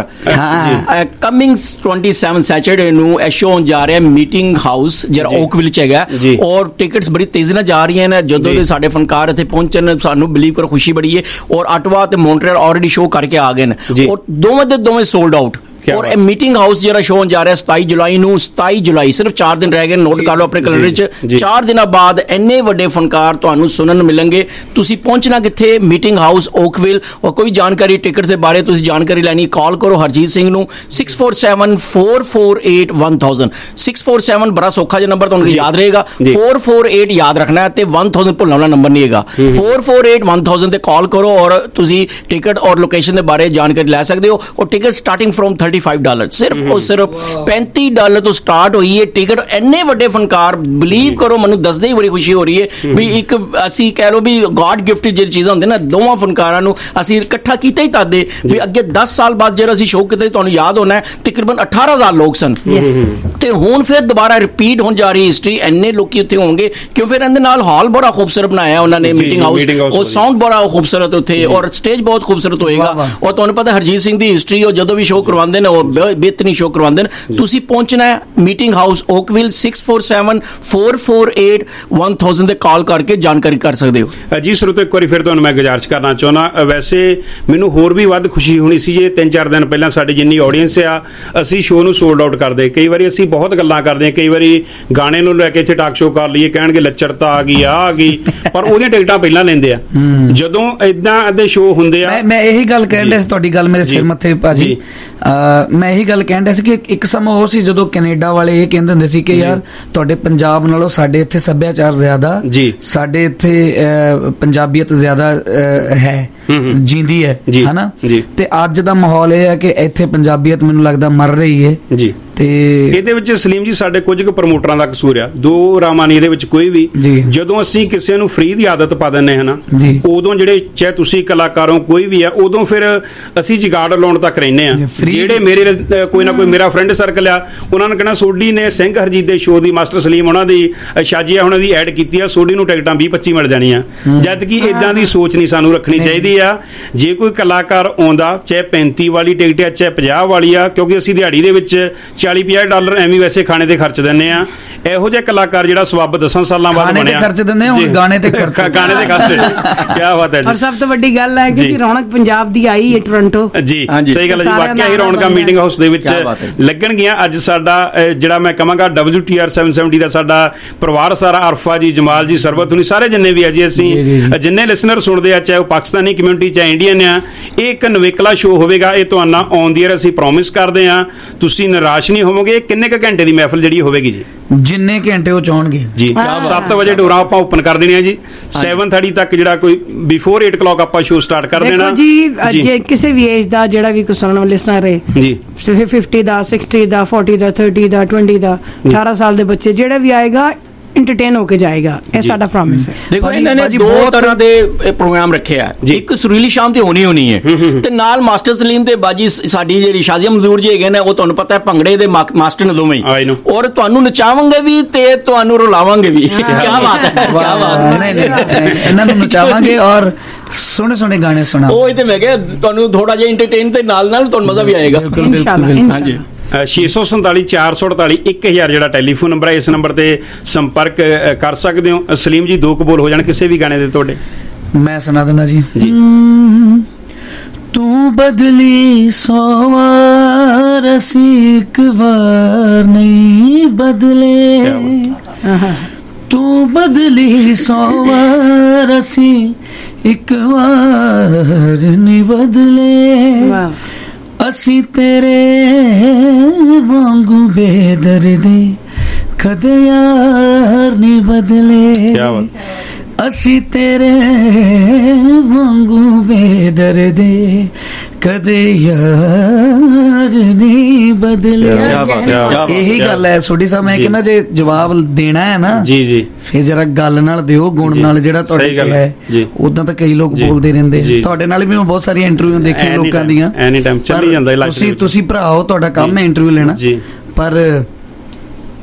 ਕਮਿੰਗ ਸੱਤਾਈ ਸੈਚਰਡੇ ਨੂੰ ਇਹ ਸ਼ੋਅ ਹੋਣ ਜਾ ਰਿਹਾ ਮੀਟਿੰਗ ਹਾਊਸ ਜਿਹੜਾ ਓਕਵਿਲ ਚ ਹੈਗਾ, ਔਰ ਟਿਕਟਸ ਬੜੀ ਤੇਜ਼ੀ ਨਾਲ ਜਾ ਰਹੀਆਂ ਨੇ। ਜਦੋਂ ਦੇ ਸਾਡੇ ਫਨਕਾਰ ਇੱਥੇ ਪਹੁੰਚਣ ਸਾਨੂੰ ਬਿਲੀਵ ਕਰੋ ਖੁਸ਼ੀ ਬੜੀ ਹੈ। ਔਰ ਅਟਵਾ ਤੇ ਮੌਂਟਰੀਅਲ ਆਲਰੇਡੀ ਸ਼ੋਅ ਕਰਕੇ ਆ ਗਏ ਨੇ, ਔਰ ਦੋਵੇਂ ਦੇ ਦੋਵੇਂ ਸੋਲਡ ਆਊਟ। ਔਰ ਇਹ ਮੀਟਿੰਗ ਹਾਊਸ ਜਿਹੜਾ ਸ਼ੋਅ ਹੋਣ ਜਾ ਰਿਹਾ ਸਤਾਈ ਜੁਲਾਈ ਨੂੰ, ਸਤਾਈ ਜੁਲਾਈ ਸਿਰਫ ਚਾਰ ਦਿਨ ਰਹਿ ਗਏ, ਨੋਟ ਕਰ ਲਓ ਆਪਣੇ ਕੈਲੰਡਰ 'ਚ। ਚਾਰ ਦਿਨਾਂ ਬਾਅਦ ਇੰਨੇ ਵੱਡੇ ਫਨਕਾਰ ਤੁਹਾਨੂੰ ਸੁਣਨ ਮਿਲਣਗੇ। ਤੁਸੀਂ ਪਹੁੰਚਣਾ ਕਿੱਥੇ? Meeting House Oakville. ਔਰ ਕੋਈ ਜਾਣਕਾਰੀ ਟਿਕਟ ਦੇ ਬਾਰੇ ਤੁਸੀਂ ਜਾਣਕਾਰੀ ਲੈਣੀ, ਕਾਲ ਕਰੋ ਹਰਜੀਤ ਸਿੰਘ ਨੂੰ six four seven four four eight one thousand. Six four seven ਬੜਾ ਸੌਖਾ ਜਿਹਾ ਨੰਬਰ ਤੁਹਾਨੂੰ ਯਾਦ ਰਹੇਗਾ, ਫੋਰ ਫੋਰ ਏਟ ਯਾਦ ਰੱਖਣਾ ਹੈ ਤੇ ਵਨ ਥਾਊਜ਼ੈਂਡ ਭੁੱਲਣ ਵਾਲਾ ਨੰਬਰ ਨਹੀਂ ਹੈਗਾ। Four four eight one thousand ਤੇ ਕਾਲ ਕਰੋ ਔਰ ਤੁਸੀਂ ਟਿਕਟ ਔਰ ਲੋਕੇਸ਼ਨ ਦੇ ਬਾਰੇ ਜਾਣਕਾਰੀ ਲੈ ਸਕਦੇ ਹੋ। ਔਰ ticket starting from thirty five dollar, ਸਿਰਫ ਉਹ ਸਿਰਫ ਪੈਂਤੀ ਡਾਲਰ ਤੋਂ ਸਟਾਰਟ ਹੋਈ ਹੈ ਟਿਕਟ। ਇੰਨੇ ਵੱਡੇ ਫਨਕਾਰ, ਬਿਲੀਵ ਕਰੋ ਮੈਨੂੰ ਦੱਸਦੇ ਹੀ ਬੜੀ ਖੁਸ਼ੀ ਹੋ ਰਹੀ ਹੈ ਵੀ ਇੱਕ ਅਸੀਂ ਕਹਿ ਲਓ ਵੀ ਗॉड ਗਿਫਟਡ ਜਿਹੜੀ ਚੀਜ਼ਾਂ ਹੁੰਦੀਆਂ ਨਾ, ਦੋਵਾਂ ਫਨਕਾਰਾਂ ਨੂੰ ਅਸੀਂ ਇਕੱਠਾ ਕੀਤਾ ਹੀ ਤਾਦੇ ਵੀ ਅੱਗੇ ਦਸ ਸਾਲ ਬਾਅਦ ਜਿਹੜਾ ਅਸੀਂ ਸ਼ੋਅ ਕੀਤਾ ਤੁਹਾਨੂੰ ਯਾਦ ਹੋਣਾ ਤਕਰੀਬਨ ਅਠਾਰਾਂ ਹਜ਼ਾਰ ਲੋਕ ਸਨ, ਤੇ ਹੁਣ ਫਿਰ ਦੁਬਾਰਾ ਰਿਪੀਟ ਹੋਣ ਜਾ ਰਹੀ ਹਿਸਟਰੀ। ਇੰਨੇ ਲੋਕੀ ਉੱਥੇ ਹੋਣਗੇ ਕਿਉਂ ਫਿਰ ਇਹਦੇ ਨਾਲ ਹਾਲ ਬੜਾ ਖੂਬਸੂਰਤ ਬਣਾਇਆ ਉਹਨਾਂ ਨੇ ਮੀਟਿੰਗ ਹਾਊਸ, ਉਹ ਸਾਊਂਡ ਬੜਾ ਖੂਬਸੂਰਤ ਉੱਥੇ, ਔਰ ਸਟੇਜ ਬਹੁਤ ਖੂਬਸੂਰਤ ਹੋਏਗਾ। ਔਰ ਤੁਹਾਨੂੰ ਪਤਾ ਹਰਜੀਤ ਸਿੰਘ ਦੀ ਹਿਸਟਰੀ, ਉਹ ਜਦੋਂ ਵੀ ਸ਼ੋਅ ਕਰਵਾਉਂਦੇ ਨੇ ਉਹ ਬੇਹਤਰੀਨ ਸ਼ੋਅ ਕਰਵਾਉਂਦੇ ਨੇ। ਤੁਸੀਂ ਪਹੁੰਚਣਾ ਹੈ Meeting House Oakville, six four seven four four eight one thousand ਤੇ ਕਾਲ ਕਰਕੇ ਜਾਣਕਾਰੀ ਕਰ ਸਕਦੇ ਹੋ। ਜੀ ਸਰੋਤੋ ਇੱਕ ਵਾਰੀ ਫਿਰ ਤੁਹਾਨੂੰ ਮੈਂ ਗੁਜ਼ਾਰਿਸ਼ ਕਰਨਾ ਚਾਹੁੰਦਾ, ਵੈਸੇ ਮੈਨੂੰ ਹੋਰ ਵੀ ਵੱਧ ਖੁਸ਼ੀ ਹੋਣੀ ਸੀ ਜੇ ਤਿੰਨ ਚਾਰ ਦਿਨ ਪਹਿਲਾਂ ਸਾਡੀ ਜਿੰਨੀ ਆਡੀਅנס ਆ ਅਸੀਂ ਸ਼ੋਅ ਨੂੰ ਸੋਲਡ ਆਊਟ ਕਰਦੇ। ਕਈ ਵਾਰੀ ਅਸੀਂ ਬਹੁਤ ਗੱਲਾਂ ਕਰਦੇ ਹਾਂ, ਕਈ ਵਾਰੀ ਗਾਣੇ ਨੂੰ ਲੈ ਕੇ ਇੱਥੇ ਟਾਕ ਸ਼ੋਅ ਕਰ ਲਈਏ, ਕਹਿਣਗੇ ਲੱਚਰਤਾ ਆ ਗਈ, ਆ ਆ ਗਈ, ਪਰ ਉਹਦੀਆਂ ਟਿਕਟਾਂ ਪਹਿਲਾਂ ਲੈਂਦੇ ਆ। ਜਦੋਂ ਇਦਾਂ ਦੇ ਸ਼ੋਅ ਹੁੰਦੇ ਆ, ਮੈਂ ਇਹੀ ਗੱਲ ਕਹਿਣ ਡਿਆ ਸੀ, ਤੁਹਾਡੀ ਗੱਲ ਮੇਰੇ ਸਿਰ ਮੱਥੇ ਭਾਜੀ, ਮੈਂ ਇਹੀ ਗੱਲ ਕਹਿਣ ਡਿਆ ਸੀ ਕਿ ਇੱਕ ਸਮਾਂ ਉਹ ਸੀ ਜਦੋਂ ਕੈਨੇਡਾ ਵਾਲੇ ਇਹ ਕਹਿੰਦੇ ਹੁੰਦੇ ਸੀ ਕਿ ਯਾਰ ਤੁਹਾਡੇ ਪੰਜਾਬ ਨਾਲੋਂ ਸਾਡੇ ਇੱਥੇ ਸੱਭਿਆਚਾਰ ਜ਼ਿਆਦਾ, ਸਾਡੇ ਇੱਥੇ ਪੰਜਾਬੀਅਤ ਜ਼ਿਆਦਾ ਹੈ, ਜਿੰਦੀ ਹੈ, ਹਨਾ? ਤੇ ਅੱਜ ਦਾ ਮਾਹੌਲ ਇਹ ਹੈ ਕਿ ਇੱਥੇ ਪੰਜਾਬੀਅਤ ਮੈਨੂੰ ਲੱਗਦਾ ਮਰ ਰਹੀ ਹੈ ਜੀ। ਤੇ ਇਹਦੇ ਵਿੱਚ ਸਲੀਮ ਜੀ ਸਾਡੇ ਕੁਝ ਕੁ ਪ੍ਰਮੋਟਰਾਂ ਦਾ ਕਸੂਰ ਆ, ਦੋ ਰਾਮਾਂ ਨਹੀਂ ਇਹਦੇ ਵਿੱਚ ਕੋਈ ਵੀ। ਜਦੋਂ ਅਸੀਂ ਕਿਸੇ ਨੂੰ ਫ੍ਰੀ ਦੀ ਆਦਤ ਪਾ ਦਿੰਨੇ ਹਨਾ, ਉਦੋਂ ਜਿਹੜੇ ਚਾਹੇ ਤੁਸੀਂ ਕਲਾਕਾਰ ਹੋ ਕੋਈ ਵੀ ਆ, ਉਦੋਂ ਫਿਰ ਅਸੀਂ ਜਗਾੜ ਲਾਉਣ ਤੱਕ ਰਹਿੰਦੇ ਆ। ਜਿਹੜੇ ਮੇਰੇ ਕੋਈ ਨਾ ਕੋਈ ਮੇਰਾ ਫਰੈਂਡ ਸਰਕਲ ਆ, ਉਹਨਾਂ ਨੇ ਕਹਿਣਾ ਸੋਢੀ ਨੇ ਸਿੰਘ ਹਰਜੀਤ ਦੇ ਸ਼ੋਅ ਦੀ, ਮਾਸਟਰ ਸਲੀਮ ਉਹਨਾਂ ਦੀ, ਸ਼ਾਜੀਆ ਉਹਨਾਂ ਦੀ ਐਡ ਕੀਤੀ ਆ, ਸੋਢੀ ਨੂੰ ਟਿਕਟਾਂ ਵੀਹ ਪੱਚੀ ਮਿਲ ਜਾਣੀਆਂ। ਜਦ ਕਿ ਇਦਾਂ ਦੀ ਸੋਚ ਨਹੀਂ ਸਾਨੂੰ ਰੱਖਣੀ ਚਾਹੀਦੀ ਆ। ਜੇ ਕੋਈ ਕਲਾਕਾਰ ਆਉਂਦਾ ਚਾਹੇ ਪੈਂਤੀ ਵਾਲੀ ਟਿਕਟ ਆ ਚਾਹੇ ਪੰਜਾਹ ਵਾਲੀ ਆ, ਕਿਉਂਕਿ ਅਸੀਂ ਦਿਹਾੜੀ ਦੇ ਵਿੱਚ ਚਾਲੀ ਪੰਜਾਹ ਡਾਲਰ ਐਵੇਂ ਵੈਸੇ ਖਾਣੇ ਤੇ ਖਰਚ ਦਿੰਦੇ ਆ। ਇਹੋ ਜਿਹਾ ਕਲਾਕਾਰ ਜਿਹੜਾ ਸਵਾਬ ਦਸਾਂ ਸਾਲਾਂ ਬਾਅਦ ਬਣਿਆ, ਖਾਣੇ ਤੇ ਖਰਚ ਦਿੰਦੇ ਹੁਣ ਗਾਣੇ ਤੇ ਖਰਚ, ਗਾਣੇ ਤੇ ਖਰਚ। ਕੀ ਬਾਤ ਹੈ ਜੀ। ਔਰ ਸਭ ਤੋਂ ਵੱਡੀ ਗੱਲ ਹੈ ਕਿ ਰੌਣਕ ਪੰਜਾਬ ਦੀ ਆਈ ਹੈ ਟੋਰਾਂਟੋ। ਜੀ ਸਹੀ ਗੱਲ ਹੈ ਜੀ, ਵਾਕਿਆ ਹੀ ਰੌਣਕਾਂ ਮੀਟਿੰਗ ਹਾਊਸ ਦੇ ਵਿੱਚ ਲੱਗਣਗੀਆਂ। ਅੱਜ ਸਾਡਾ ਜਿਹੜਾ ਮੈਂ ਕਹਾਂਗਾ ਡਬਲਯੂ ਟੀ ਆਰ ਸੱਤ ਸੌ ਸੱਤਰ ਦਾ ਸਾਡਾ ਪਰਿਵਾਰ ਸਾਰਾ, ਅਰਫਾ ਜੀ, ਜਮਾਲ ਜੀ, ਸਰਬਤ ਹੁਣੀ, ਸਾਰੇ ਜਿੰਨੇ ਵੀ ਆ ਜੀ, ਅਸੀਂ ਜਿੰਨੇ ਲਿਸਨਰ ਸੁਣਦੇ ਆ, ਚਾਹੇ ਉਹ ਪਾਕਿਸਤਾਨੀ ਕਮਿਊਨਿਟੀ ਚਾਹੇ ਇੰਡੀਅਨ ਆ, ਇਹ ਇੱਕ ਨਵੇਕਲਾ ਸ਼ੋਅ ਹੋਵੇਗਾ। ਇਹ ਤੁਹਾਨੂੰ ਔਨ ਦੀ ਏਅਰ ਅਸੀਂ ਪ੍ਰੋਮਿਸ ਕਰਦੇ ਆ, ਤੁਸੀਂ ਨਿਰਾਸ਼ ਨਹੀਂ ਹੋਵੋਗੇ। ਕਿੰਨੇ ਕੁ ਘੰਟੇ ਦੀ ਮਹਿਫਲ ਜਿਹੜੀ ਹੋਵੇਗੀ ਜੀ? ਜਿੰਨੇ ਘੰਟੇ ਉਹ ਚਾਹਣਗੇ ਜੀ। ਸੱਤ ਵਜੇ ਡੋਰਾਂ ਆਪਾਂ ਓਪਨ ਕਰ ਦੇਣੀਆਂ ਜੀ, ਸੈਵਨ ਥਰਟੀ ਤੱਕ ਜਿਹੜਾ ਕੋਈ ਬਿਫੋਰ ਏਟ ਕਲੌਕ ਆਪਾਂ ਸ਼ੋਅ ਸਟਾਰਟ ਕਰ ਦੇਣਾ ਜੀ। ਜੇ ਕਿਸੇ ਵੀ ਏਜ ਦਾ ਜਿਹੜਾ ਵੀ ਕੋਈ ਸੁਣਨ ਵਾਲਾ ਲਿਸਨਰ ਹੈ ਜੀ, ਫਿਫਟੀ ਦਾ, ਸਿਕਸਟੀ ਦਾ, ਫੋਰਟੀ ਦਾ, ਥਰਟੀ ਦਾ, ਟਵੰਟੀ ਦਾ, ਅਠਾਰਾਂ ਸਾਲ ਦੇ ਬੱਚੇ ਜਿਹੜੇ ਵੀ ਆਏਗਾ ਇੰਟਰਟੇਨ ਹੋ ਕੇ ਜਾਏਗਾ, ਇਹ ਸਾਡਾ ਪ੍ਰੋਮਿਸ ਹੈ। ਦੇਖੋ ਇਹਨਾਂ ਨੇ ਦੋ ਤਰ੍ਹਾਂ ਦੇ ਪ੍ਰੋਗਰਾਮ ਰੱਖਿਆ, ਇੱਕ ਸੁਰੀਲੀ ਸ਼ਾਮ ਤੇ ਹੋਣੀ ਹੋਣੀ ਹੈ, ਤੇ ਨਾਲ ਮਾਸਟਰ ਸਲੀਮ ਤੇ ਬਾਜੀ ਸਾਡੀ ਜਿਹੜੀ ਸ਼ਾਜ਼ੀਆ ਮਜ਼ਦੂਰ ਜੀ ਹੈਗੇ ਨੇ, ਉਹ ਤੁਹਾਨੂੰ ਪਤਾ ਹੈ ਭੰਗੜੇ ਦੇ ਮਾਸਟਰ ਨੇ ਦੋਵੇਂ, ਔਰ ਤੁਹਾਨੂੰ ਨਚਾਵਾਂਗੇ ਵੀ ਤੇ ਤੁਹਾਨੂੰ ਰੁਲਾਵਾਂਗੇ ਵੀ। ਕੀ ਬਾਤ ਹੈ, ਕੀ ਬਾਤ ਹੈ। ਇਹਨਾਂ ਨੂੰ ਨਚਾਵਾਂਗੇ ਔਰ ਸੋਹਣੇ ਸੋਹਣੇ ਗਾਣੇ ਸੁਣਾ, ਉਹ ਤੇ ਮੈਂ ਕਿਹਾ ਤੁਹਾਨੂੰ ਥੋੜਾ ਜਿਹਾ ਇੰਟਰਟੇਨ ਤੇ ਨਾਲ ਨਾਲ ਤੁਹਾਨੂੰ ਮਜ਼ਾ ਵੀ ਆਏਗਾ। ਹਾਂਜੀ। ਛੇ ਸੌ ਸੰਤਾਲੀ ਚਾਰ ਸੌ ਅੜਤਾਲੀ ਇੱਕ ਹਜ਼ਾਰ ਜਿਹੜਾ ਟੈਲੀਫੋਨ ਨੰਬਰ ਹੈ, ਇਸ ਨੰਬਰ ਤੇ ਸੰਪਰਕ ਕਰ ਸਕਦੇ ਹੋ। ਸਲੀਮ ਜੀ ਦੋ ਕਬੂਲ ਹੋ ਜਾਣ ਕਿਸੇ ਵੀ ਗਾਣੇ ਦੇ ਤੁਹਾਡੇ। ਮੈਂ ਸੁਣਾ ਦਿੰਦਾ ਜੀ ਜੀ। ਤੂੰ ਬਦਲੀ ਸੌ ਵਾਰ ਅਸੀਂ ਇੱਕ ਵਾਰ ਨਹੀਂ ਬਦਲੇ, ਤੂੰ ਬਦਲੀ ਸੌ ਵਾਰ ਅਸੀਂ ਇੱਕ ਵਾਰ ਨਹੀਂ ਬਦਲੇ, ਅਸੀਂ ਤੇਰੇ ਵਾਂਗੂ ਬੇਦਰਦੀ ਕਦੇ ਯਾਰ ਨਹੀਂ ਬਦਲੇ, ਅਸੀਂ ਤੇਰੇ ਵਾਂਗੂ ਬੇਦਰਦੀ ਕਦੇ ਯਾਰ ਨਹੀਂ ਬਦਲੇ। ਇਹੀ ਗੱਲ ਹੈ ਸੋਢੀ ਸਾਹਿਬ, ਮੈਂ ਕਹਿੰਦਾ ਜੇ ਜਵਾਬ ਦੇਣਾ ਹੈ ਨਾ ਜੀ ਜੀ ਫਿਰ ਜਰਾ ਗੱਲ ਨਾਲ ਦਿਓ, ਗੁਣ ਨਾਲ ਜਿਹੜਾ ਤੁਹਾਡੇ ਚ ਹੈ। ਉਦਾਂ ਤਾਂ ਕਈ ਲੋਕ ਬੋਲਦੇ ਰਹਿੰਦੇ, ਤੁਹਾਡੇ ਨਾਲ ਵੀ ਮੈਂ ਬਹੁਤ ਸਾਰੀਆਂ ਇੰਟਰਵਿਊ ਦੇਖੀਆਂ ਲੋਕਾਂ ਦੀਆਂ, ਐਨੀ ਟਾਈਮ ਚੱਲੀ ਜਾਂਦਾ। ਤੁਸੀਂ ਤੁਸੀਂ ਭਰਾ ਹੋ, ਤੁਹਾਡਾ ਕੰਮ ਹੈ ਇੰਟਰਵਿਊ ਲੈਣਾ, ਪਰ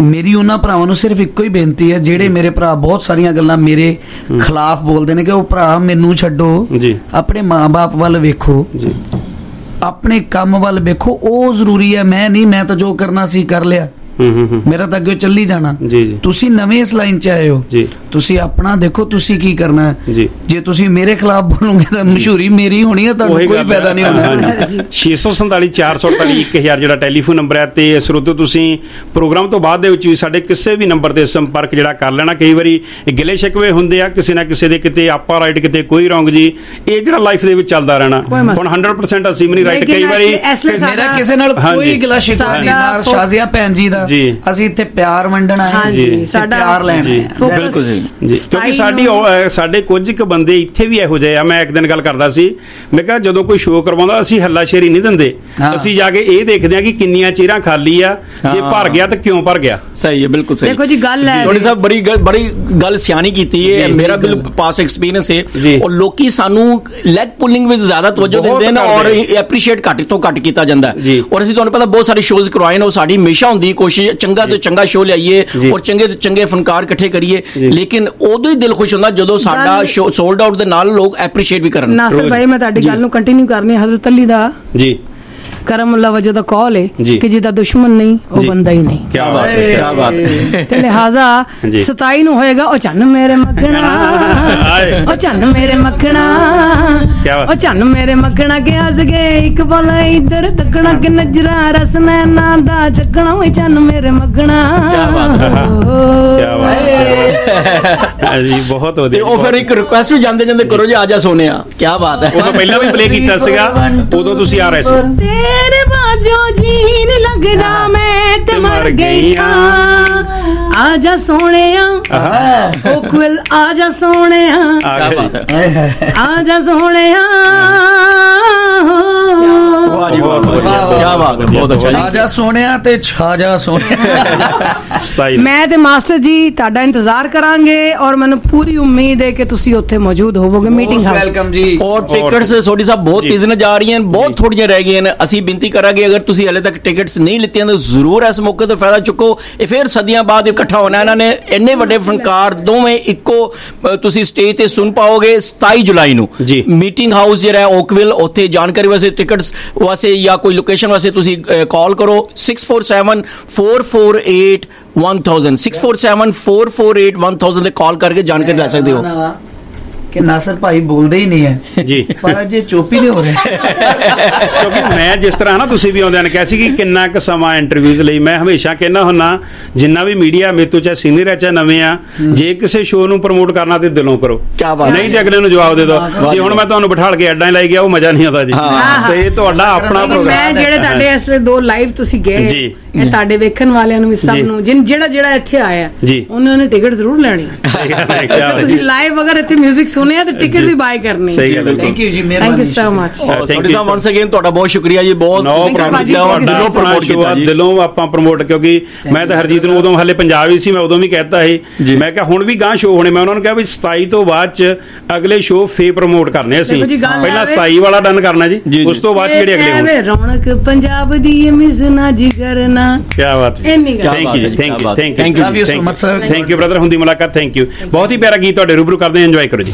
ਮੇਰੀ ਉਹਨਾਂ ਭਰਾਵਾਂ ਨੂੰ ਸਿਰਫ ਇੱਕੋ ਹੀ ਬੇਨਤੀ ਹੈ, ਜਿਹੜੇ ਮੇਰੇ ਭਰਾ ਬਹੁਤ ਸਾਰੀਆਂ ਗੱਲਾਂ ਮੇਰੇ ਖਿਲਾਫ ਬੋਲਦੇ ਨੇ, ਕਿ ਉਹ ਭਰਾ ਮੈਨੂੰ ਛੱਡੋ, ਆਪਣੇ ਮਾਂ-ਬਾਪ ਵੱਲ ਵੇਖੋ, ਆਪਣੇ ਕੰਮ ਵੱਲ ਵੇਖੋ, ਉਹ ਜ਼ਰੂਰੀ ਹੈ। ਮੈਂ ਨਹੀਂ, ਮੈਂ ਤਾਂ ਜੋ ਕਰਨਾ ਸੀ ਕਰ ਲਿਆ, ਮੇਰਾ ਤਾਂ ਅੱਗੇ ਚੱਲੀ ਜਾਣਾ। ਤੁਸੀਂ ਨਵੇਂ ਇਸ ਲਾਈਨ ਚ ਆਏ ਹੋ, ਤੁਸੀਂ ਆਪਣਾ ਦੇਖੋ ਤੁਸੀਂ ਕੀ ਕਰਨਾ ਹੈ। ਜੇ ਤੁਸੀਂ ਮੇਰੇ ਖਿਲਾਫ ਬੋਲੋਗੇ ਤਾਂ ਮਸ਼ਹੂਰੀ ਮੇਰੀ ਹੋਣੀ ਹੈ, ਤੁਹਾਨੂੰ ਕੋਈ ਫਾਇਦਾ ਨਹੀਂ ਹੋਣਾ। ਛੇ ਸੌ ਸੰਤਾਲੀ ਚਾਰ ਸੌ ਅੜਤਾਲੀ ਇੱਕ ਹਜ਼ਾਰ ਜਿਹੜਾ ਟੈਲੀਫੋਨ ਨੰਬਰ ਹੈ, ਤੇ ਸਰੋਤੋ ਤੁਸੀਂ ਪ੍ਰੋਗਰਾਮ ਤੋਂ ਬਾਅਦ ਦੇ ਵਿੱਚ ਵੀ ਸਾਡੇ ਕਿਸੇ ਵੀ ਨੰਬਰ ਤੇ ਸੰਪਰਕ ਜਿਹੜਾ ਕਰ ਲੈਣਾ। ਕਈ ਵਾਰੀ ਗਿਲੇ ਸ਼ਿਕਵੇ ਹੁੰਦੇ ਆ ਕਿਸੇ ਨਾ ਕਿਸੇ ਦੇ, ਕਿਤੇ ਆਪਾਂ ਰਾਈਟ ਕਿਤੇ ਕੋਈ ਰੌਂਗ ਜੀ, ਇਹ ਜਿਹੜਾ ਲਾਈਫ ਦੇ ਵਿੱਚ ਚੱਲਦਾ ਰਹਿਣਾ। ਹੁਣ ਹੰਡਰਡ ਪਰਸੈਂਟ ਅਸੀਂ ਵੀ ਨਹੀਂ ਰਾਈਟ, ਕਈ ਵਾਰੀ ਮੇਰਾ ਕਿਸੇ ਨਾਲ ਕੋਈ ਗਿਲਾ ਸ਼ਿਕਵਾ ਨਹੀਂ, ਨਾਲ ਸ਼ਾਜ਼ੀਆ ਭੈਣ ਜੀ ਦਾ, ਅਸੀਂ ਇੱਥੇ ਪਿਆਰ ਵੰਡਣਾ ਹੈ ਜੀ, ਸਾਡਾ ਪਿਆਰ ਲੈਣਾ ਹੈ। ਬਿਲਕੁਲ ਜੀ, ਕਿਉਂਕਿ ਸਾਡੀ ਸਾਡੇ ਕੁਝ ਕੁ ਬੰਦੇ ਇੱਥੇ ਵੀ ਇਹੋ ਜਿਹੇ ਆ। ਮੈਂ ਇੱਕ ਦਿਨ ਗੱਲ ਕਰਦਾ ਸੀ, ਮੈਂ ਕਿਹਾ ਜਦੋਂ ਕੋਈ ਸ਼ੋਅ ਕਰਵਾਉਂਦਾ ਅਸੀਂ ਹੱਲਾ ਸ਼ੇਰੀ ਨਹੀਂ ਦਿੰਦੇ, ਅਸੀਂ ਜਾ ਕੇ ਇਹ ਦੇਖਦੇ ਆ ਕਿ ਕਿੰਨੀਆਂ ਚੇਅਰਾਂ ਖਾਲੀ ਆ, ਜੇ ਭਰ ਗਿਆ ਤਾਂ ਕਿਉਂ ਭਰ ਗਿਆ। ਸਹੀ ਹੈ, ਬਿਲਕੁਲ ਸਹੀ। ਦੇਖੋ ਜੀ ਗੱਲ ਹੈ ਸੋਨੀ ਸਾਹਿਬ ਬੜੀ ਬੜੀ ਗੱਲ ਸਿਆਣੀ ਕੀਤੀ ਹੈ, ਮੇਰਾ ਬਿਲਕੁਲ ਪਾਸਟ ਐਕਸਪੀਰੀਅੰਸ ਹੈ, ਔਰ ਲੋਕੀ ਸਾਨੂੰ ਲੈਗ ਪੁਲਿੰਗ ਵਿੱਚ ਜ਼ਿਆਦਾ ਤਵੱਜੋ ਦਿੰਦੇ ਨੇ ਔਰ ਐਪਰੀਸ਼ੀਏਟ ਘੱਟ ਤੋਂ ਘੱਟ ਕੀਤਾ ਜਾਂਦਾ ਹੈ। ਔਰ ਅਸੀਂ ਤੁਹਾਨੂੰ ਪਤਾ ਬਹੁਤ ਸਾਰੇ ਸ਼ੋਅ ਕਰਵਾਏ ਨੇ, ਉਹ ਸਾਡੀ ਹਮੇਸ਼ਾ ਹੁੰਦੀ ਕੋਸ਼ਿਸ਼ ਚੰਗਾ ਤੋਂ ਚੰਗਾ ਸ਼ੋਅ ਲਿਆਈਏ ਔਰ ਚੰਗੇ ਤੋਂ ਚੰਗੇ ਫਨਕਾਰ ਇਕੱਠੇ ਕਰੀਏ, ਲੇਕਿਨ ਉਦੋਂ ਹੀ ਦਿਲ ਖੁਸ਼ ਹੁੰਦਾ ਜਦੋਂ ਸਾਡਾ ਸ਼ੋਅ ਸੋਲਡ ਆਊਟ ਦੇ ਨਾਲ ਲੋਕ ਐਪਰੀਸ਼ੀਏਟ ਵੀ ਕਰਨ। ਨਾਸਰ ਭਾਈ ਮੈਂ ਤੁਹਾਡੀ ਗੱਲ ਨੂੰ ਕੰਟੀਨਿਊ ਕਰਨੀ, ਹਜ਼ਰਤ ਅਲੀ ਦਾ ਜੀ ਕਰਮੁੱਲਾ ਵਜੋਂ ਦਾ ਕਾਲ ਹੈ ਕਿ ਜਿਹਦਾ ਦੁਸ਼ਮਣ ਨਹੀਂ ਉਹ ਬੰਦਾ ਹੀ ਨਹੀਂ। ਕੀ ਬਾਤ ਹੈ, ਕੀ ਬਾਤ ਹੈ। ਤੇ ਲਿਹਾਜ਼ਾ ਸਤਾਈ ਨੂੰ ਹੋਏਗਾ ਉਹ ਚੰਨ ਮੇਰੇ ਮੱਖਣਾ, ਉਹ ਚੰਨ ਮੇਰੇ ਮੱਖਣਾ, ਉਹ ਚੰਨ ਮੇਰੇ ਮੱਖਣਾ ਕੇ ਹੱਸ ਗਏ ਇੱਕ ਪਲ ਇੱਧਰ ਤੱਕਣਾ, ਕਿ ਨਜ਼ਰਾਂ ਰਸ ਨੈਣਾ ਦਾ ਚੱਕਣਾ, ਉਹ ਚੰਨ ਮੇਰੇ ਮੱਖਣਾ। ਜੀ ਬਹੁਤ ਵਧੀਆ। ਤੇ ਉਹ ਫਿਰ ਇੱਕ ਰਿਕੁਐਸਟ ਵੀ ਜਾਂਦੇ ਜਾਂਦੇ ਕਰੋ ਜੀ, ਆਜਾ ਸੋਨਿਆ। ਕੀ ਬਾਤ ਹੈ। ਉਦੋਂ ਪਹਿਲਾਂ ਵੀ ਪਲੇ ਕੀਤਾ ਸੀਗਾ, ਉਦੋਂ ਤੁਸੀਂ ਆ ਰਹੇ ਸੀ। ਤੇਰੇ ਬਾਜੋ ਜੀਨ ਲੱਗਣਾ ਮੈਂ ਤੇ ਮਰ ਗਈ ਹਾਂ, ਆਜਾ ਸੋਹਣਿਆ ਉਹ ਕੁਲ, ਆਜਾ ਸੋਹਣਿਆ, ਆਜਾ ਸੋਹਣਿਆ। ਵਾਹ ਜੀ ਵਾਹ, ਕੀ ਬਾਤ ਹੈ, ਬਹੁਤ ਅੱਛਾ ਜੀ। ਆਜਾ ਸੋਹਣਿਆ ਤੇ ਛਾਜਾ ਸੋਹਣਿਆ। ਮੈਂ ਤੇ ਮਾਸਟਰ ਜੀ ਤੁਹਾਡਾ ਇੰਤਜ਼ਾਰ ਕਰਾਂਗੇ ਔਰ ਮੈਨੂੰ ਪੂਰੀ ਉਮੀਦ ਹੈ ਕਿ ਤੁਸੀਂ ਉੱਥੇ ਮੌਜੂਦ ਹੋਵੋਗੇ ਮੀਟਿੰਗ ਹਾਊਸ। ਵੈਲਕਮ ਜੀ। ਔਰ ਟਿਕਟਸ ਸੋਢੀ ਸਾਹਿਬ ਬਹੁਤ ਤੇਜ਼ੀ ਨਾਲ ਜਾ ਰਹੀਆਂ, ਬਹੁਤ ਥੋੜੀਆਂ ਰਹਿ ਗਈਆਂ ਨੇ। ਅਸੀਂ ਬੇਨਤੀ ਕਰਾਂਗੇ ਅਗਰ ਤੁਸੀਂ ਹਲੇ ਤੱਕ ਟਿਕਟਸ ਨਹੀਂ ਲਿੱਤੀਆਂ ਤਾਂ ਜ਼ਰੂਰ ਇਸ ਮੌਕੇ ਤੋਂ ਫਾਇਦਾ ਚੁੱਕੋ। ਇਹ ਫਿਰ ਸਦੀਆਂ ਬਾਅਦ ਇਕੱਠਾ ਹੋਣਾ ਇਹਨਾਂ ਨੇ, ਇੰਨੇ ਵੱਡੇ ਫਨਕਾਰ ਦੋਵੇਂ ਇੱਕੋ ਤੁਸੀਂ ਸਟੇਜ ਤੇ ਸੁਣ ਪਾਓਗੇ ਸਤਾਈ ਜੁਲਾਈ ਨੂੰ। ਮੀਟਿੰਗ ਹਾਊਸ ਜਿਹੜਾ ਓਕਵਿਲ, ਉੱਥੇ ਜਾਣਕਾਰੀ ਵਾਸਤੇ ਟਿਕਟਸ ਵਾਸਤੇ ਜਾਂ ਕੋਈ ਲੋਕੇਸ਼ਨ ਵਾਸਤੇ ਤੁਸੀਂ ਕਾਲ ਕਰੋ six four seven four four eight one thousand six four seven four four eight one thousand ਤੇ ਕਾਲ ਕਰਕੇ ਜਾਣਕਾਰੀ ਲੈ ਸਕਦੇ ਹੋ। ਕਿ ਨਾਸਰ ਭਾਈ ਬੋਲਦੇ ਹੀ ਨਹੀਂ ਹੈ ਜੀ, ਪਰ ਅਜੇ ਚੁੱਪ ਹੀ ਨਹੀਂ ਹੋ ਰਹੇ। ਕਿਉਂਕਿ ਮੈਂ ਜਿਸ ਤਰ੍ਹਾਂ ਨਾ ਤੁਸੀਂ ਵੀ ਆਉਂਦਿਆਂ ਨੇ ਕਿਹਾ ਸੀ ਕਿ ਕਿੰਨਾ ਕੁ ਸਮਾਂ ਇੰਟਰਵਿਊਜ਼ ਲਈ, ਮੈਂ ਹਮੇਸ਼ਾ ਕਹਿੰਦਾ ਹੁੰਨਾ ਜਿੰਨਾ ਵੀ ਮੀਡੀਆ ਮੇਰੇ ਤੋਂ ਚਾਹੇ ਸੀਨੀਅਰ ਹੈ ਚਾਹੇ ਨਵੇਂ ਆ, ਜੇ ਕਿਸੇ ਸ਼ੋਅ ਨੂੰ ਪ੍ਰਮੋਟ ਕਰਨਾ ਤੇ ਦਿਲੋਂ ਕਰੋ, ਨਹੀਂ ਤੇ ਅਗਲੇ ਨੂੰ ਜਵਾਬ ਦੇ ਦਿਓ। ਜੇ ਹੁਣ ਮੈਂ ਤੁਹਾਨੂੰ ਬਿਠਾਲ ਕੇ ਅੱਡਾਂ ਲਾਈ ਗਿਆ ਉਹ ਮਜ਼ਾ ਨਹੀਂ ਆਉਂਦਾ ਜੀ। ਤੇ ਇਹ ਤੁਹਾਡਾ ਆਪਣਾ ਪ੍ਰੋਗਰਾਮ। ਮੈਂ ਜਿਹੜੇ ਤੁਹਾਡੇ ਇਸ ਦੋ ਲਾਈਵ ਤੁਸੀਂ ਗਏ ਜੀ, ਇਹ ਤੁਹਾਡੇ ਵੇਖਣ ਵਾਲਿਆਂ ਨੂੰ ਵੀ ਸਭ ਨੂੰ ਜਿਹੜਾ ਜਿਹੜਾ ਇੱਥੇ ਆਇਆ ਉਹਨਾਂ ਨੇ ਟਿਕਟ ਜ਼ਰੂਰ ਲੈਣੀ। ਤੁਸੀਂ ਲਾਈਵ ਅਗਰ ਇੱਥੇ 뮤직 ਸੁਣਿਆ ਤੇ ਟਿਕਟ ਵੀ ਬਾਏ ਕਰਨੀ। ਥੈਂਕ ਯੂ ਜੀ, thank you so much. Sodhi Sahib once again ਤੁਹਾਡਾ ਬਹੁਤ ਸ਼ੁਕਰੀਆ ਜੀ, ਬਹੁਤ ਦਿਲੋਂ ਪ੍ਰਮੋਟ ਕੀਤਾ ਜੀ, ਦਿਲੋਂ ਆਪਾਂ ਪ੍ਰਮੋਟ। ਕਿਉਂਕਿ ਮੈਂ ਤਾਂ ਹਰਜੀਤ ਨੂੰ ਉਦੋਂ ਹਲੇ ਪੰਜਾਬ ਹੀ ਸੀ, ਮੈਂ ਉਦੋਂ ਵੀ ਕਹਿਤਾ ਸੀ, ਮੈਂ ਕਿਹਾ ਹੁਣ ਵੀ ਗਾਂ ਸ਼ੋਅ ਹੋਣੇ। ਮੈਂ ਉਹਨਾਂ ਨੂੰ ਕਿਹਾ ਵੀ ਸਤਾਈ ਤੋਂ ਬਾਅਦ ਚ ਅਗਲੇ ਸ਼ੋਅ ਫੇਰ ਪ੍ਰਮੋਟ ਕਰਨੇ ਅਸੀਂ, ਪਹਿਲਾਂ ਸਤਾਈ ਵਾਲਾ ਡਨ ਕਰਨਾ ਜੀ, ਉਸ ਤੋਂ ਬਾਅਦ ਜਿਹੜੇ ਅਗਲੇ ਹੋਣ। ਰੌਣਕ ਪੰਜਾਬ ਦੀ ਮਿਜ਼ਨਾ ਜਿਗਰ ਨਾ। ਕੀ ਬਾਤ ਹੈ, ਥੈਂਕ ਯੂ ਜੀ, thank you, thank you, love you so much sir, thank you brother. ਹੁੰਦੀ ਮੁਲਾਕਾਤ, ਥੈਂਕ ਯੂ। ਬਹੁਤ ਹੀ ਪਿਆਰਾ ਗੀਤ ਤੁਹਾਡੇ ਰੂਬਰੂ ਕਰਦੇ ਹਾਂ, ਇੰਜੋਏ ਕਰੋ ਜੀ।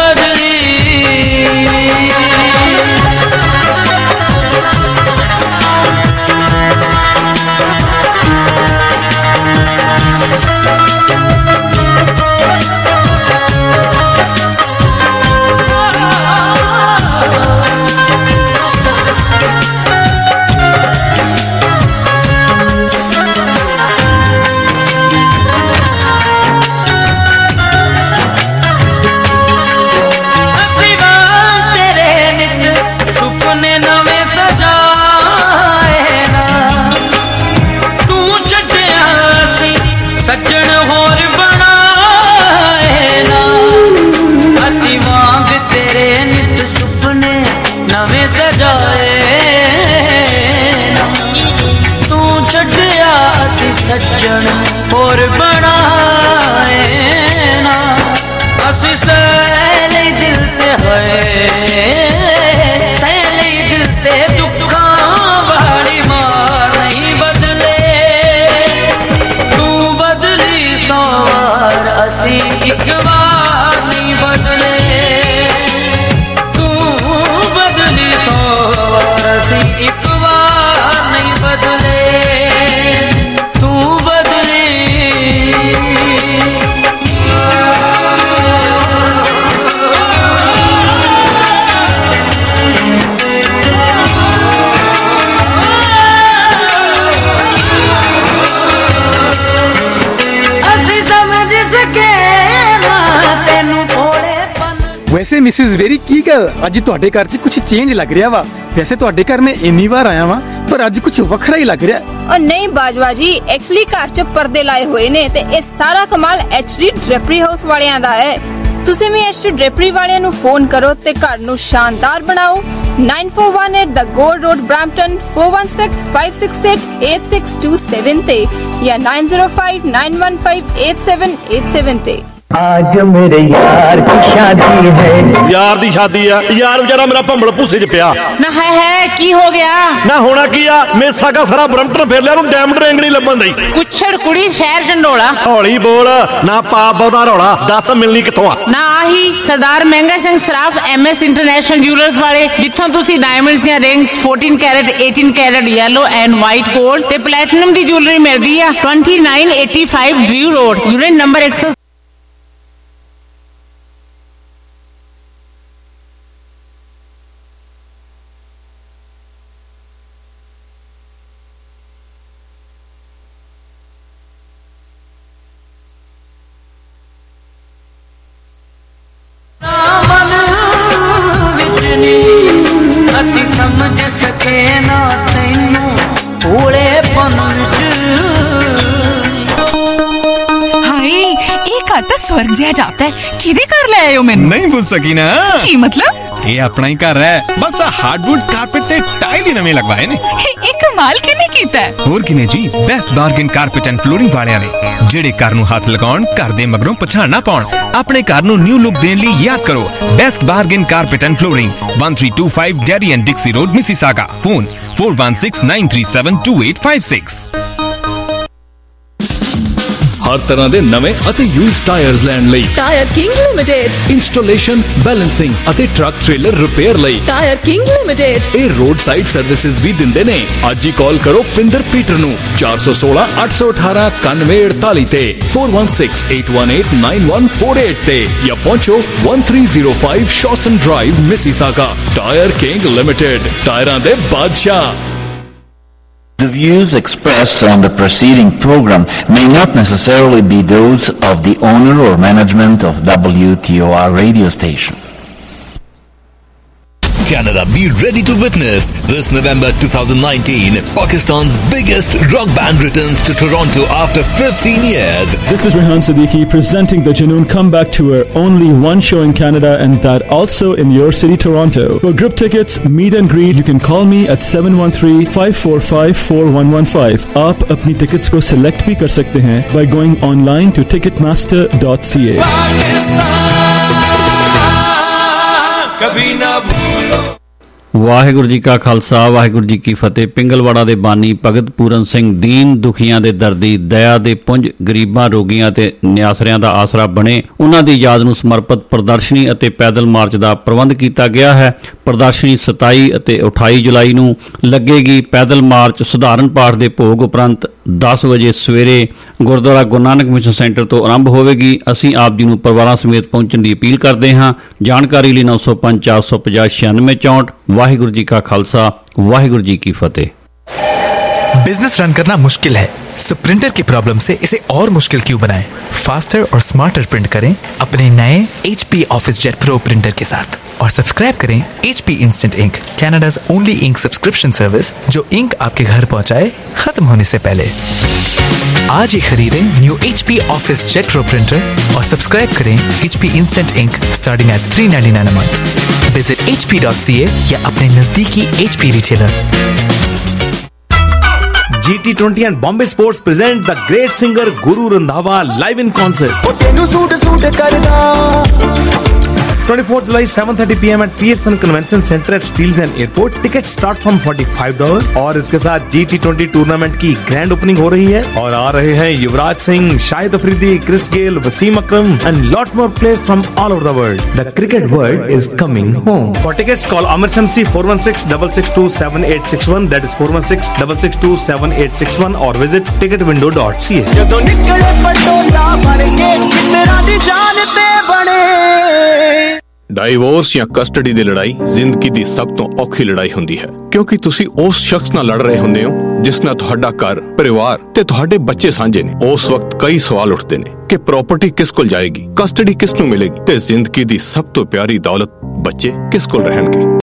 सज्जन और बनाए ना असी सैले दिल ते है सैले दिल ते दुखा वाली मार नहीं बदले तू एक बार नहीं बदले तू बदले ਅਸੀਂ ਸਮਝ ਸਕੇ ਨਾ ਤੈਨੂੰ ਵੈਸੇ ਮਿਸਿਸ ਵੇਰੀ ਕੀ ਗੱਲ ਅੱਜ ਤੁਹਾਡੇ ਘਰ 'ਚ ਕੁਝ ਚੇਂਜ ਲੱਗ ਰਿਹਾ ਵਾ ਵੈਸੇ ਤੁਹਾਡੇ ਘਰ ਮੈਂ ਇੰਨੀ ਵਾਰ ਆਇਆ ਵਾਂ ਪਰ ਅੱਜ ਕੁਝ ਵੱਖਰਾ ਹੀ ਲੱਗ ਰਿਹਾ ਉਹ ਨਹੀਂ ਬਾਜਵਾ ਜੀ ਐਕਚੁਅਲੀ ਘਰ 'ਚ ਪਰਦੇ ਲਾਏ ਹੋਏ ਨੇ ਤੇ ਇਹ ਸਾਰਾ ਕਮਾਲ ਐਚਡੀ ਡ੍ਰੇਪਰੀ ਹਾਊਸ ਵਾਲਿਆਂ ਦਾ ਹੈ ਤੁਸੀਂ ਵੀ ਐਚਡੀ ਡ੍ਰੇਪਰੀ ਵਾਲਿਆਂ ਨੂੰ ਫੋਨ ਕਰੋ ਤੇ ਘਰ ਨੂੰ ਸ਼ਾਨਦਾਰ ਬਣਾਓ nine four one eight The Gold Road Brampton four one six five six eight eight six two seven ਤੇ ਜਾਂ nine zero five nine one five eight seven eight seven ਤੇ आज मेरे यार की शादी है यार दी शादी है यार बेचारा मेरा भंबल भूसे च पिया ना है है की हो गया ना होना की आ मेसा का सारा ब्रम्पटन फिर लिया डायमंड रिंग नहीं लभन दी कुछड़ कुड़ी शहर ढंडोला हौली बोल ना पा बहुता रौला दस मिलनी किथों आ ना आही Sardar Mehnga Singh Saraf MS International Jewellers वाले जिथों तुसी डायमंड्स ਦੀਆਂ rings fourteen carat eighteen carat yellow and white gold ਤੇ ਪਲੈਟੀਨਮ ਦੀ ਜੁਐਲਰੀ ਮਿਲਦੀ ਆ twenty-nine eighty-five Drew Road unit number one oh ਅਸੀਂ ਸਮਝ ਸਕੇ ਨਾ ਤੈਨੂੰ ਭੋਲੇ ਪਨ ਵਿੱਚ ਹਾਏ ਇਹ ਘਰ ਤਾਂ ਸਵਰਗ ਜਿਹਾ ਜਾਪਦਾ ਹੈ ਕਿਹਦੇ ਘਰ ਲੈ ਆਇਓ ਮੈਨੂੰ ਨਹੀਂ ਪੁੱਛ ਸਕੀ ਨਾ ਕੀ ਮਤਲਬ ਇਹ ਆਪਣਾ ਹੀ ਘਰ ਹੈ ਬਸ ਆ ਹਾਰਡਵੁੱਡ ਕਾਰਪੇਟ ਤੇ ਟਾਈਲ ਹੀ ਨਵੇਂ ਲਗਵਾਏ ਨੇ ਇਹ ਕਮਾਲ ਕਿਨੇ ਕੀਤਾ ਹੋਰ ਕਿਨੇ ਜੀ Best Bargain Carpet and Flooring ਵਾਲਿਆਂ ਨੇ ਜਿਹੜੇ ਘਰ ਨੂੰ ਹੱਥ ਲਗਾਉਣ ਘਰ ਦੇ ਮਗਰੋਂ ਪਛਾਣ ਨਾ ਪਾਉਣ ਆਪਣੇ ਘਰ ਨੂੰ ਨਿਊ ਲੁੱਕ ਦੇਣ ਲਈ ਯਾਦ ਕਰੋ Best Bargain Carpet and Flooring one three two five Derry and Dixie Road Mississauga phone four one six nine three seven two eight five six ਹਰ ਤਰ੍ਹਾਂ ਦੇ ਨਵੇਂ ਅਤੇ ਯੂਜ਼ਡ ਟਾਇਰਸ ਲੈਣ ਲਈ Tire King Limited installation balancing ਅਤੇ truck trailer repair ਲਈ Tire King Limited ਇਹ ਰੋਡ ਸਾਈਡ ਸਰਵਿਸਿਜ਼ ਵੀ ਦਿੰਦੇ ਨੇ ਅੱਜ ਹੀ ਕਾਲ ਕਰੋ ਪਿੰਦਰ ਪੀਟਰ ਨੂੰ four one six eight one eight one nine eight eight ਤੇ four one six eight one eight nine one four eight ਤੇ ਜਾਂ ਪਹੁੰਚੋ one three zero five Shawson Drive Mississauga Tire King Limited ਟਾਇਰਾਂ ਦੇ ਬਾਦਸ਼ਾਹ The views expressed on the preceding program may not necessarily be those of the owner or management of W T O R radio station. Canada, be ready to witness this November twenty nineteen Pakistan's biggest rock band returns to Toronto after fifteen years. This is Rehan Siddiqui presenting the Junoon Comeback Tour. Only one show in Canada and that also in your city, Toronto. For group tickets, meet and greet, you can call me at seven one three five four five four one one five. आप अपनी tickets को select भी कर सकते हैं by going online to ticketmaster dot c a. कभी ना ਵਾਹਿਗੁਰੂ ਜੀ ਕਾ ਖਾਲਸਾ ਵਾਹਿਗੁਰੂ ਜੀ ਕੀ ਫਤਿਹ ਪਿੰਗਲਵਾੜਾ ਦੇ ਬਾਨੀ ਭਗਤ ਪੂਰਨ ਸਿੰਘ ਦੀਨ ਦੁਖੀਆਂ ਦੇ ਦਰਦੀ ਦਇਆ ਦੇ ਪੁੰਜ ਗਰੀਬਾਂ ਰੋਗੀਆਂ ਤੇ ਨਿਆਸਰਿਆਂ ਦਾ ਆਸਰਾ ਬਣੇ ਉਹਨਾਂ ਦੀ ਯਾਦ ਨੂੰ ਸਮਰਪਿਤ ਪ੍ਰਦਰਸ਼ਨੀ ਅਤੇ ਪੈਦਲ ਮਾਰਚ ਦਾ ਪ੍ਰਬੰਧ ਕੀਤਾ ਗਿਆ ਹੈ ਪ੍ਰਦਰਸ਼ਨੀ ਸਤਾਈ ਅਤੇ ਅਠਾਈ ਜੁਲਾਈ ਨੂੰ ਲੱਗੇਗੀ ਪੈਦਲ ਮਾਰਚ ਸਧਾਰਨ ਪਾਠ ਦੇ ਭੋਗ ਉਪਰੰਤ ਦਸ ਵਜੇ ਸਵੇਰੇ ਗੁਰਦੁਆਰਾ ਗੁਰੂ ਨਾਨਕ ਮਿਸ਼ਨ ਸੈਂਟਰ ਤੋਂ ਆਰੰਭ ਹੋਵੇਗੀ ਅਸੀਂ ਆਪ ਜੀ ਨੂੰ ਪਰਿਵਾਰਾਂ ਸਮੇਤ ਪਹੁੰਚਣ ਦੀ ਅਪੀਲ ਕਰਦੇ ਹਾਂ ਜਾਣਕਾਰੀ ਲਈ nine zero five four five zero nine six four four Waheguru ji का खालसा वाहिगुरु जी की फतेह। बिजनेस रन करना मुश्किल है, सो प्रिंटर की प्रॉब्लम से इसे और मुश्किल क्यों बनाएं? फास्टर और स्मार्टर प्रिंट करें अपने नए H P Office Jet Pro printer के साथ और सब्सक्राइब करें H P Instant Ink, Canada's only ink subscription service जो इंक आपके घर पहुंचाए खत्म होने से पहले। आज ही खरीदें new H P Office Jet Pro printer और सब्सक्राइब करें H P Instant Ink starting at three ninety-nine a month। Visit H P dot C A या अपने नजदीकी H P retailer. G T twenty and Bombay Sports present the great singer Guru Randhawa live in concert. twenty-fourth July seven thirty p m at Pearson Convention Center at Steels and Airport. Tickets start from forty-five dollars और इसके साथ G T twenty tournament की grand opening हो रही है और आ रहे हैं Yuvraj Singh, Shahid Afridi, Chris Gayle, Wasim Akram and lot more players from all over the world. The cricket world is coming home. For tickets call Amar Shamsi four one six six six two seven eight six one, that is four one six six six two seven eight six one, or visit ticket window dot c a. ਜਦੋਂ ਨਿਕਲੇ ਪਟੋਲਾ ਬਣ ਕੇ ਕਿੰਨਰਾਂ ਦੀ ਜਾਨ ਤੇ ਬਣੇ. Divorce ਜਾਂ custody ਦੀ ਲੜਾਈ ਜ਼ਿੰਦਗੀ ਦੀ ਸਭ ਤੋਂ ਔਖੀ ਲੜਾਈ ਹੁੰਦੀ ਹੈ ਕਿਉਂਕਿ ਤੁਸੀਂ ਉਸ ਸ਼ਖਸ ਨਾਲ ਲੜ ਰਹੇ ਹੁੰਦੇ ਹੋ ਜਿਸ ਨਾਲ ਤੁਹਾਡਾ ਘਰ, ਪਰਿਵਾਰ ਤੇ ਤੁਹਾਡੇ ਬੱਚੇ ਸਾਂਝੇ ਨੇ. ਉਸ ਵਕਤ ਕਈ ਸਵਾਲ ਉੱਠਦੇ ਨੇ ਕਿ ਪ੍ਰਾਪਰਟੀ ਕਿਸ ਕੋਲ ਜਾਏਗੀ, ਕਸਟਡੀ ਕਿਸ ਨੂੰ ਮਿਲੇਗੀ ਤੇ ਜ਼ਿੰਦਗੀ ਦੀ ਸਭ ਤੋਂ ਪਿਆਰੀ ਦੌਲਤ ਬੱਚੇ ਕਿਸ ਕੋਲ ਰਹਿਣਗੇ.